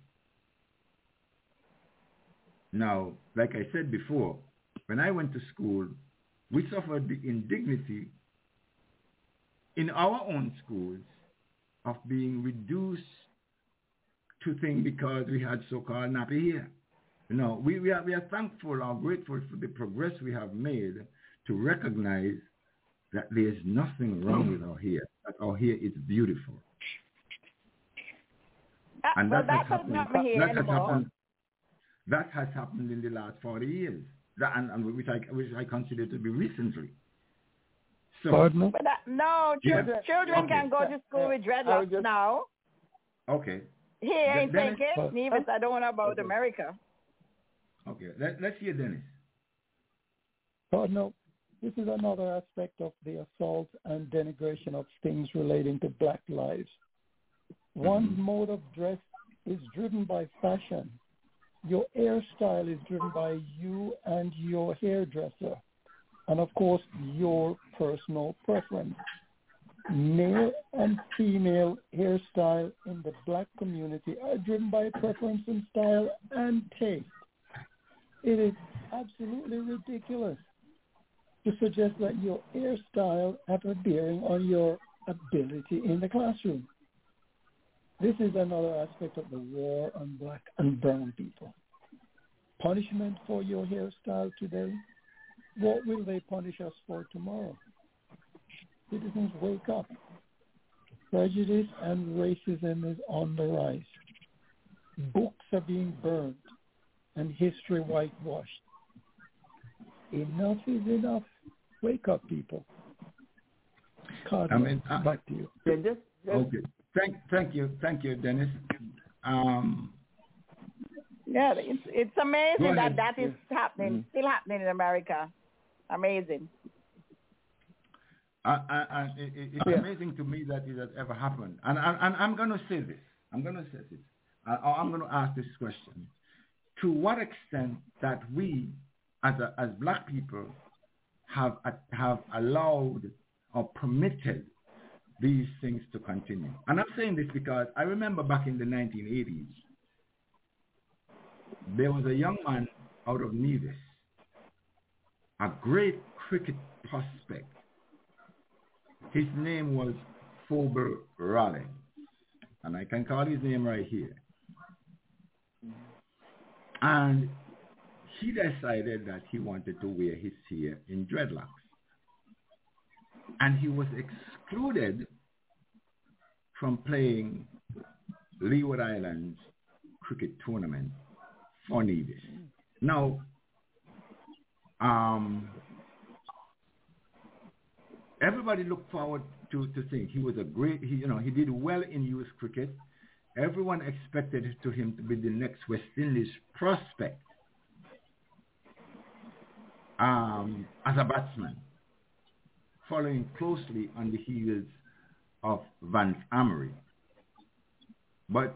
Now, like I said before, when I went to school, we suffered the indignity in our own schools of being reduced to things because we had so-called nappy hair. You know, we are thankful or grateful for the progress we have made to recognize that there's nothing wrong with our hair, that our hair is beautiful. And that has happened. That has happened in the last 40 years, which I consider to be recently. So, Cardinal? But children can go to school with dreadlocks now. Okay. Here ain't take it. Nevis, I don't know about America. Okay, let's hear Dennis. Cardinal, this is another aspect of the assault and denigration of things relating to black lives. One's mode of dress is driven by fashion. Your hairstyle is driven by you and your hairdresser. And of course, your personal preference. Male and female hairstyle in the black community are driven by preference in style and taste. It is absolutely ridiculous to suggest that your hairstyle have a bearing on your ability in the classroom. This is another aspect of the war on black and brown people. Punishment for your hairstyle today? What will they punish us for tomorrow? Citizens, wake up. Prejudice and racism is on the rise. Books are being burned and history whitewashed. Enough is enough. Wake up, people. Cardinal, back to you. Okay. Thank you, Dennis. Yeah, it's amazing that is happening, still happening in America. Amazing. It's amazing to me that it has ever happened. And I'm going to say this. I'm going to ask this question. To what extent that we, as black people, have allowed or permitted these things to continue? And I'm saying this because I remember back in the 1980s, there was a young man out of Nevis, a great cricket prospect. His name was Phobel Rollins, and I can call his name right here. And he decided that he wanted to wear his hair in dreadlocks. And he was excluded from playing Leeward Islands cricket tournament for Nevis. Now, everybody looked forward to think he was a great, he did well in US cricket. Everyone expected him to be the next West Indies prospect as a batsman, following closely on the heels of Vance Amory. But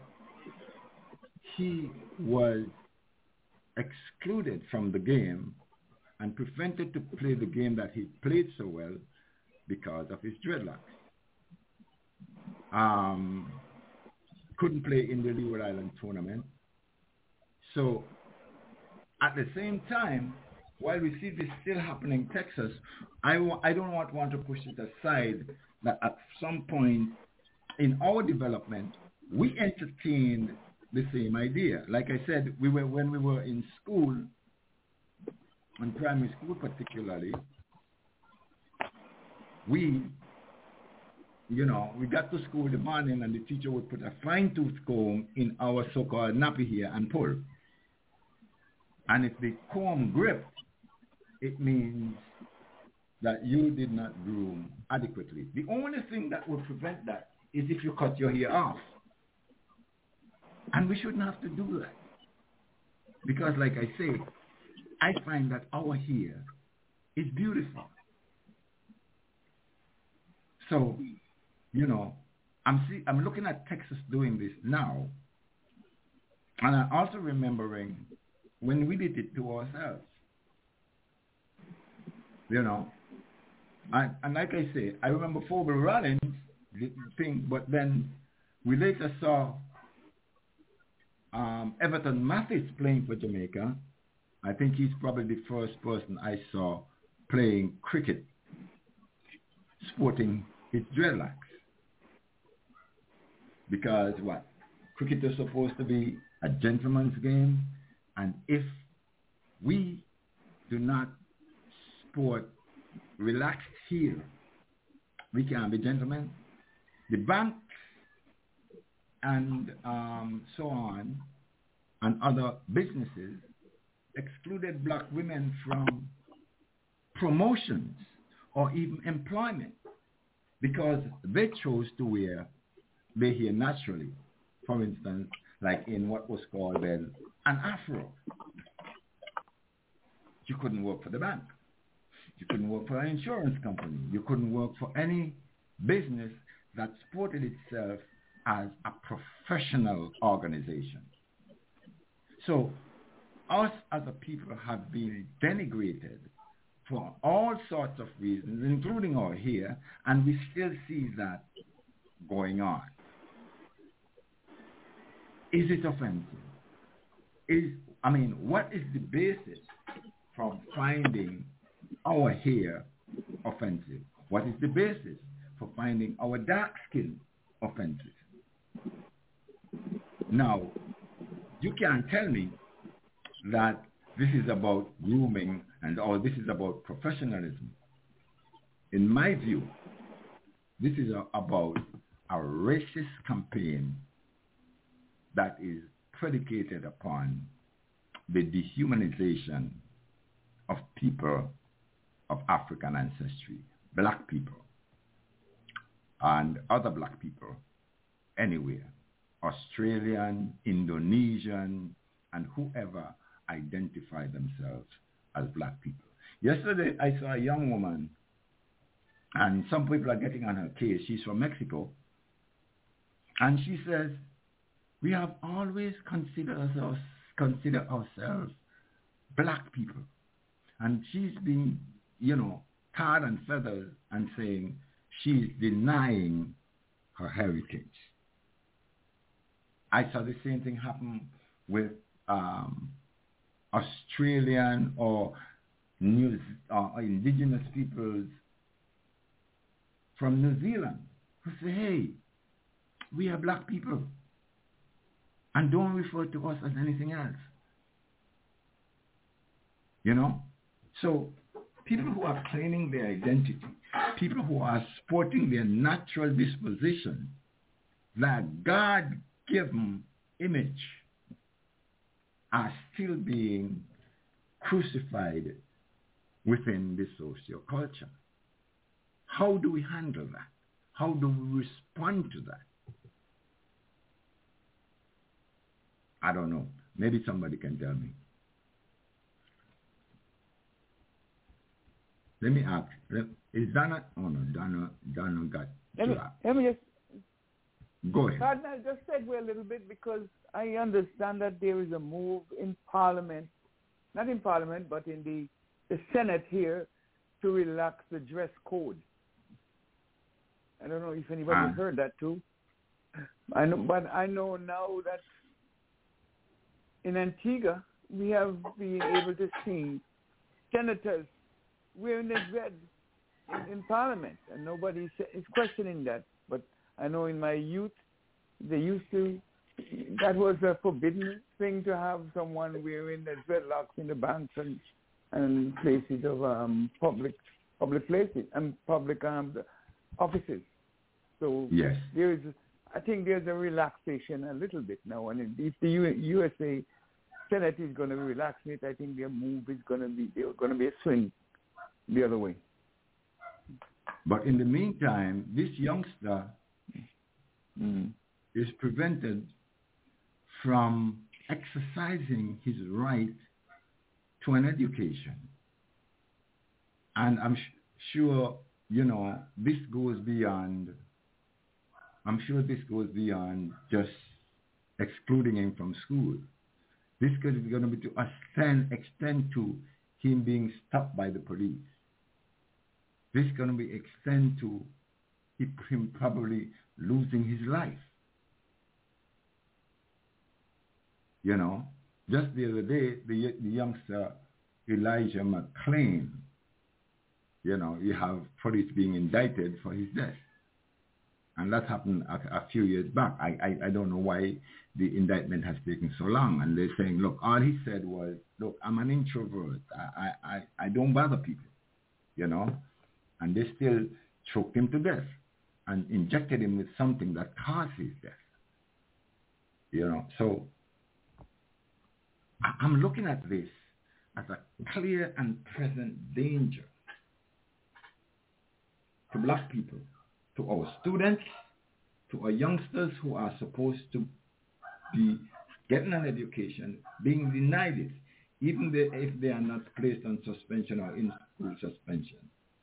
he was excluded from the game and prevented to play the game that he played so well because of his dreadlocks. Couldn't play in the Leeward Island tournament. So at the same time, while we see this still happening in Texas, I don't want to push it aside that at some point in our development, we entertained the same idea. Like I said, when we were in school, in primary school particularly, we got to school in the morning and the teacher would put a fine-tooth comb in our so-called nappy hair and pull. And if the comb gripped, it means that you did not groom adequately. The only thing that would prevent that is if you cut your hair off. And we shouldn't have to do that. Because like I say, I find that our hair is beautiful. So, I'm looking at Texas doing this now. And I'm also remembering when we did it to ourselves. And like I say, I remember Phobel Rollins thing, but then we later saw Everton Mathis playing for Jamaica. I think he's probably the first person I saw playing cricket, sporting his dreadlocks. Because cricket is supposed to be a gentleman's game, and if we do not sport relaxed here, we can be gentlemen. The banks and so on and other businesses excluded black women from promotions or even employment because they chose to wear their hair naturally. For instance, like in what was called then an afro. You couldn't work for the bank. You couldn't work for an insurance company. You couldn't work for any business that supported itself as a professional organization. So us as a people have been denigrated for all sorts of reasons, including our hair, and we still see that going on. Is it offensive? What is the basis for finding our hair offensive? What is the basis for finding our dark skin offensive? Now, you can't tell me that this is about grooming or this is about professionalism. In my view, this is about a racist campaign that is predicated upon the dehumanization of people of African ancestry, black people, and other black people anywhere, Australian, Indonesian, and whoever identify themselves as black people. Yesterday, I saw a young woman, and some people are getting on her case. She's from Mexico, and she says, we have always considered ourselves black people. And she's been, tarred and feathered and saying she's denying her heritage. I saw the same thing happen with Australian or indigenous peoples from New Zealand who say, hey, we are black people. And don't refer to us as anything else. So people who are claiming their identity, people who are sporting their natural disposition, that God-given image, are still being crucified within the socioculture. How do we handle that? How do we respond to that? I don't know. Maybe somebody can tell me. Let me ask. Is Donna? Oh no, Donna got. Let me just. Go ahead. Cardinal, just segue a little bit because I understand that there is a move in Parliament, not in Parliament, but in the Senate here, to relax the dress code. I don't know if anybody heard that too. I know, but I know now that in Antigua we have been able to see senators wearing the red in Parliament, and nobody is questioning that. But I know in my youth, they used to, that was a forbidden thing to have someone wearing the dreadlocks in the banks and places of public places and public offices. So yes, I think there's a relaxation a little bit now, and if the USA Senate is going to be relaxing it, I think their move is going to be a swing the other way. But in the meantime, this youngster is prevented from exercising his right to an education. And I'm sure, this goes beyond, just excluding him from school. This is going to be to extend to him being stopped by the police. This is going to be extend to him probably losing his life. Just the other day, the youngster Elijah McClain, you have police being indicted for his death. And that happened a few years back. I don't know why the indictment has taken so long. And they're saying, look, all he said was, look, I'm an introvert. I don't bother people, and they still choked him to death and injected him with something that caused his death. So I'm looking at this as a clear and present danger to black people, to our students, to our youngsters who are supposed to be getting an education, being denied it, even if they are not placed on suspension or in school suspension,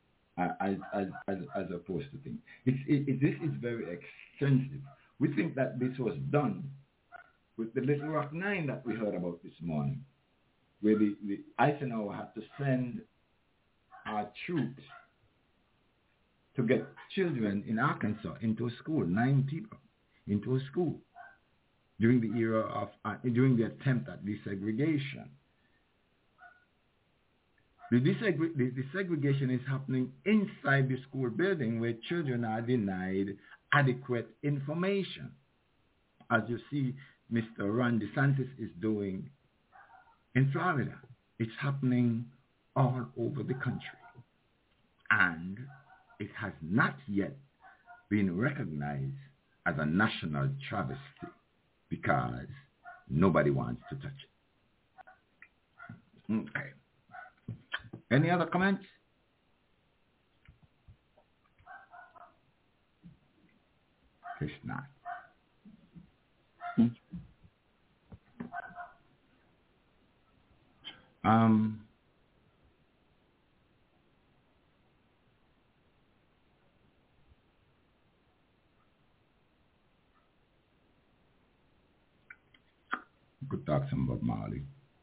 as opposed to things. This is very extensive. We think that this was done with the Little Rock 9 that we heard about this morning, where the Eisenhower had to send our troops to get children in Arkansas into a school, 9 people into a school during the era of during the attempt at desegregation. The desegregation is happening inside the school building where children are denied adequate information, as you see Mr. Ron DeSantis is doing in Florida. It's happening all over the country, and it has not yet been recognized as a national travesty because nobody wants to touch it. Okay. Any other comments? It's not. Could talk some about Marley.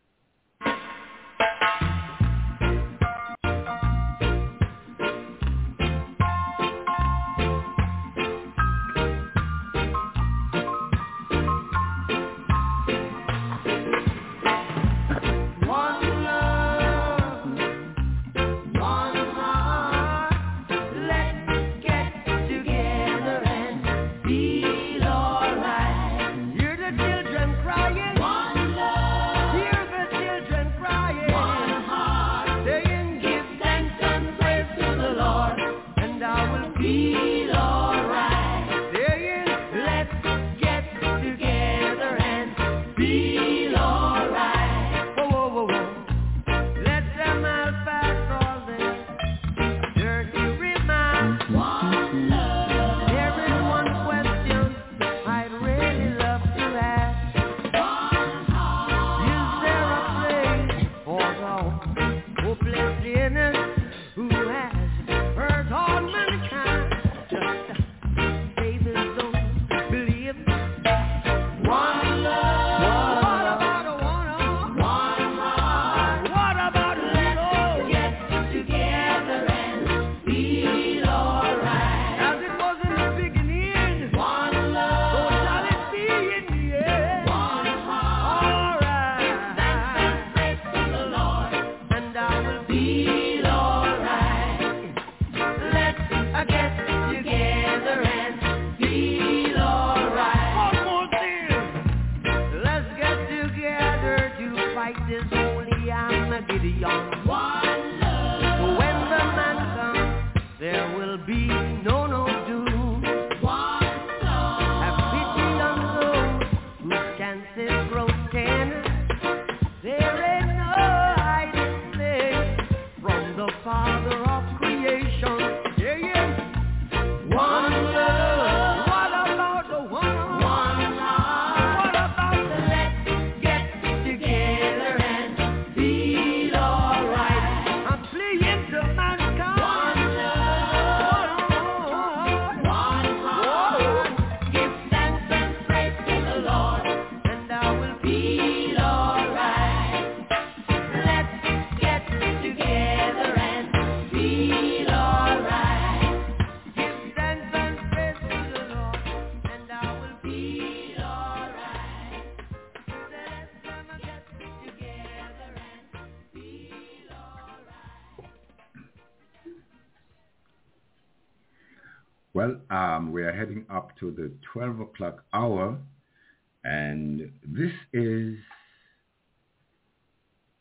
Well, we are heading up to the 12 o'clock hour, and this is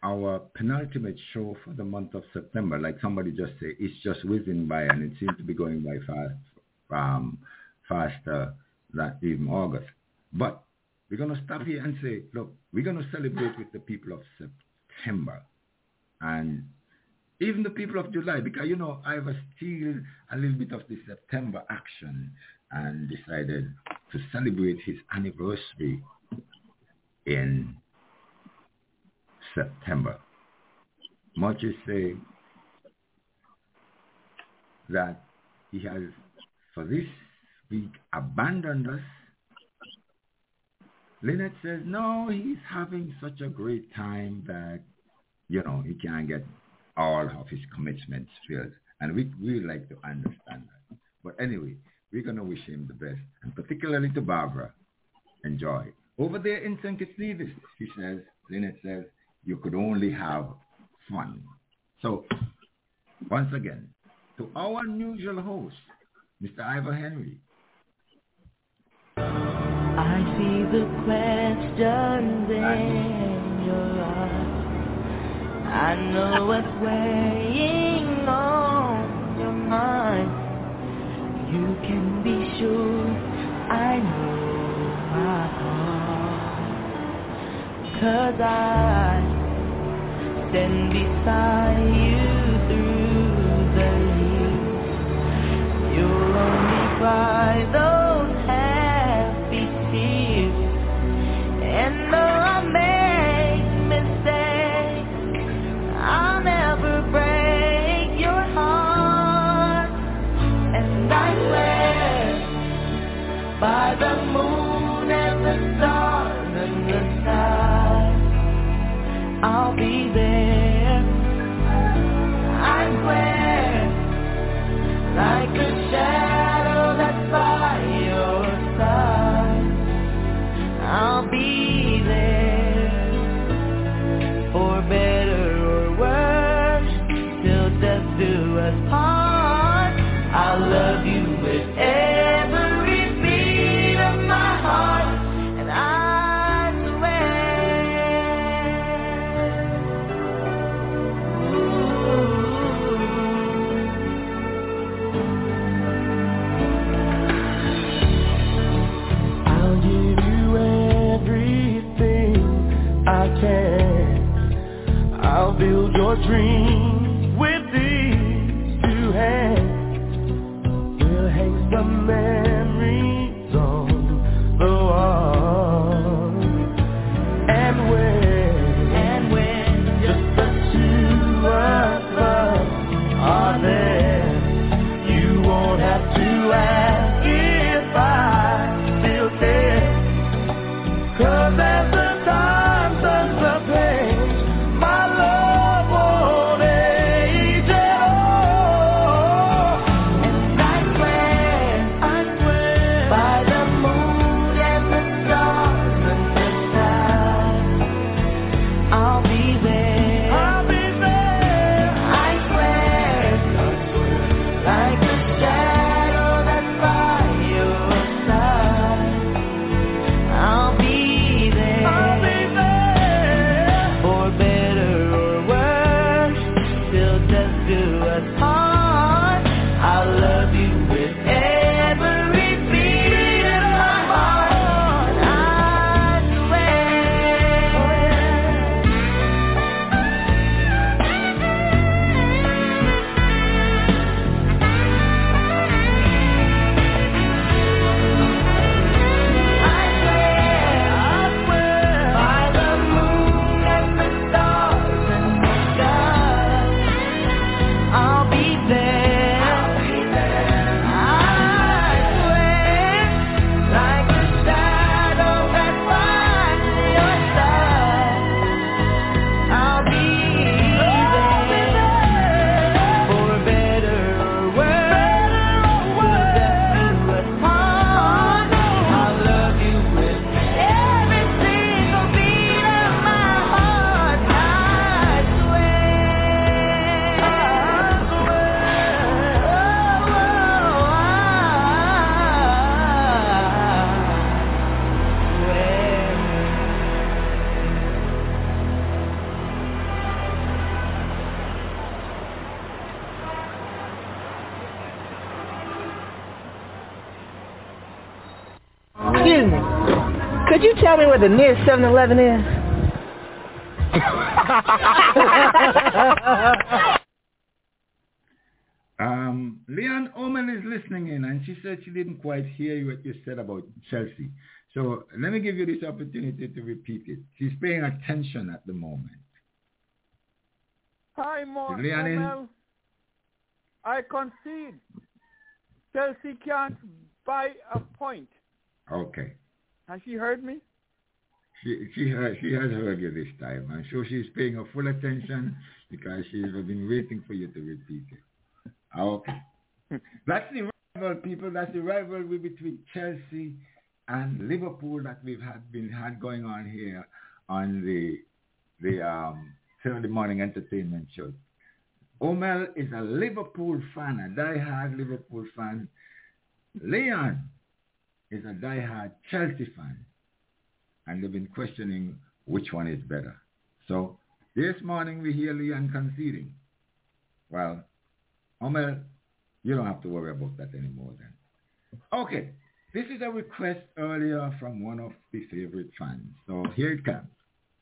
our penultimate show for the month of September. Like somebody just said, it's just whizzing by, and it seems to be going by faster than even August. But we're going to stop here and say, look, we're going to celebrate with the people of September and even the people of July, because, you know, I was still a little bit of the September action and decided to celebrate his anniversary in September. Much as say that he has, for this week, abandoned us. Lynette says, no, he's having such a great time that, you know, he can't get all of his commitments filled. And we like to understand that. But anyway, we're going to wish him the best, and particularly to Barbara. Enjoy. Over there in St. Kitts, she says, Lynette says, you could only have fun. So, once again, to our unusual host, Mr. Ivor Henry. I see the questions in your eyes. I know what's weighing on your mind. You can be sure I know my heart. 'Cause I stand beside you through the years. You'll only cry those happy tears. And though I make mistakes, I'll never break your heart. And I swear by the moon and the stars and the sky, I'll be there. I swear, like a shadow that's by your side, I'll be there. For better or worse, till death do us part. I'll love you with every beat of my heart. And I I'll build your dreams with these two hands. We'll hang some memories on the wall. And when just the two of us are there, you won't have to ask if I still care. 'Cause as the time turns the page, my love won't age at all. And I swear by the moon and the stars and the sky, I'll be there. I swear, like a shadow that's by your side, I'll be there. Could you tell me where the nearest 7-Eleven is? Leon Omen is listening in, and she said she didn't quite hear what you said about Chelsea. So let me give you this opportunity to repeat it. She's paying attention at the moment. Hi, Leon in? I concede. Chelsea can't buy a point. Okay. Has she heard me? She has heard you this time. I'm sure she's paying her full attention because she's been waiting for you to repeat it. Okay. That's the rival, people. That's the rivalry between Chelsea and Liverpool that we've had going on here on the Saturday morning entertainment show. Omel is a Liverpool fan, a die-hard Liverpool fan. Leon is a die-hard Chelsea fan. And they've been questioning which one is better. So this morning we hear Leon conceding. Well, Omel, you don't have to worry about that anymore then. Okay, this is a request earlier from one of the favorite fans. So here it comes.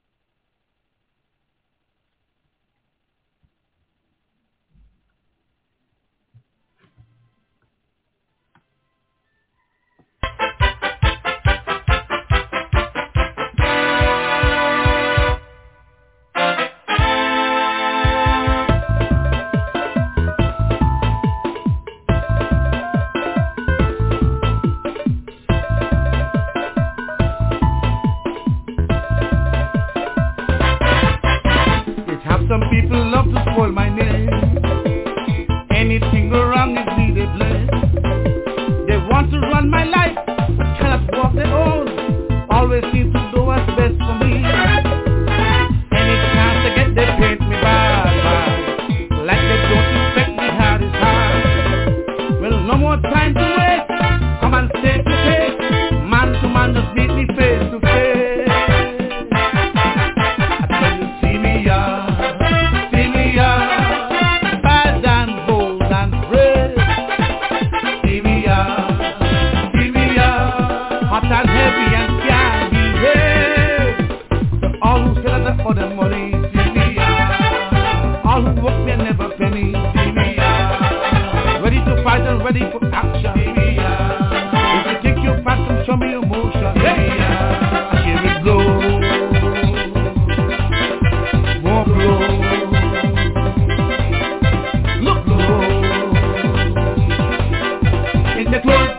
Some people love to spoil my name. Anything go wrong is me they blame. They want to run my life, but cannot walk their own. Always seem to do what's best for me. Any chance they get, they paint me bad. Like they don't respect me hard is hard. Well, no more time to waste. Come and face to face. Man to man, just meet me face to face. I tell you, see me out. And heavy and can't behave. All who sell the for the money, see me out. All who work me never penny, see me out. Ready to fight and ready for action, see me out. If you think you fast and show me emotion, see me out. I hear it blow, more blow. Look blow in the clothes.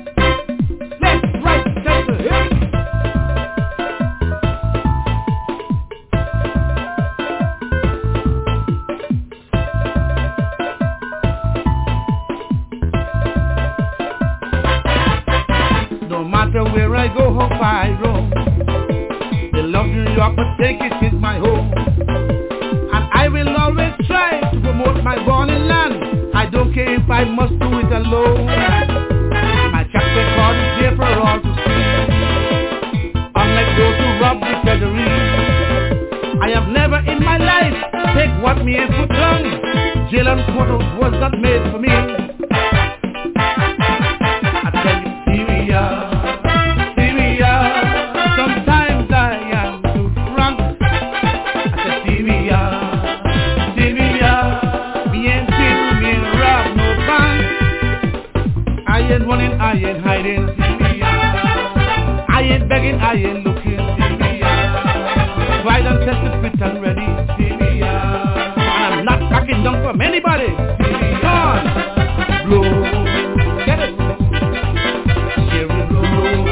Where I go, how far I roam. They love New York, but take it is my home. And I will always try to promote my born in land. I don't care if I must do it alone. My track record is there for all to see. Unlike those who rob the treasury, I have never in my life take what me and put down. Jail and court was not made for me. I tell you, see me out. Sometimes I am too frank. I said, see me out. Me ain't steal, me ain't rob no bank. I ain't running, I ain't hiding. See me out. I ain't begging, I ain't looking. See me out. Tried and tested, fit and ready. See me out. And I'm not backing down from anybody. See me on. Blow. Get it. Here we blow.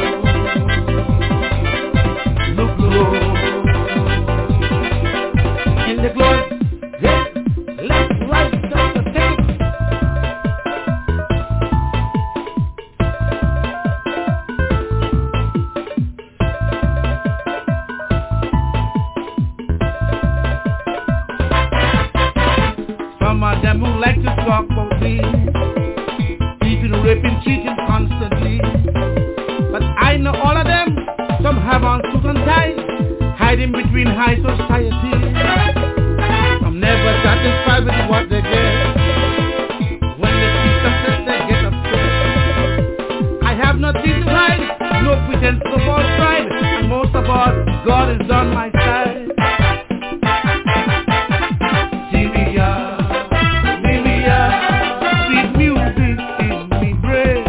In the glory, yeah, left, right, just a take. Some of them who like to talk about me, beating, raping, cheating constantly. But I know all of them, some have on suit and ties, hiding between high society. I'm never satisfied with what they get. When they see success, they get upset. I have nothing to hide, no pretense of all pride. And God is on my side. Sweet music gives me breath.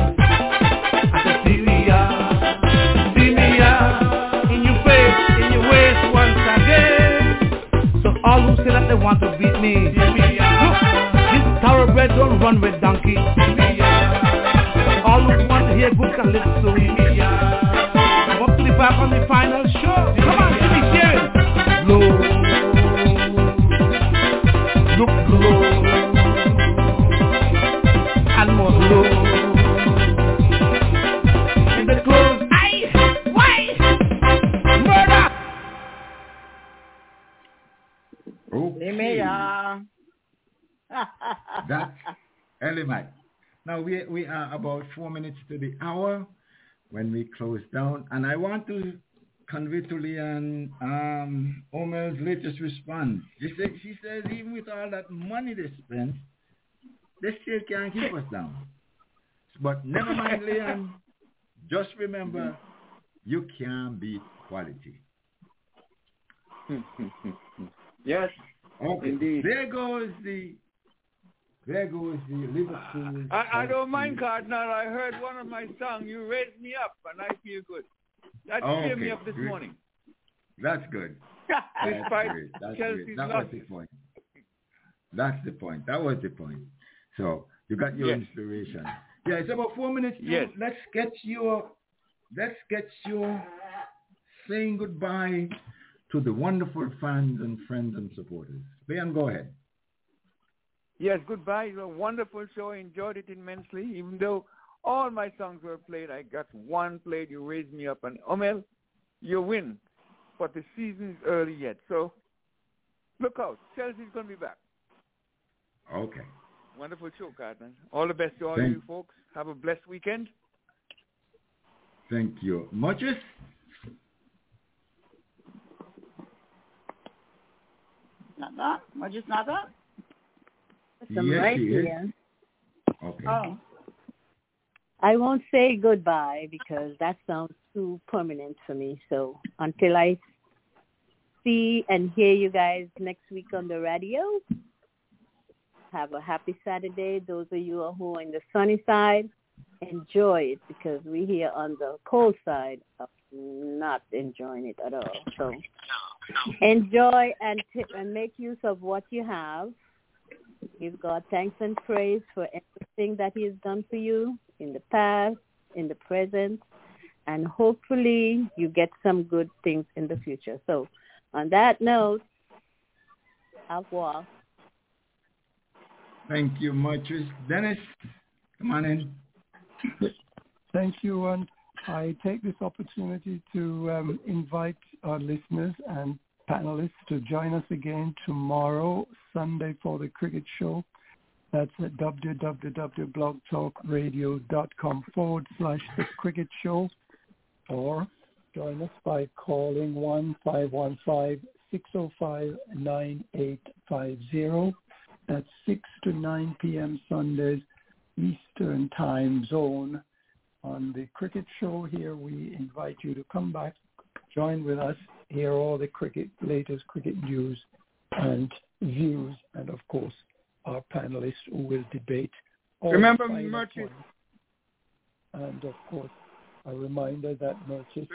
In your face, in your waist once again. So all who say that they want to beat me, look, this thoroughbred don't run with donkey. All who want to hear good calypso, come up to the back on the final show. Come on, give me sharing. Blow, look blow, and more blow. In the clothes, aye, why, murder. Okay. That's Ellie Mike. Now we are about 4 minutes to the hour when we close down, and I want to convey to Leanne Omel's latest response. She says even with all that money they spend, they still can't keep us down. But never mind, Leanne. Just remember, you can beat quality. Yes. Okay. Indeed. There goes the Liverpool. I don't mind, Cardinal. I heard one of my songs. You raised me up, and I feel good. That cheered me up this morning. That's good. That's great. That's great. That was the point. That's the point. That was the point. So you got your inspiration. Yeah, it's about 4 minutes. Yes. Let's get your saying goodbye to the wonderful fans and friends and supporters. Leon, go ahead. Yes, goodbye. It was a wonderful show. I enjoyed it immensely. Even though all my songs were played, I got one played. You raised me up. And Omel, you win. But the season is early yet. So look out. Chelsea's going to be back. Okay. Wonderful show, Cardinal. All the best to all you folks. Have a blessed weekend. Thank you. Muchus? Not that? Muchus not that? Yes, he is. Okay. Oh. I won't say goodbye because that sounds too permanent for me. So until I see and hear you guys next week on the radio, have a happy Saturday. Those of you who are in the sunny side, enjoy it because we here on the cold side are not enjoying it at all. So enjoy and make use of what you have. Give God thanks and praise for everything that He has done for you in the past, in the present, and hopefully you get some good things in the future. So on that note, au revoir. Thank you, Muchus. Dennis, come on in. Thank you, and I take this opportunity to invite our listeners and panelists to join us again tomorrow, Sunday, for the cricket show. That's at www.blogtalkradio.com/The Cricket Show, or join us by calling 1-515-605-9850. That's 6 to 9 p.m. Sundays, Eastern Time Zone. On the cricket show here, we invite you to come back, join with us, hear all the latest cricket news and views, and of course, our panelists who will debate. Remember Murchis. And of course, a reminder that Murchis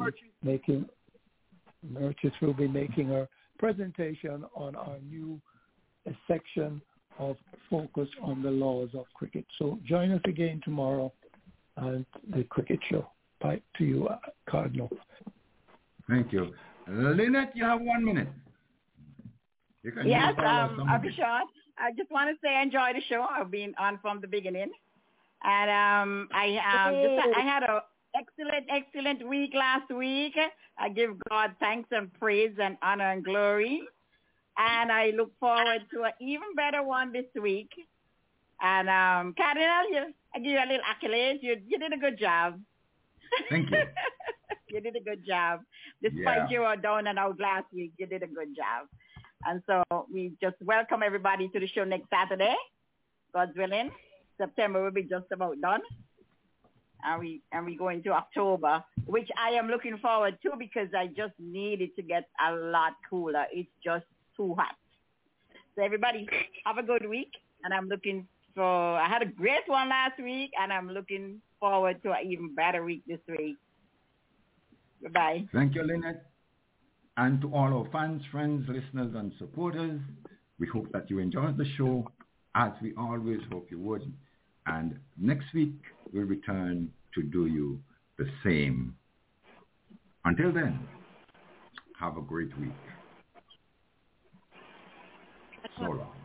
will be making a presentation on our new section of Focus on the Laws of Cricket. So join us again tomorrow and the cricket show. Back to you, Cardinal. Thank you. Lynette, you have 1 minute. Yes, I'll be short. I just want to say I enjoyed the show. I've been on from the beginning. And I had an excellent week last week. I give God thanks and praise and honor and glory. And I look forward to an even better one this week. And Cardinal, I give you a little accolade. You did a good job. Thank you. You did a good job. Despite you were down and out last week, you did a good job. And so we just welcome everybody to the show next Saturday. God's willing. September will be just about done. and we go into October, which I am looking forward to because I just need it to get a lot cooler. It's just too hot. So everybody have a good week, and I had a great one last week, and I'm looking forward to an even better week this week. Goodbye. Thank you, Lynette. And to all our fans, friends, listeners, and supporters, we hope that you enjoyed the show, as we always hope you would. And next week, we'll return to do you the same. Until then, have a great week. So long.